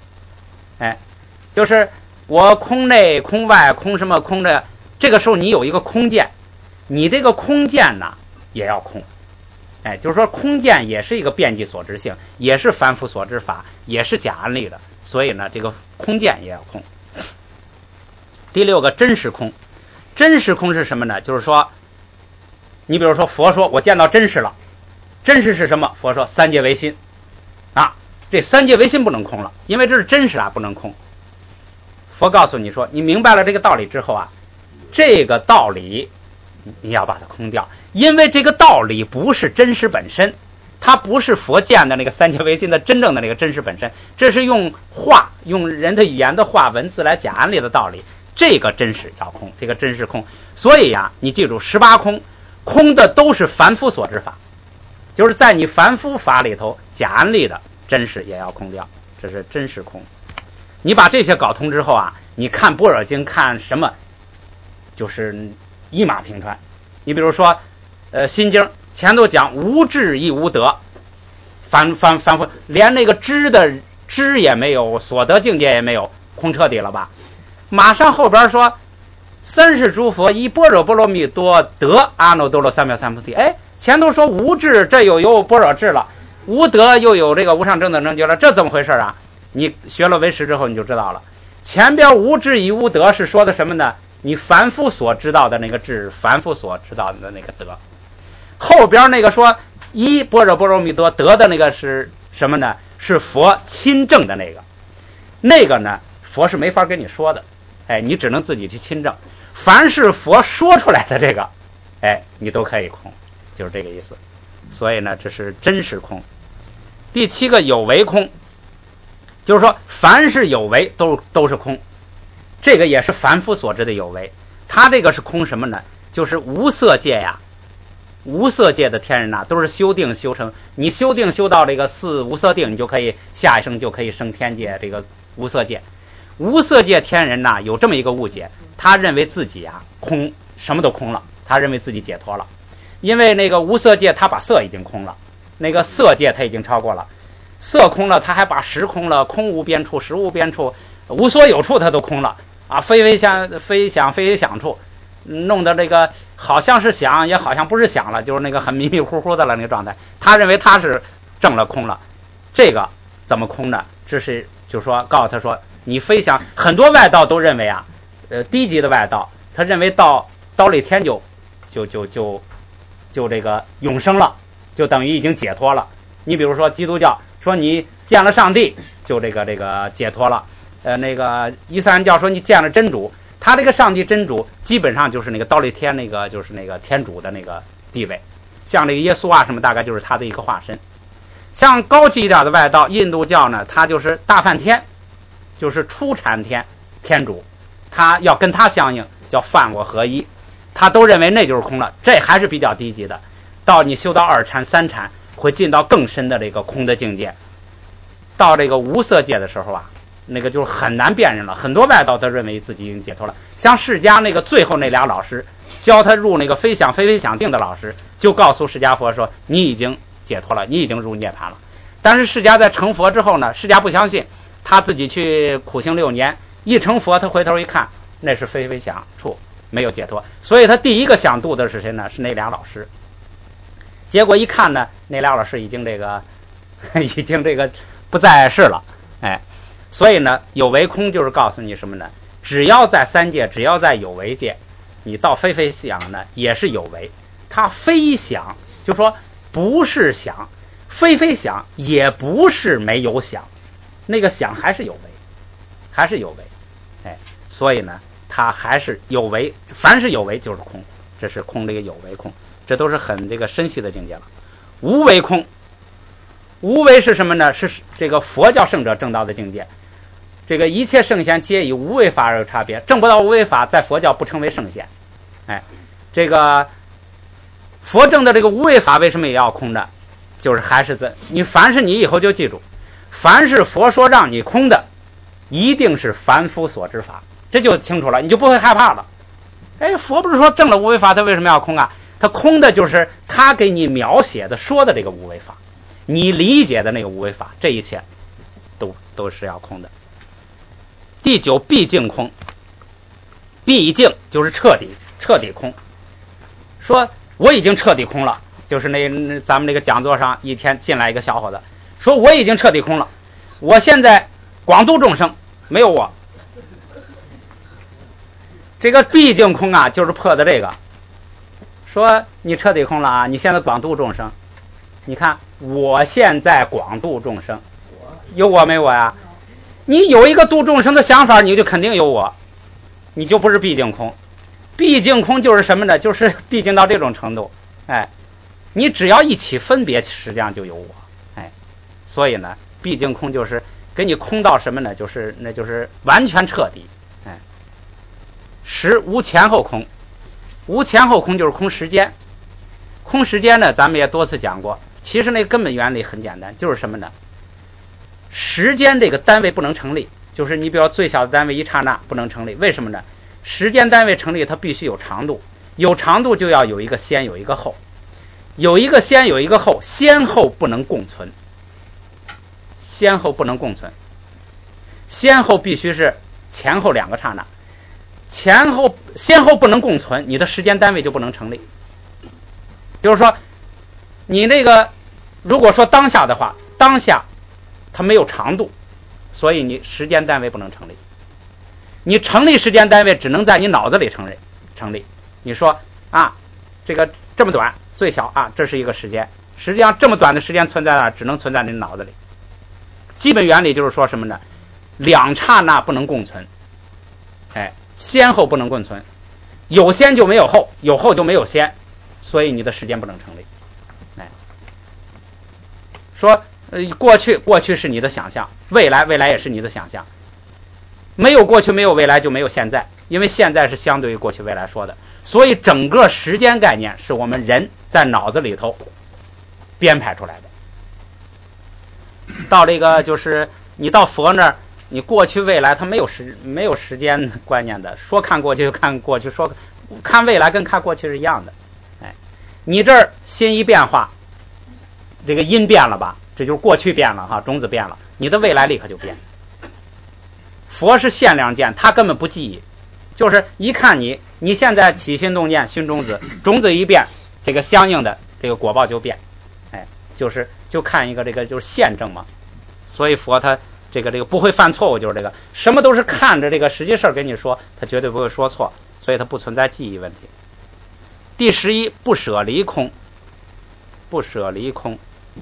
就是我空内空外空什么空的，这个时候你有一个空见，你这个空见呢也要空，就是说空见也是一个遍计所知性，也是凡夫所知法，也是假安立的，所以呢这个空见也要空。第六个真实空，真实空是什么呢？就是说你比如说佛说我见到真实了，真实是什么？佛说三界唯心这三界唯心不能空了，因为这是真实不能空。佛告诉你说，你明白了这个道理之后这个道理你要把它空掉，因为这个道理不是真实本身，它不是佛见的那个三界唯心的真正的那个真实本身，这是用人的语言的话文字来假安立的道理，这个真实要空，这个真实空。所以你记住18空，空的都是凡夫所知法，就是在你凡夫法里头假安立的真实也要空掉，这是真实空。你把这些搞通之后你看般若经看什么就是一马平川。你比如说心经前头讲无智亦无得，凡夫连那个知的知也没有，所得境界也没有，空彻底了吧。马上后边说三世诸佛依般若波罗蜜多得阿耨多罗三藐三菩提，前头说无智，这又有般若智了，无德又有这个无上正等正觉了，这怎么回事你学了唯识之后你就知道了。前边无智亦无得是说的什么呢？你凡夫所知道的那个智，凡夫所知道的那个德。后边那个说依般若波罗蜜多得的那个是什么呢？是佛亲证的那个呢佛是没法跟你说的， 哎，你只能自己去亲证。凡是佛说出来的这个，哎，你都可以空，就是这个意思。所以呢，这是真实空。第7个有为空，就是说凡是有为都是空，这个也是凡夫所知的有为。他这个是空什么呢？就是无色界呀，无色界的天人呐，都是修定修成，你修定修到这个4无色定，你就可以下一生就可以升天界，这个无色界。无色界天人呐，有这么一个误解，他认为自己啊空，什么都空了，他认为自己解脱了。因为那个无色界他把色已经空了，那个色界他已经超过了，色空了他还把识空了，空无边处，识无边处，无所有处他都空了啊，非想处，弄得这个好像是想也好像不是想了，就是那个很迷迷糊糊的了那个状态。他认为他是证了空了，这个怎么空呢？这是就是说告诉他说，你非想，很多外道都认为啊，低级的外道他认为到了天就这个永生了，就等于已经解脱了。你比如说基督教说你见了上帝就这个解脱了，那个伊斯兰教说你见了真主，他这个上帝真主基本上就是那个忉利天那个就是那个天主的那个地位，像这个耶稣啊什么大概就是他的一个化身。像高级一点的外道印度教呢，他就是大梵天，就是初禅天天主，他要跟他相应叫梵我合一，他都认为那就是空了。这还是比较低级的，到你修到2禅3禅会进到更深的这个空的境界。到这个无色界的时候啊，那个就是很难辨认了，很多外道都认为自己已经解脱了。像释迦那个最后那俩老师教他入那个非想定的老师，就告诉释迦佛说你已经解脱了，你已经入涅槃了。但是释迦在成佛之后呢，释迦不相信，他自己去苦行6年，一成佛他回头一看，那是非想处，没有解脱。所以他第一个想度的是谁呢？是那俩老师。结果一看呢，那俩老师已经这个不在世了，哎，所以呢，有为空就是告诉你什么呢？只要在3界，只要在有为界，你到非想呢也是有为。他非想，就说不是想，非想也不是没有想，那个想还是有为，还是有为，哎，所以呢，它还是有为，凡是有为就是空，这是空这个有为空，这都是很这个深细的境界了。无为空，无为是什么呢？是这个佛教圣者证道的境界。这个一切圣贤皆以无为法而有差别，证不到无为法，在佛教不称为圣贤。哎，这个佛证的这个无为法为什么也要空的？就是还是你凡是你以后就记住，凡是佛说让你空的，一定是凡夫所知法，这就清楚了，你就不会害怕了。哎，佛不是说证了无为法，他为什么要空啊？他空的就是他给你描写的说的这个无为法，你理解的那个无为法，这一切都是要空的。第9，毕竟空。毕竟就是彻底空。说我已经彻底空了，就是那咱们这个讲座上一天进来一个小伙子，说我已经彻底空了，我现在广度众生，没有我。这个毕竟空啊，就是破的这个。说你彻底空了啊，你现在广度众生，你看我现在广度众生，有我没我呀？你有一个度众生的想法，你就肯定有我，你就不是毕竟空。毕竟空就是什么呢？就是毕竟到这种程度，哎，你只要一起分别，实际上就有我，哎，所以呢，毕竟空就是给你空到什么呢？那就是完全彻底，哎，无前后空。无前后空就是空时间。空时间呢，咱们也多次讲过，其实那个根本原理很简单，就是什么呢？时间这个单位不能成立，就是你比如最小的单位一刹那不能成立，为什么呢？时间单位成立它必须有长度，有长度就要有一个先有一个后，有一个先有一个后，先后不能共存，先后不能共存，先后必须是前后2个刹那，先后不能共存，你的时间单位就不能成立。就是说你那个如果说当下的话，当下它没有长度，所以你时间单位不能成立。你成立时间单位只能在你脑子里成立。你说啊，这个这么短，最小啊，这是一个时间，实际上这么短的时间存在哪？只能存在你脑子里。基本原理就是说什么呢？2刹那不能共存， 先后不能共存，有先就没有后，有后就没有先，所以你的时间不能成立。说过去是你的想象，未来也是你的想象，没有过去没有未来就没有现在，因为现在是相对于过去未来说的，所以整个时间概念是我们人在脑子里头编排出来的。到这个就是你到佛那儿，你过去未来他没有时间观念的，说看过去就看过去，说看未来跟看过去是一样的。你这儿心一变化，这个因变了吧，这就是过去变了哈，种子变了，你的未来立刻就变。佛是限量见，他根本不记忆，就是一看你现在起心动念熏种子，种子一变，这个相应的这个果报就变。就看一个这个就是现证嘛，所以佛他这个不会犯错误，就是这个什么都是看着这个实际事儿跟你说，他绝对不会说错，所以他不存在记忆问题。第11，不舍离空。不舍离空，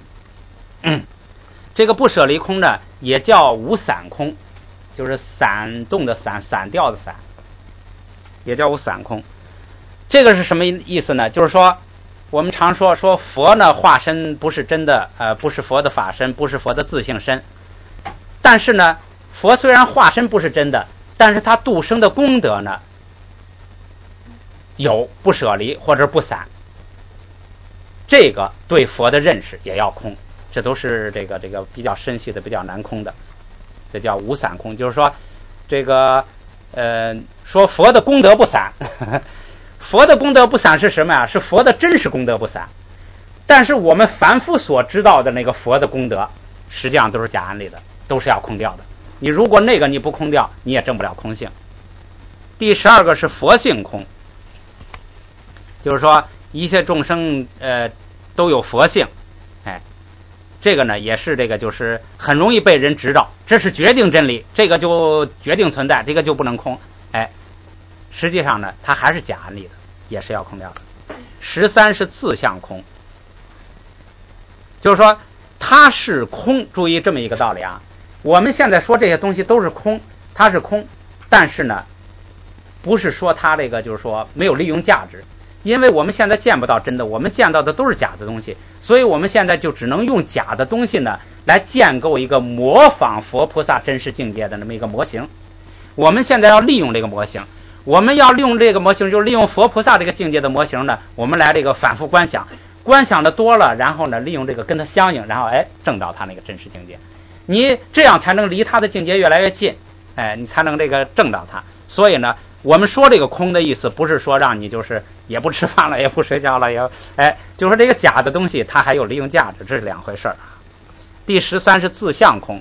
这个不舍离空呢也叫无散空，就是散动的散，散掉的散，也叫无散空。这个是什么意思呢？就是说我们常说佛呢化身不是真的，不是佛的法身，不是佛的自性身。但是呢，佛虽然化身不是真的，但是他度生的功德呢有不舍离或者不散，这个对佛的认识也要空，这都是这个比较深细的、比较难空的，这叫无散空。就是说这个说佛的功德不散佛的功德不散是什么呀？是佛的真实功德不散。但是我们凡夫所知道的那个佛的功德，实际上都是假安立的，都是要空掉的。你如果那个你不空掉，你也证不了空性。第12个是佛性空，就是说一切众生都有佛性，这个呢也是这个就是很容易被人知道，这是决定真理，这个就决定存在，这个就不能空。实际上呢它还是假安立的，也是要空掉的。13是自相空，就是说它是空。注意这么一个道理啊，我们现在说这些东西都是空，它是空，但是呢不是说它这个就是说没有利用价值，因为我们现在见不到真的，我们见到的都是假的东西，所以我们现在就只能用假的东西呢来建构一个模仿佛菩萨真实境界的那么一个模型。我们现在要利用这个模型，我们要利用这个模型，就是利用佛菩萨这个境界的模型呢，我们来这个反复观想，观想的多了，然后呢利用这个跟它相应，然后证到他那个真实境界，你这样才能离他的境界越来越近，你才能这个证到他。所以呢我们说这个空的意思不是说让你就是也不吃饭了，也不睡觉了，也就是说这个假的东西它还有利用价值，这是两回事儿。第13是自相空，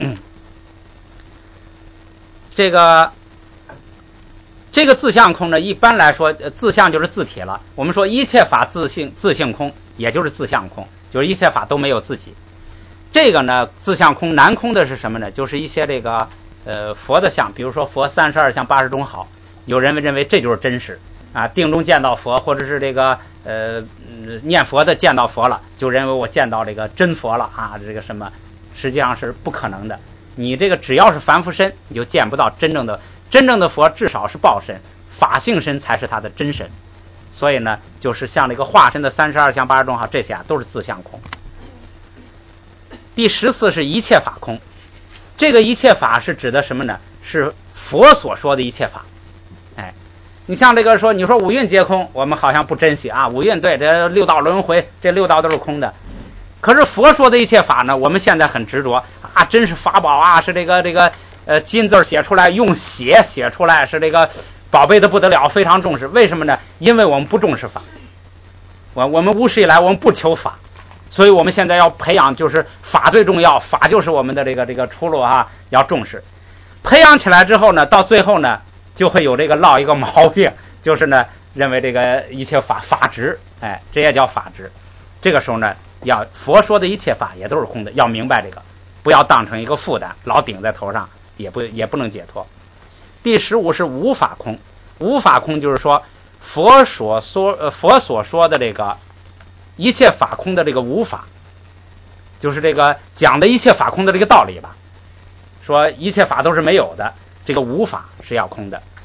这个自相空呢，一般来说自相就是自体了。我们说一切法自性空，也就是自相空，就是一切法都没有自己。这个呢自相空难空的是什么呢？就是一些这个佛的相，比如说佛32相80种好，有人认为这就是真实啊，定中见到佛，或者是这个念佛的见到佛了，就认为我见到这个真佛了啊，这个什么实际上是不可能的。你这个只要是凡夫身，你就见不到真正的佛，至少是报身，法性身才是他的真身。所以呢就是像这个化身的32相80种好，这些都是自相空。第14是一切法空，这个一切法是指的什么呢？是佛所说的一切法。你像这个说，你说五蕴皆空，我们好像不珍惜啊，五蕴对，这六道轮回，这六道都是空的。可是佛说的一切法呢，我们现在很执着啊，真是法宝啊，是这个金字写出来，用血写出来，是这个宝贝的不得了，非常重视。为什么呢？因为我们不重视法，我们无始以来我们不求法，所以我们现在要培养，就是法最重要，法就是我们的这个出路啊，要重视。培养起来之后呢，到最后呢就会有这个落一个毛病，就是呢认为这个一切法执，这也叫法执。这个时候呢要佛说的一切法也都是空的，要明白这个，不要当成一个负担老顶在头上，也不能解脱。第15是无法空，无法空就是说佛所说的这个一切法空的这个无法，就是这个讲的一切法空的这个道理吧，说一切法都是没有的，这个无法是要空的。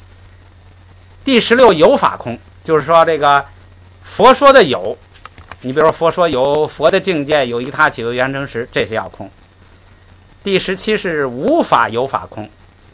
第16有法空，就是说这个佛说的有，你比如说佛说有佛的境界，有一他起，有缘成实，这些要空。第17是无法有法空，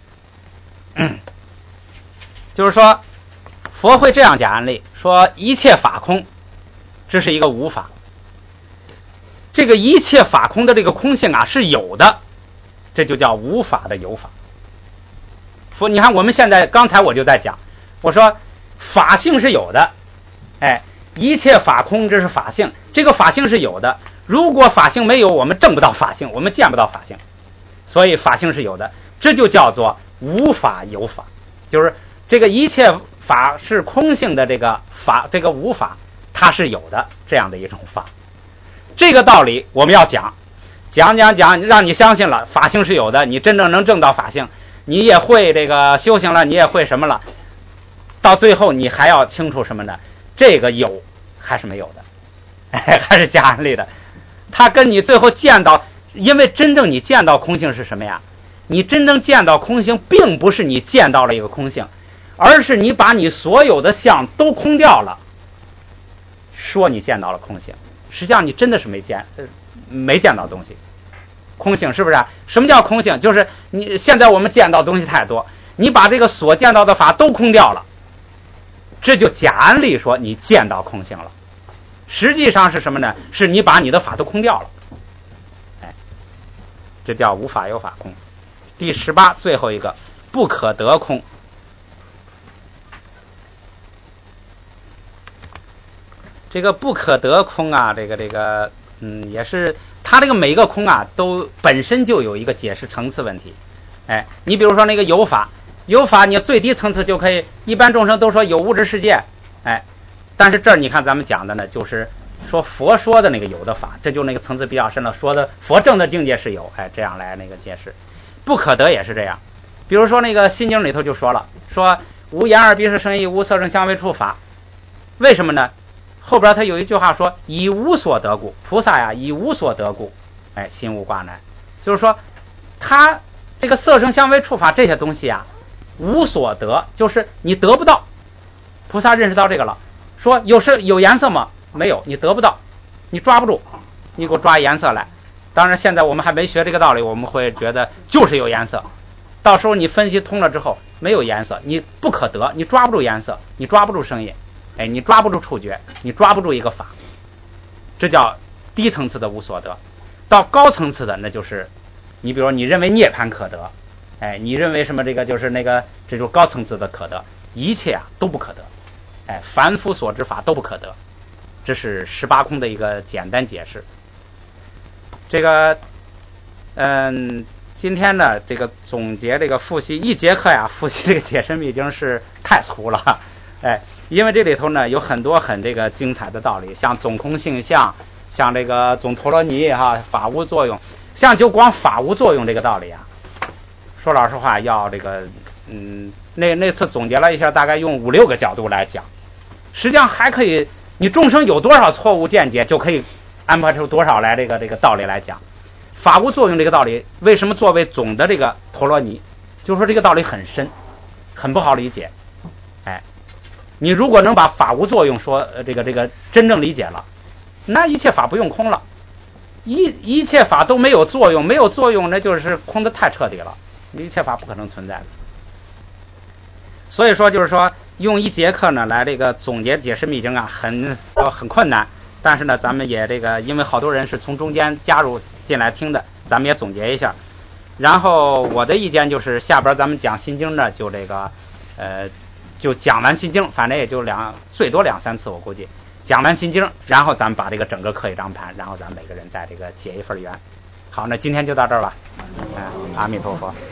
就是说佛会这样讲案例，说一切法空，这是一个无法。这个一切法空的这个空性啊是有的，这就叫无法的有法。佛，你看我们现在刚才我就在讲，我说法性是有的，一切法空这是法性，这个法性是有的。如果法性没有，我们证不到法性，我们见不到法性，所以法性是有的，这就叫做无法有法，就是这个一切法是空性的这个法，这个无法它是有的这样的一种法。这个道理我们要讲，让你相信了法性是有的，你真正能证到法性，你也会这个修行了，你也会什么了，到最后你还要清楚什么呢？这个有还是没有的，还是加案例的。他跟你最后见到，因为真正你见到空性是什么呀？你真正见到空性并不是你见到了一个空性，而是你把你所有的相都空掉了，说你见到了空性，实际上你真的是没见到东西。空性是不是啊？什么叫空性？就是你现在我们见到东西太多，你把这个所见到的法都空掉了，这就假案例说你见到空性了。实际上是什么呢？是你把你的法都空掉了，这叫无法有法空。第18最后一个不可得空。这个不可得空啊，这个也是它这个每一个空啊都本身就有一个解释层次问题。你比如说那个有法你最低层次就可以，一般众生都说有物质世界，但是这儿你看咱们讲的呢，就是说佛说的那个有的法，这就那个层次比较深了，说的佛正的境界是有，这样来那个解释。不可得也是这样，比如说那个心经里头就说了，说无眼耳鼻舌身意，无色声香味触法，为什么呢？后边他有一句话说以无所得故，菩萨呀以无所得故，心无挂难，就是说他这个色声香味触法这些东西啊无所得，就是你得不到。菩萨认识到这个了，说有颜色吗？没有，你得不到，你抓不住，你给我抓颜色来。当然现在我们还没学这个道理，我们会觉得就是有颜色，到时候你分析通了之后没有颜色，你不可得，你抓不住颜色，你抓不住声音，你抓不住触觉，你抓不住一个法，这叫低层次的无所得。到高层次的那就是你比如说你认为涅槃可得，你认为什么这个就是那个，这就是高层次的可得，一切啊都不可得，凡夫所知法都不可得。这是18空的一个简单解释。这个今天呢这个总结这个复习一节课呀，复习这个解深密经是太粗了，因为这里头呢有很多很这个精彩的道理，像总空性相，像这个总陀罗尼法无作用，像就光法无作用这个道理啊，说老实话要这个那次总结了一下，大概用5-6个角度来讲，实际上还可以，你众生有多少错误见解，就可以安排出多少来这个道理来讲。法无作用这个道理为什么作为总的这个陀罗尼，就是说这个道理很深，很不好理解。你如果能把法无作用说这个真正理解了，那一切法不用空了，一切法都没有作用，没有作用那就是空的太彻底了，一切法不可能存在。所以说就是说用一节课呢来这个总结解释密经啊很困难，但是呢咱们也这个因为好多人是从中间加入进来听的，咱们也总结一下。然后我的意见就是下边咱们讲心经呢就这个就讲完心经，反正也就最多2-3次，我估计讲完心经，然后咱们把这个整个课一张盘，然后咱们每个人再这个结一份缘。好，那今天就到这儿了。阿弥陀佛。